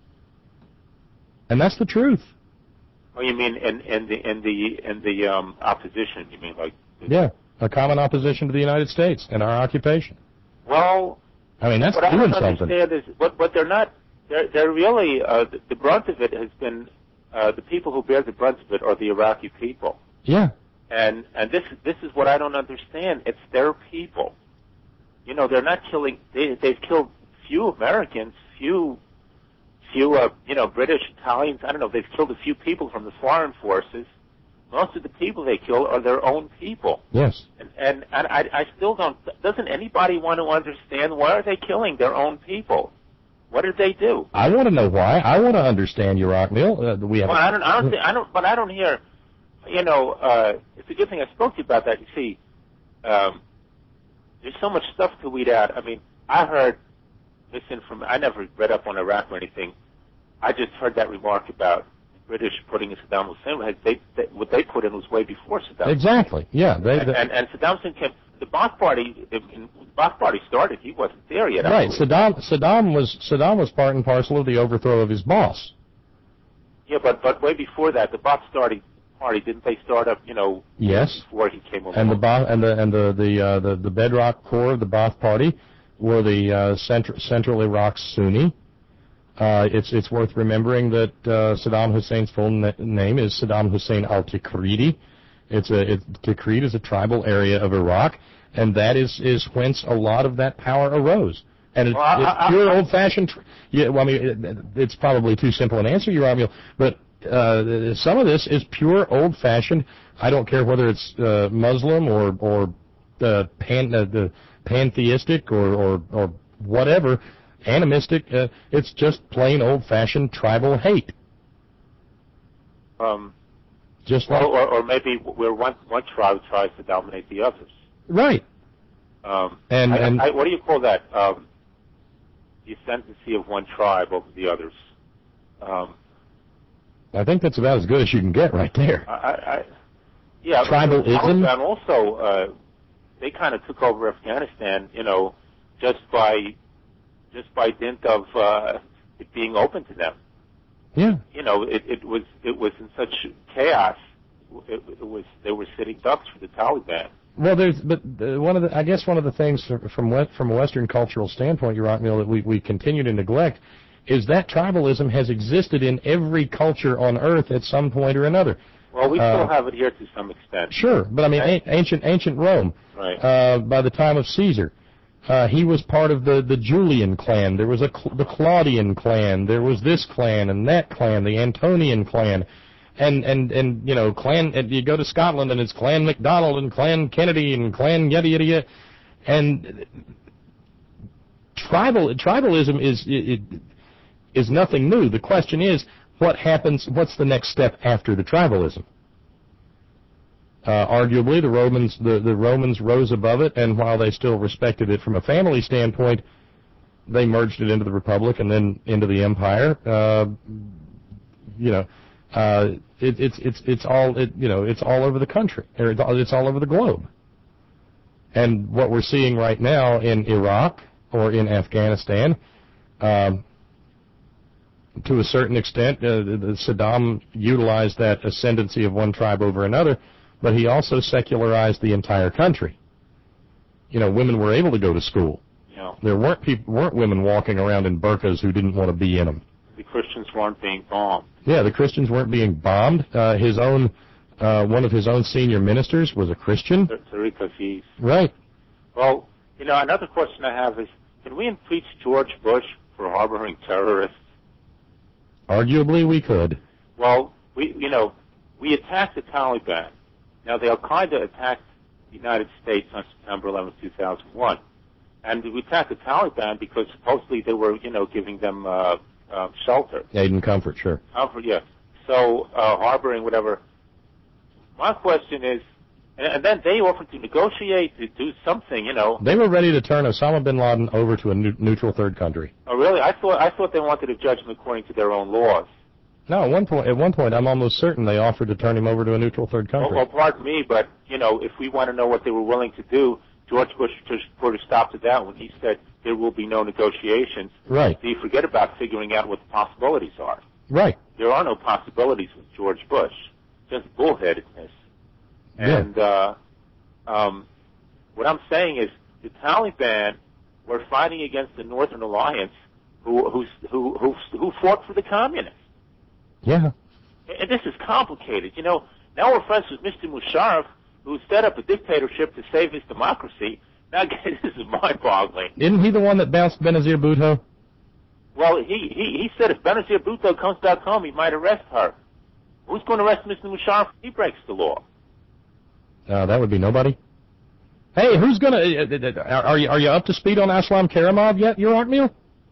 And that's the truth. Oh, you mean in, in the in the in the um, opposition? You mean like? Yeah, a common opposition to the United States and our occupation. Well, I mean that's what doing I don't something. understand is, but but they're not. They're they're really uh, the, the brunt of it has been uh, the people who bear the brunt of it are the Iraqi people. Yeah. And and this this is what I don't understand. It's their people. You know, they're not killing. They they've killed few Americans, few. few, uh, you know, British, Italians, I don't know, they've killed a few people from the foreign forces. Most of the people they kill are their own people. Yes. And, and, and I, I still don't, doesn't anybody want to understand why are they killing their own people? What did they do? I want to know why. I want to understand Iraq, Neil. Uh, we have. Well, I don't, I don't, think, I don't, but I don't hear, you know, uh, it's a good thing I spoke to you about that. You see, um, there's so much stuff to weed out. I mean, I heard this information, I never read up on Iraq or anything. I just heard that remark about the British putting in Saddam Hussein. They, they, what they put in was way before Saddam. Exactly. Yeah. They, and, and, and Saddam Hussein came. The Ba'ath Party, when the Ba'ath Party started, he wasn't there yet. Right. Saddam. Saddam was Saddam was part and parcel of the overthrow of his boss. Yeah, but but way before that, the Ba'ath Party, party didn't they start up? You know. Yes. Before he came along. And the Ba'ath, and the and the the uh, the, the bedrock core of the Ba'ath Party were the uh, central central Iraq Sunni. Uh, it's it's worth remembering that uh, Saddam Hussein's full na- name is Saddam Hussein al-Tikriti. It's a it, Tikrit is a tribal area of Iraq, and that is is whence a lot of that power arose. And it, well, I, it's I, pure I, old-fashioned. Tr- yeah, well, I mean, it, it's probably too simple an answer, Uriah, but uh, some of this is pure old-fashioned. I don't care whether it's uh, Muslim or or uh, pan, uh, the pantheistic or, or, or whatever, animistic. Uh, it's just plain old-fashioned tribal hate. Um, Just like, or, or maybe where one one tribe tries to dominate the others. right. Um, And, I, and I, what do you call that? Um, the ascendancy of one tribe over the others. Um, I think that's about as good as you can get right there. I, I, yeah, Tribalism? And also, uh, they kind of took over Afghanistan, you know, just by just by dint of uh, it being open to them. Yeah. You know, it, it was it was in such chaos. It, it was they were sitting ducks for the Taliban. Well, there's, but uh, one of the, I guess one of the things from from, from a Western cultural standpoint, You're right, Neil, that we we continue to neglect is that tribalism has existed in every culture on Earth at some point or another. Well, we Uh, still have it here to some extent. Sure, but I mean, a- ancient ancient Rome, Right. uh, by the time of Caesar, uh, he was part of the, the Julian clan. There was a Cl- the Claudian clan. There was this clan and that clan, the Antonian clan, and and and you know, clan. And you go to Scotland and it's Clan MacDonald and Clan Kennedy and Clan yada yada yada, and tribal tribalism is it, is nothing new. The question is, what happens? What's the next step after the tribalism? Uh, arguably, the Romans the, the Romans rose above it, and while they still respected it from a family standpoint, they merged it into the Republic and then into the Empire. Uh, you know, uh, it, it's it's it's all it, you know it's all over the country, or it's all over the globe. And what we're seeing right now in Iraq or in Afghanistan, um, to a certain extent, uh, Saddam utilized that ascendancy of one tribe over another, but he also secularized the entire country. You know, women were able to go to school. Yeah. There weren't people, weren't women walking around in burqas who didn't want to be in them. The Christians weren't being bombed. Yeah, the Christians weren't being bombed. Uh, his own, uh, one of his own senior ministers was a Christian. Tariq Aziz. Right. Well, you know, another question I have is, can we impeach George Bush for harboring terrorists? Arguably, we could. Well, we, you know, we attacked the Taliban. Now, the Al-Qaeda attacked the United States on September eleventh, two thousand one. And we attacked the Taliban because supposedly they were, you know, giving them uh, uh, shelter. Aid and comfort, sure. Comfort, yes. So, uh, harboring whatever. My question is, and, and then they offered to negotiate, to do something, you know. They were ready to turn Osama bin Laden over to a ne- neutral third country. Oh, really? I thought I thought they wanted a judgment according to their own laws. No, at one point, at one point, I'm almost certain they offered to turn him over to a neutral third country. Well, well, pardon me, but, you know, if we want to know what they were willing to do, George Bush just put a stop to that when he said there will be no negotiations. Right. So you forget about figuring out what the possibilities are. Right. There are no possibilities with George Bush. Just bullheadedness. Yeah. And uh, um, what I'm saying is the Taliban were fighting against the Northern Alliance who, who, who, who, who fought for the communists. Yeah. And this is complicated. You know, now we're friends with Mister Musharraf, who set up a dictatorship to save his democracy. Now, this is mind-boggling. Isn't he the one that bounced Benazir Bhutto? Well, he, he, he said if Benazir Bhutto comes back home, he might arrest her. Who's going to arrest Mister Musharraf? He breaks the law. Uh, that would be nobody. Hey, who's going to... Uh, are you are you up to speed on Aslam Karimov yet, your Arkmeal?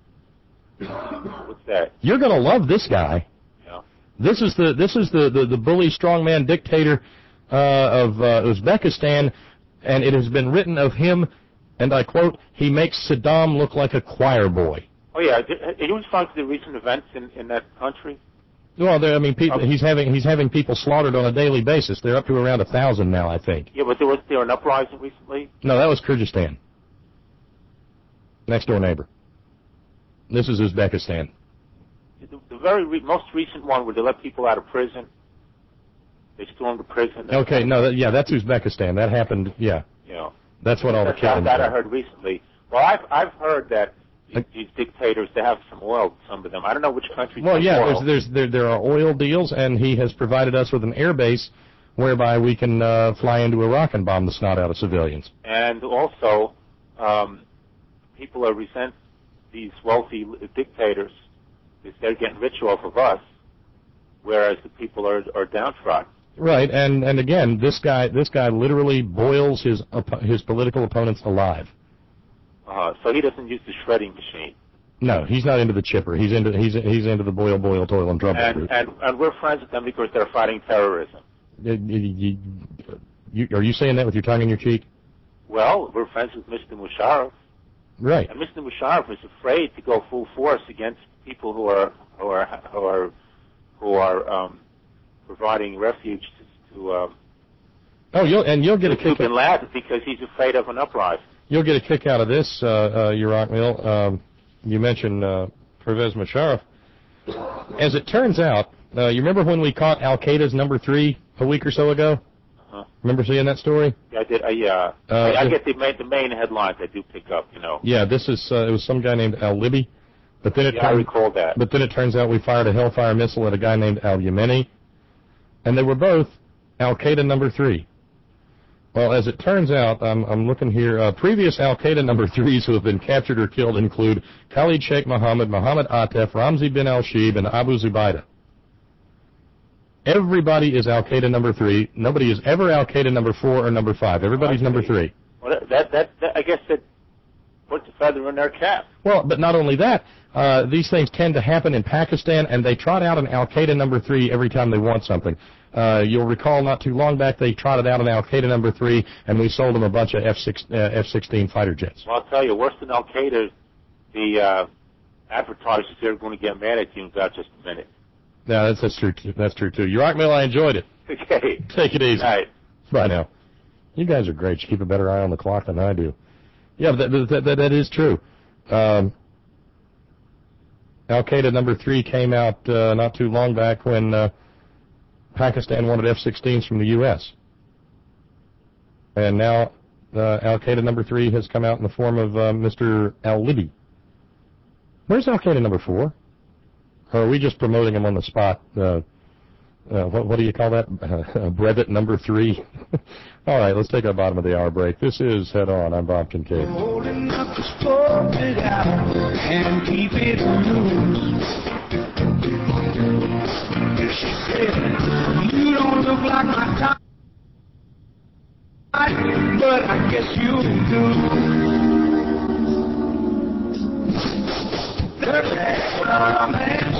What's that? You're going to love this guy. This is the this is the, the, the bully strongman dictator uh, of uh, Uzbekistan, and it has been written of him, and I quote, he makes Saddam look like a choir boy. Oh, yeah. Are you responding to the recent events in, in that country? Well, there, I mean, people, Okay. he's having he's having people slaughtered on a daily basis. They're up to around a thousand now, I think. Yeah, but there was there an uprising recently? No, that was Kyrgyzstan. Next door neighbor. This is Uzbekistan. The, the very re- most recent one where they let people out of prison. They stormed the prison. Okay, no, that, yeah, that's Uzbekistan. That happened, yeah. You know, That's what all the that's that, killings that I are. heard recently. Well, I've I've heard that these, these dictators, they have some oil, some of them. I don't know which countries Well, have yeah, oil. there's, there's there there are oil deals, and he has provided us with an air base whereby we can uh, fly into Iraq and bomb the snot out of civilians. And also, um, people are resent these wealthy dictators because they're getting rich off of us, whereas the people are are downtrodden. Right, and and again, this guy this guy literally boils his his political opponents alive. Uh, so he doesn't use the shredding machine. No, he's not into the chipper. He's into he's he's into the boil, boil, toil, and trouble. And, and and we're friends with them because they're fighting terrorism. You, you, you, are you saying that with your tongue in your cheek? Well, we're friends with Mister Musharraf. Right. And Mister Musharraf is afraid to go full force against people who are who are who are who are um, providing refuge to. to um, oh, you'll and you'll get a kick bin Laden because he's afraid of an uprising. You'll get a kick out of this, uh, uh, Rockmill. Um, you mentioned uh, Pervez Musharraf. As it turns out, uh, you remember when we caught Al Qaeda's number three a week or so ago? Uh-huh. Remember seeing that story? Yeah, I did. I, uh, uh, I, I get the main, the main headlines. I do pick up, you know. Yeah, this is uh, it was some guy named Al Libby, but then it yeah, turned, I recall that. But then it turns out we fired a Hellfire missile at a guy named Al Yemeni, and they were both Al Qaeda number three. Well, as it turns out, I'm, I'm looking here. Uh, previous Al Qaeda number threes who have been captured or killed include Khalid Sheikh Mohammed, Mohammed Atef, Ramzi bin Al Shib, and Abu Zubaydah. Everybody is Al Qaeda number three. Nobody is ever Al Qaeda number four or number five. Everybody's number three. Well, that, that that I guess that puts a feather in their cap. Well, but not only that, uh, these things tend to happen in Pakistan, and they trot out an Al Qaeda number three every time they want something. Uh, you'll recall not too long back they trotted out an Al Qaeda number three, and we sold them a bunch of F sixteen fighter jets. Well, I'll tell you, worse than Al Qaeda, the uh, advertisers are going to get mad at you in about just a minute. Yeah, that's, that's true. Too. That's true too. You rock, Mill. I enjoyed it. Okay. Take it easy. All right. Bye now. You guys are great. You keep a better eye on the clock than I do. Yeah, that that that, that is true. Um, Al Qaeda number three came out uh, not too long back when uh, Pakistan wanted F sixteens from the U S And now uh, Al Qaeda number three has come out in the form of uh, Mister Al Libby. Where's Al Qaeda number four? Or are we just promoting him on the spot? Uh, uh, what, what do you call that? Uh, brevet number three. All right, let's take our bottom of the hour break. This is Head On. I'm Bob Kincaid. Holding up the sport it out and keep it loose. She said, you don't look like my type, but I guess you do. There's that romance,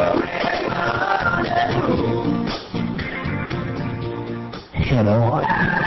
Head On.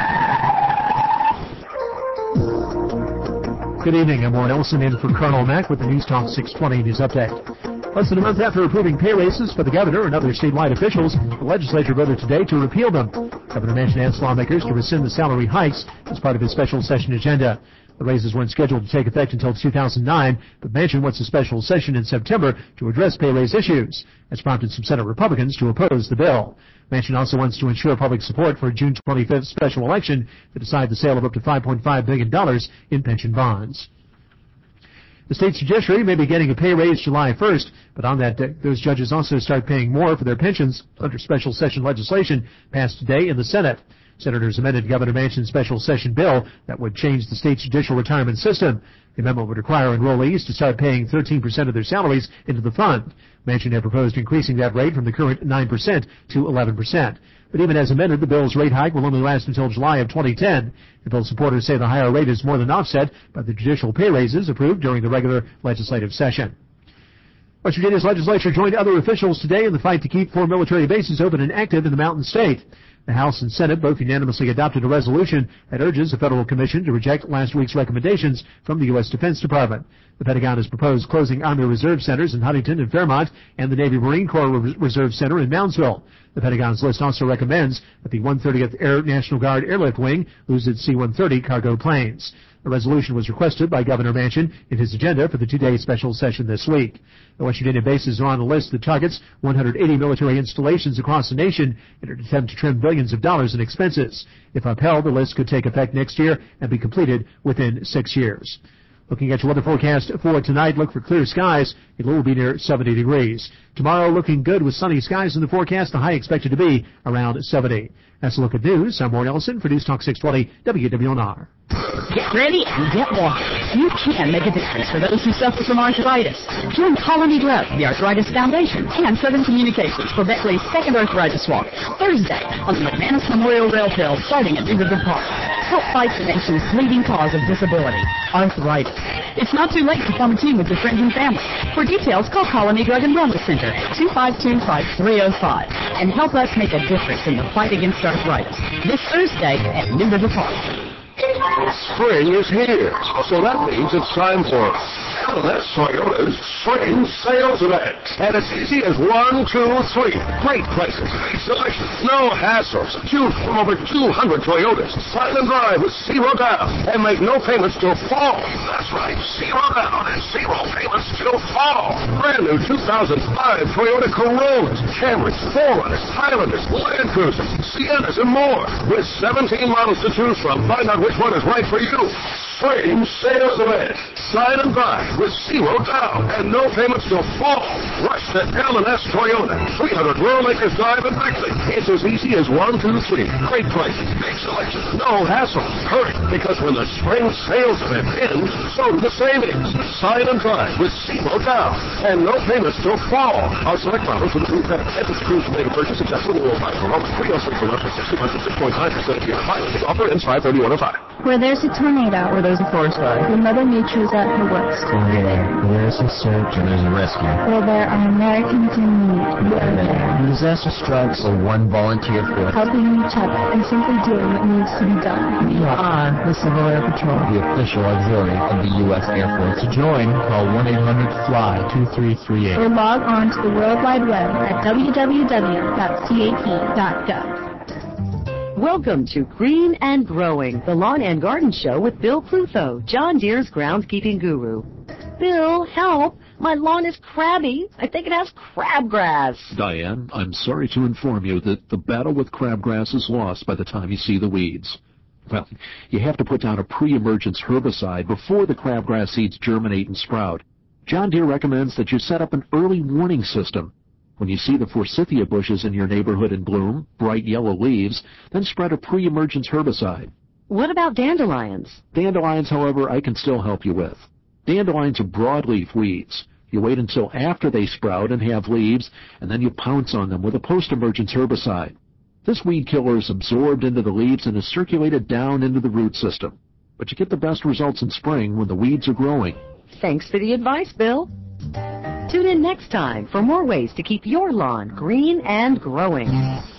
Good evening. I'm Warren Ellison in for Colonel Mack with the News Talk six twenty News Update. Less than a month after approving pay raises for the governor and other statewide officials, the legislature voted today to repeal them. Governor Manchin asked lawmakers to rescind the salary hikes as part of his special session agenda. The raises weren't scheduled to take effect until two thousand nine, but Manchin wants a special session in September to address pay raise issues. That's prompted some Senate Republicans to oppose the bill. Manchin also wants to ensure public support for a June twenty-fifth special election to decide the sale of up to five point five billion dollars in pension bonds. The state's judiciary may be getting a pay raise July first, but on that day, those judges also start paying more for their pensions under special session legislation passed today in the Senate. Senators amended Governor Manchin's special session bill that would change the state's judicial retirement system. The amendment would require enrollees to start paying thirteen percent of their salaries into the fund. Manchin had proposed increasing that rate from the current nine percent to eleven percent. But even as amended, the bill's rate hike will only last until July of twenty ten. The bill's supporters say the higher rate is more than offset by the judicial pay raises approved during the regular legislative session. West Virginia's legislature joined other officials today in the fight to keep four military bases open and active in the Mountain State. The House and Senate both unanimously adopted a resolution that urges the Federal Commission to reject last week's recommendations from the U S Defense Department. The Pentagon has proposed closing Army Reserve Centers in Huntington and Fairmont and the Navy Marine Corps Reserve Center in Moundsville. The Pentagon's list also recommends that the one hundred thirtieth Air National Guard Airlift Wing lose its C one thirty cargo planes. The resolution was requested by Governor Manchin in his agenda for the two-day special session this week. The West Virginia bases are on the list that targets one hundred eighty military installations across the nation in an attempt to trim billions of dollars in expenses. If upheld, the list could take effect next year and be completed within six years. Looking at your weather forecast for tonight, look for clear skies. It will be near seventy degrees. Tomorrow, looking good with sunny skies in the forecast. The high expected to be around seventy. That's a look at news. I'm Warren Ellison for News Talk six twenty W W N R. Get ready and get walking. You can make a difference for those who suffer from arthritis. Join Colony Grove, the Arthritis Foundation, and Southern Communications for Beckley's second Arthritis Walk, Thursday on the McManus Memorial Rail Trail starting at Riverview Park. Help fight the nation's leading cause of disability, arthritis. It's not too late to form a team with your friends and family. For details, call Colony Drug and Wellness Center, two five two, five three zero five, and help us make a difference in the fight against arthritis. This Thursday at New River Park. Spring is here, so that means it's time for L and S Toyota's Spring Sales Event. And it's easy as one, two, three. Great prices, great selection, no hassles. Choose from over two hundred Toyotas. Sign and drive with zero down and make no payments till fall. That's right, zero down and zero payments till fall. Brand new two thousand five Toyota Corollas, Camrys, four runners, Highlanders, Land Cruisers, Siennas, and more. With seventeen models to choose from, find out which one is right for you. Spring Sales Event. Sign and buy with zero down and no payments till fall. Rush to L and S Toyota, three hundred Rural Acres Drive in Beckley. It's as easy as one, two, three. Great prices, big selection, no hassle. Hurry, because when the Spring Sales Event ends, so do the savings. Sign and drive with zero down and no payments till fall. Our select models with approved credit. Efforts cruise to make a purchase except for the world by Corolla. three oh six for less than sixty months at six point nine percent of your mileage. Offer ends five thirty-one oh five. Where there's a tornado, Where there's a forest fire. where Mother Nature is at her worst, Where there's a search and there's a rescue. where there are Americans in need, When disaster strikes, or one volunteer force. helping each other and simply doing what needs to be done. We are the Civil Air Patrol, the official auxiliary of the U S Air Force. To join, call one eight hundred fly two three three eight. Or log on to the World Wide Web at w w w dot c a p dot gov. Welcome to Green and Growing, the Lawn and Garden Show with Bill Plutho, John Deere's groundskeeping guru. Bill, help! My lawn is crabby. I think it has crabgrass. Diane, I'm sorry to inform you that the battle with crabgrass is lost by the time you see the weeds. Well, you have to put down a pre-emergence herbicide before the crabgrass seeds germinate and sprout. John Deere recommends that you set up an early warning system. When you see the forsythia bushes in your neighborhood in bloom, bright yellow leaves, then spread a pre-emergence herbicide. What about dandelions? Dandelions, however, I can still help you with. Dandelions are broadleaf weeds. You wait until after they sprout and have leaves, and then you pounce on them with a post-emergence herbicide. This weed killer is absorbed into the leaves and is circulated down into the root system. But you get the best results in spring when the weeds are growing. Thanks for the advice, Bill. Tune in next time for more ways to keep your lawn green and growing.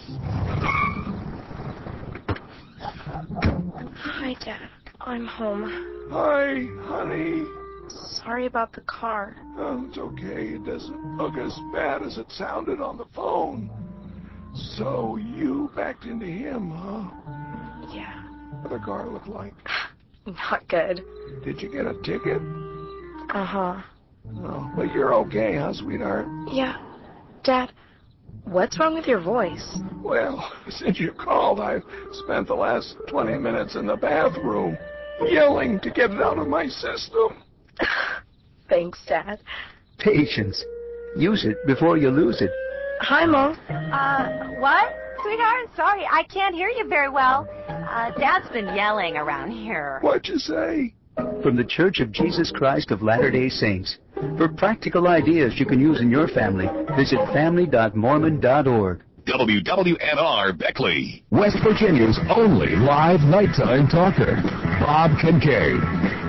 Hi, Dad. I'm home. Hi, honey. Sorry about the car. Oh, it's okay. It doesn't look as bad as it sounded on the phone. So you backed into him, huh? Yeah. What did the car look like? Not good. Did you get a ticket? Uh-huh. Oh, but you're okay, huh, sweetheart? Yeah. Dad, what's wrong with your voice? Well, since you called, I've spent the last twenty minutes in the bathroom yelling to get it out of my system. Thanks, Dad. Patience. Use it before you lose it. Hi, Mom. Uh, what? Sweetheart, sorry, I can't hear you very well. Uh, Dad's been yelling around here. What'd you say? From the Church of Jesus Christ of Latter-day Saints. For practical ideas you can use in your family, visit family dot mormon dot org. W W N R Beckley, West Virginia's only live nighttime talker, Bob Kincaid.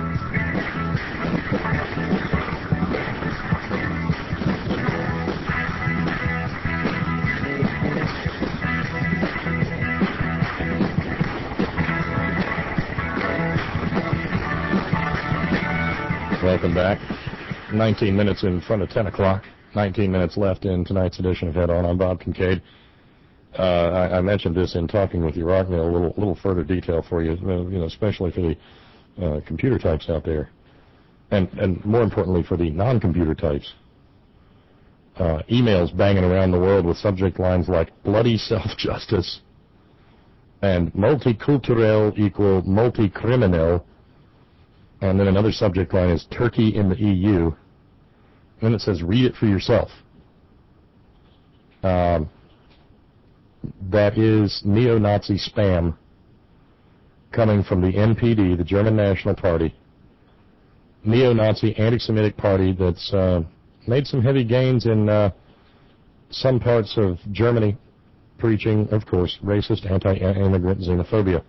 Welcome back. nineteen minutes in front of ten o'clock. nineteen minutes left in tonight's edition of Head On. I'm Bob Kincaid. Uh, I, I mentioned this in talking with you, Rockville, a little, little further detail for you, you know, especially for the uh, computer types out there, and, and more importantly for the non-computer types. Uh, emails banging around the world with subject lines like bloody self-justice and multicultural equal multi-criminal. And then another subject line is Turkey in the E U. And then it says, read it for yourself. Um, that is neo-Nazi spam. coming from the N P D, the German National Party, neo-Nazi, anti-Semitic party that's uh, made some heavy gains in uh, some parts of Germany, preaching, of course, racist, anti-immigrant xenophobia.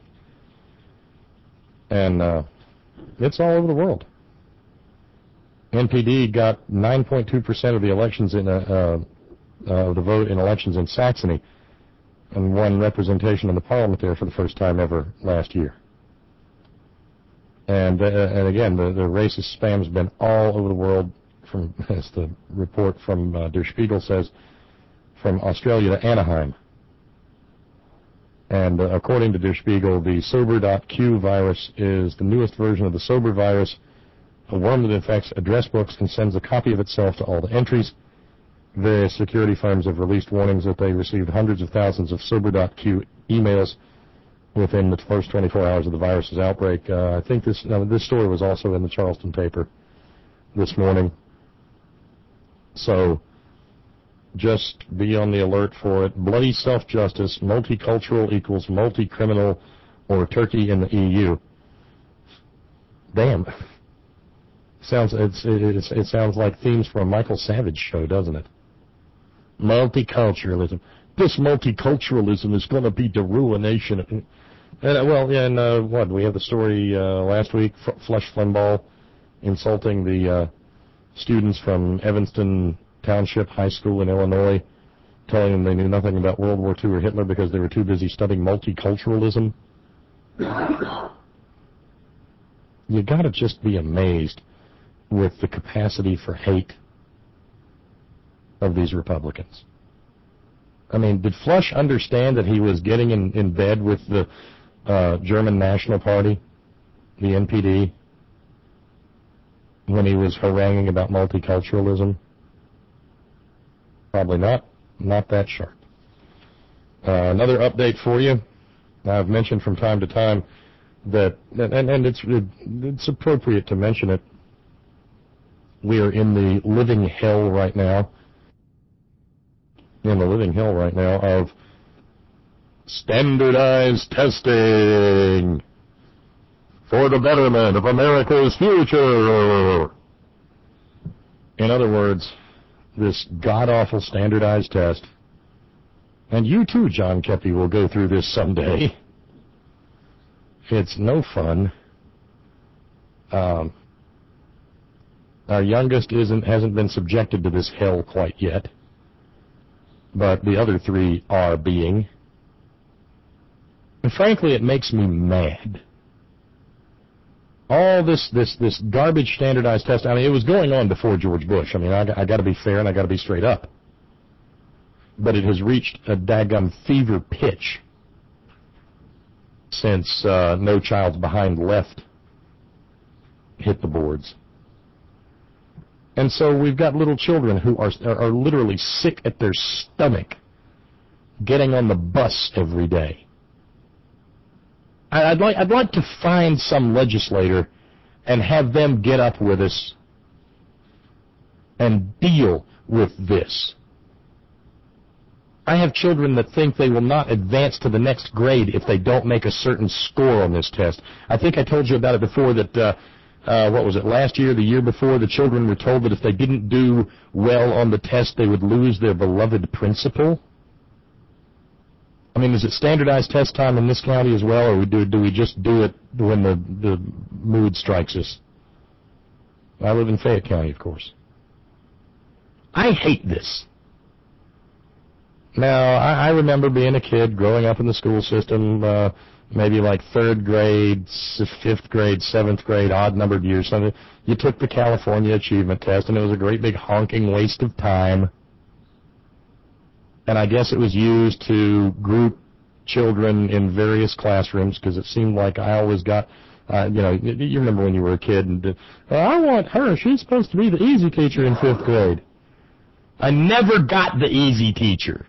And uh, it's all over the world. N P D got nine point two percent of the elections in uh, uh, the vote in elections in Saxony, and won representation in the parliament there for the first time ever last year. And uh, and again, the, the racist spam's been all over the world, from, as the report from uh, Der Spiegel says, from Australia to Anaheim. And uh, according to Der Spiegel, the Sober dot Q virus is the newest version of the Sober virus, a worm that infects address books and sends a copy of itself to all the entries. The security firms have released warnings that they received hundreds of thousands of Sober dot Q emails within the first twenty-four hours of the virus's outbreak. Uh, I think this no, this story was also in the Charleston paper this morning. So just be on the alert for it. Bloody self-justice, multicultural equals multi-criminal, or Turkey in the E U. Damn. Sounds it's, it's, it sounds like themes for a Michael Savage show, doesn't it? Multiculturalism. This multiculturalism is going to be the ruination. And, uh, well, yeah, and uh, what? We have the story uh, last week, F- Flush Flimbaugh insulting the uh, students from Evanston Township High School in Illinois, telling them they knew nothing about World War Two or Hitler because they were too busy studying multiculturalism. You got to just be amazed with the capacity for hate of these Republicans. I mean, did Flush understand that he was getting in, in bed with the uh, German National Party, the N P D, when he was haranguing about multiculturalism? Probably not. Not that sharp. Uh, another update for you. I've mentioned from time to time that, and, and it's, it, it's appropriate to mention it, we are in the living hell right now, in the living hell right now of standardized testing for the betterment of America's future. In other words, this god-awful standardized test, and you too, John Kepi, will go through this someday. It's no fun. Um, our youngest isn't hasn't been subjected to this hell quite yet, but the other three are being. And frankly, it makes me mad. All this this this garbage standardized test. I mean, it was going on before George Bush. I mean, I, I got to be fair and I got to be straight up. But it has reached a daggum fever pitch since uh, No Child's Behind Left hit the boards. And so we've got little children who are are literally sick at their stomach getting on the bus every day. I'd like I'd like to find some legislator and have them get up with us and deal with this. I have children that think they will not advance to the next grade if they don't make a certain score on this test. I think I told you about it before that, uh, uh, what was it, last year, the year before, the children were told that if they didn't do well on the test, they would lose their beloved principal. I mean, is it standardized test time in this county as well, or do, do we just do it when the, the mood strikes us? I live in Fayette County, of course. I hate this. Now, I, I remember being a kid, growing up in the school system, uh, maybe like third grade, fifth grade, seventh grade, odd-numbered years. Something. You took the California Achievement Test, and it was a great big honking waste of time. And I guess it was used to group children in various classrooms, because it seemed like I always got, uh, you know, you remember when you were a kid, and uh, I want her, she's supposed to be the easy teacher in fifth grade. I never got the easy teacher.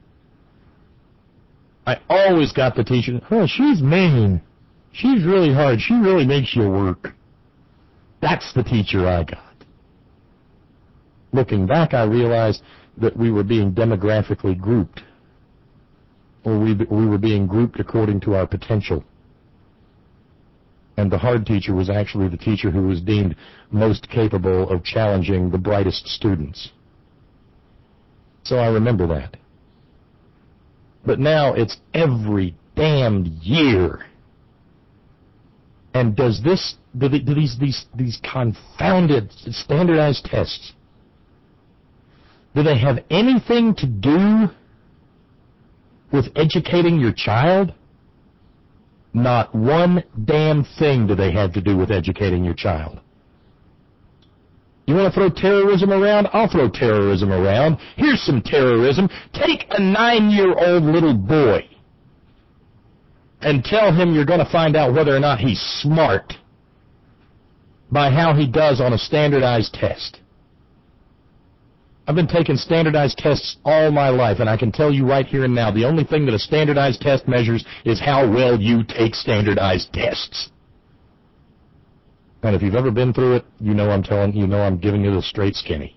I always got the teacher, oh, she's mean. She's really hard. She really makes you work. That's the teacher I got. Looking back, I realized that we were being demographically grouped, or we we were being grouped according to our potential. And the hard teacher was actually the teacher who was deemed most capable of challenging the brightest students. So I remember that. But now it's every damned year. And does this, do, the, do these, these, these confounded standardized tests, do they have anything to do with educating your child? Not one damn thing do they have to do with educating your child. You want to throw terrorism around? I'll throw terrorism around. Here's some terrorism. Take a nine-year-old little boy and tell him you're going to find out whether or not he's smart by how he does on a standardized test. I've been taking standardized tests all my life, and I can tell you right here and now, the only thing that a standardized test measures is how well you take standardized tests. And if you've ever been through it, you know I'm telling you, know I'm giving you the straight skinny.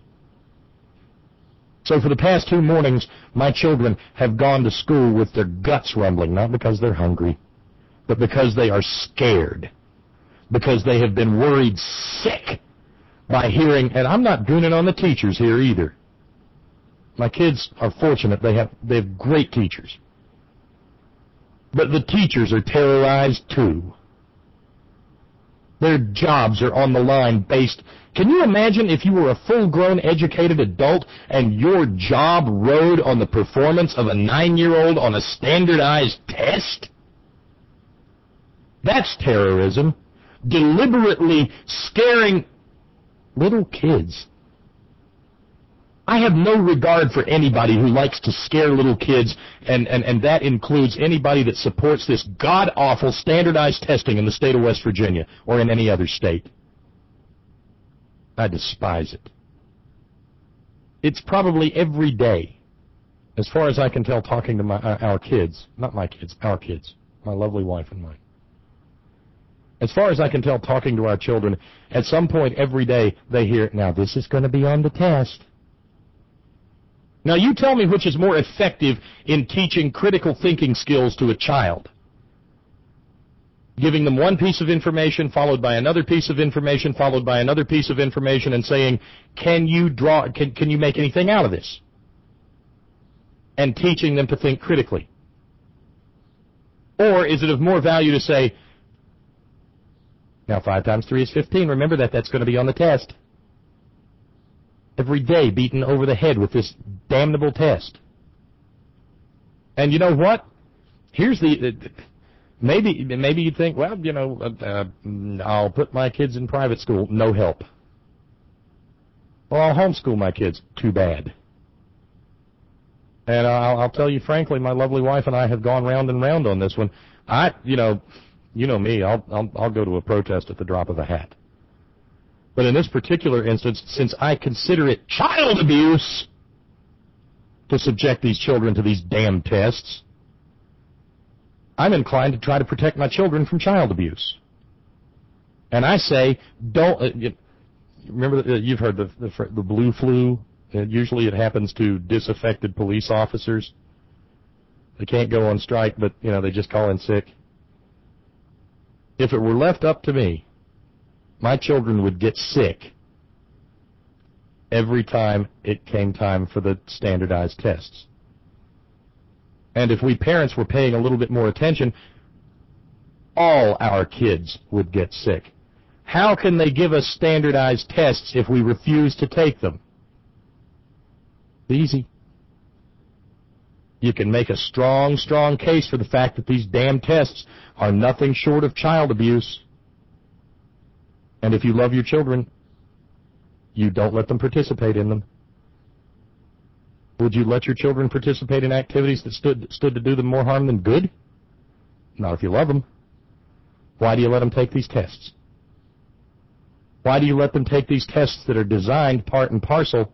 So for the past two mornings, my children have gone to school with their guts rumbling, not because they're hungry, but because they are scared, because they have been worried sick by hearing, and I'm not gooning on the teachers here either. My kids are fortunate. They have, they have great teachers. But the teachers are terrorized too. Their jobs are on the line based. Can you imagine if you were a full-grown, educated adult and your job rode on the performance of a nine-year-old on a standardized test? That's terrorism. Deliberately scaring little kids. I have no regard for anybody who likes to scare little kids, and, and, and that includes anybody that supports this god-awful standardized testing in the state of West Virginia or in any other state. I despise it. It's probably every day, as far as I can tell, talking to my, uh, our kids, not my kids, our kids, my lovely wife and mine. As far as I can tell, talking to our children, at some point every day they hear, now this is going to be on the test. Now you tell me which is more effective in teaching critical thinking skills to a child. Giving them one piece of information followed by another piece of information followed by another piece of information and saying, can you draw, can, can you make anything out of this? And teaching them to think critically. Or is it of more value to say, now five times three is fifteen, remember that, that's going to be on the test. Every day beaten over the head with this damnable test. And you know what? Here's the, uh, maybe maybe you think, well, you know, uh, uh, I'll put my kids in private school, no help. Well, I'll homeschool my kids, too bad. And I'll, I'll tell you frankly, my lovely wife and I have gone round and round on this one. I, you know, you know me, I'll, I'll, I'll go to a protest at the drop of a hat. But in this particular instance, since I consider it child abuse to subject these children to these damn tests, I'm inclined to try to protect my children from child abuse. And I say, don't, uh, you, remember, uh, you've heard the, the, the blue flu? Uh, usually it happens to disaffected police officers. They can't go on strike, but, you know, they just call in sick. If it were left up to me, my children would get sick every time it came time for the standardized tests. And if we parents were paying a little bit more attention, all our kids would get sick. How can they give us standardized tests if we refuse to take them? Easy. You can make a strong, strong case for the fact that these damn tests are nothing short of child abuse. And if you love your children, you don't let them participate in them. Would you let your children participate in activities that stood, stood to do them more harm than good? Not if you love them. Why do you let them take these tests? Why do you let them take these tests that are designed part and parcel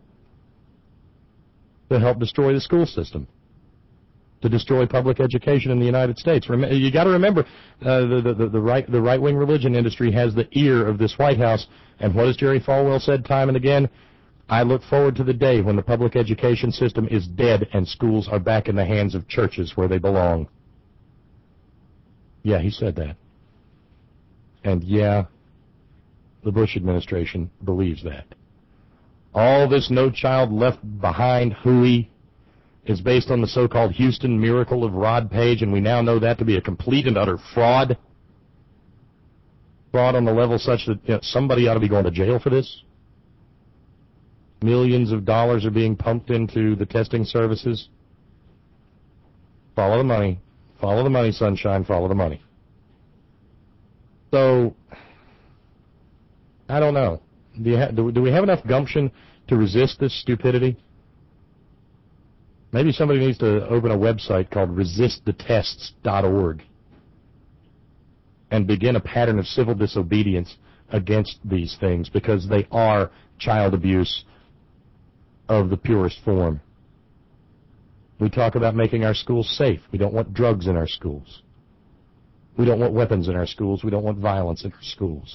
to help destroy the school system, to destroy public education in the United States? You got to remember, uh, the, the, the, right, the right-wing religion industry has the ear of this White House, and what has Jerry Falwell said time and again? I look forward to the day when the public education system is dead and schools are back in the hands of churches where they belong. Yeah, he said that. And yeah, the Bush administration believes that. All this No Child Left Behind hooey is based on the so-called Houston miracle of Rod Page, and we now know that to be a complete and utter fraud. Fraud on the level such that you know, somebody ought to be going to jail for this. Millions of dollars are being pumped into the testing services. Follow the money. Follow the money, sunshine. Follow the money. So, I don't know. Do, you ha- do, do we have enough gumption to resist this stupidity? Maybe somebody needs to open a website called resist the tests dot org and begin a pattern of civil disobedience against these things, because they are child abuse of the purest form. We talk about making our schools safe. We don't want drugs in our schools. We don't want weapons in our schools. We don't want violence in our schools.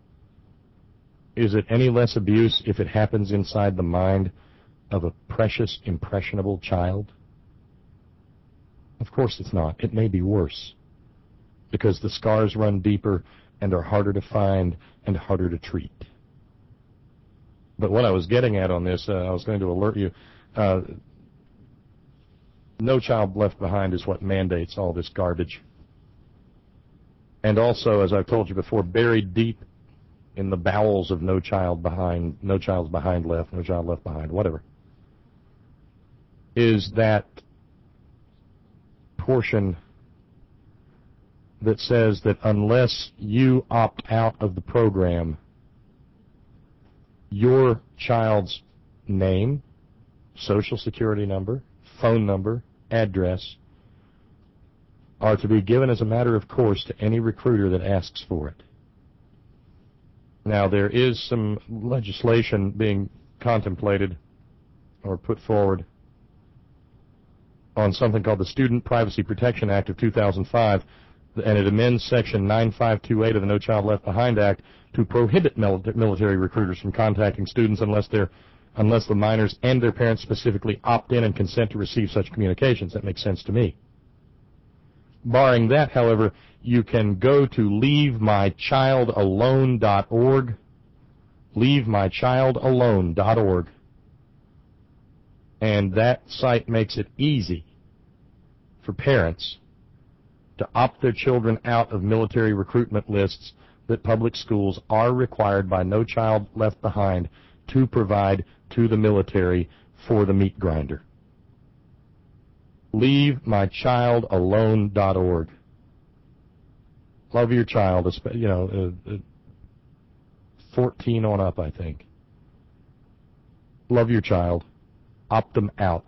Is it any less abuse if it happens inside the mind of a precious, impressionable child? Of course it's not. It may be worse, because the scars run deeper and are harder to find and harder to treat. But what I was getting at on this, uh, I was going to alert you, uh, No Child Left Behind is what mandates all this garbage. And also, as I've told you before, buried deep in the bowels of No Child Behind, No Child's Behind Left, No Child Left Behind, whatever, is that portion that says that unless you opt out of the program, your child's name, social security number, phone number, address are to be given as a matter of course to any recruiter that asks for it. Now, there is some legislation being contemplated or put forward on something called the Student Privacy Protection Act of two thousand five, and it amends Section nine five two eight of the No Child Left Behind Act to prohibit military recruiters from contacting students unless they're unless the minors and their parents specifically opt in and consent to receive such communications. That makes sense to me. Barring that, however, you can go to leave my child alone dot org, leave my child alone dot org, and that site makes it easy for parents to opt their children out of military recruitment lists that public schools are required by No Child Left Behind to provide to the military for the meat grinder. leave my child alone dot org. Love your child, you know, uh, fourteen on up, I think. Love your child. Opt them out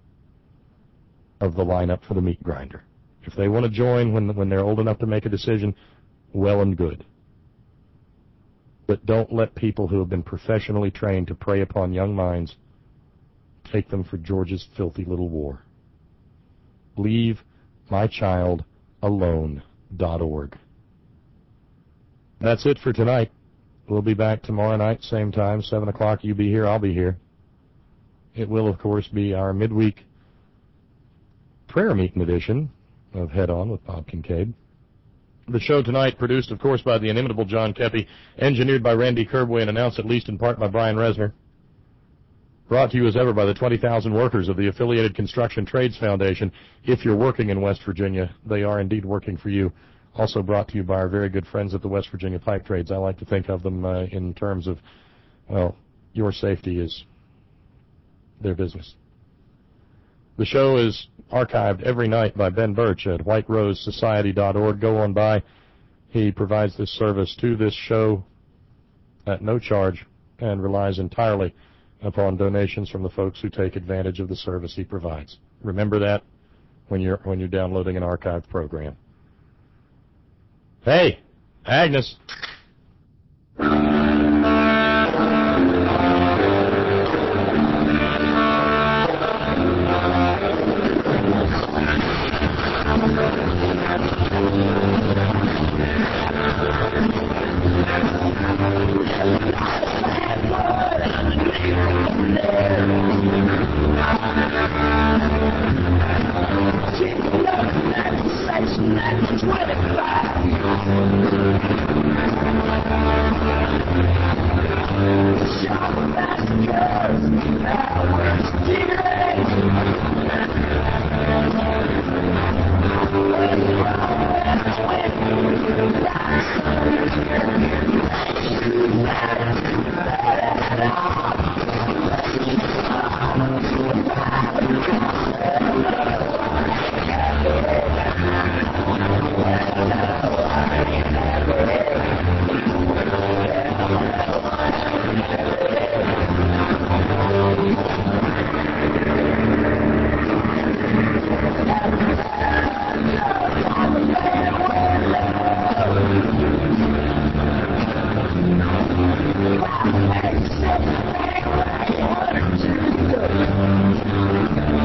of the lineup for the meat grinder. If they want to join when when they're old enough to make a decision, well and good. But don't let people who have been professionally trained to prey upon young minds take them for George's filthy little war. leave my child alone dot org. That's it for tonight. We'll be back tomorrow night, same time, seven o'clock. You be here, I'll be here. It will, of course, be our midweek prayer meeting edition of Head On with Bob Kincaid. The show tonight, produced, of course, by the inimitable John Kepi, engineered by Randy Kerbway, and announced at least in part by Brian Resner. Brought to you as ever by the twenty thousand workers of the Affiliated Construction Trades Foundation. If you're working in West Virginia, they are indeed working for you. Also brought to you by our very good friends at the West Virginia Pipe Trades. I like to think of them uh, in terms of, well, your safety is their business. The show is archived every night by Ben Birch at white rose society dot org. Go on by. He provides this service to this show at no charge and relies entirely upon donations from the folks who take advantage of the service he provides. Remember that when you're when you're downloading an archived program. Hey, Agnes. Section twenty-five. What?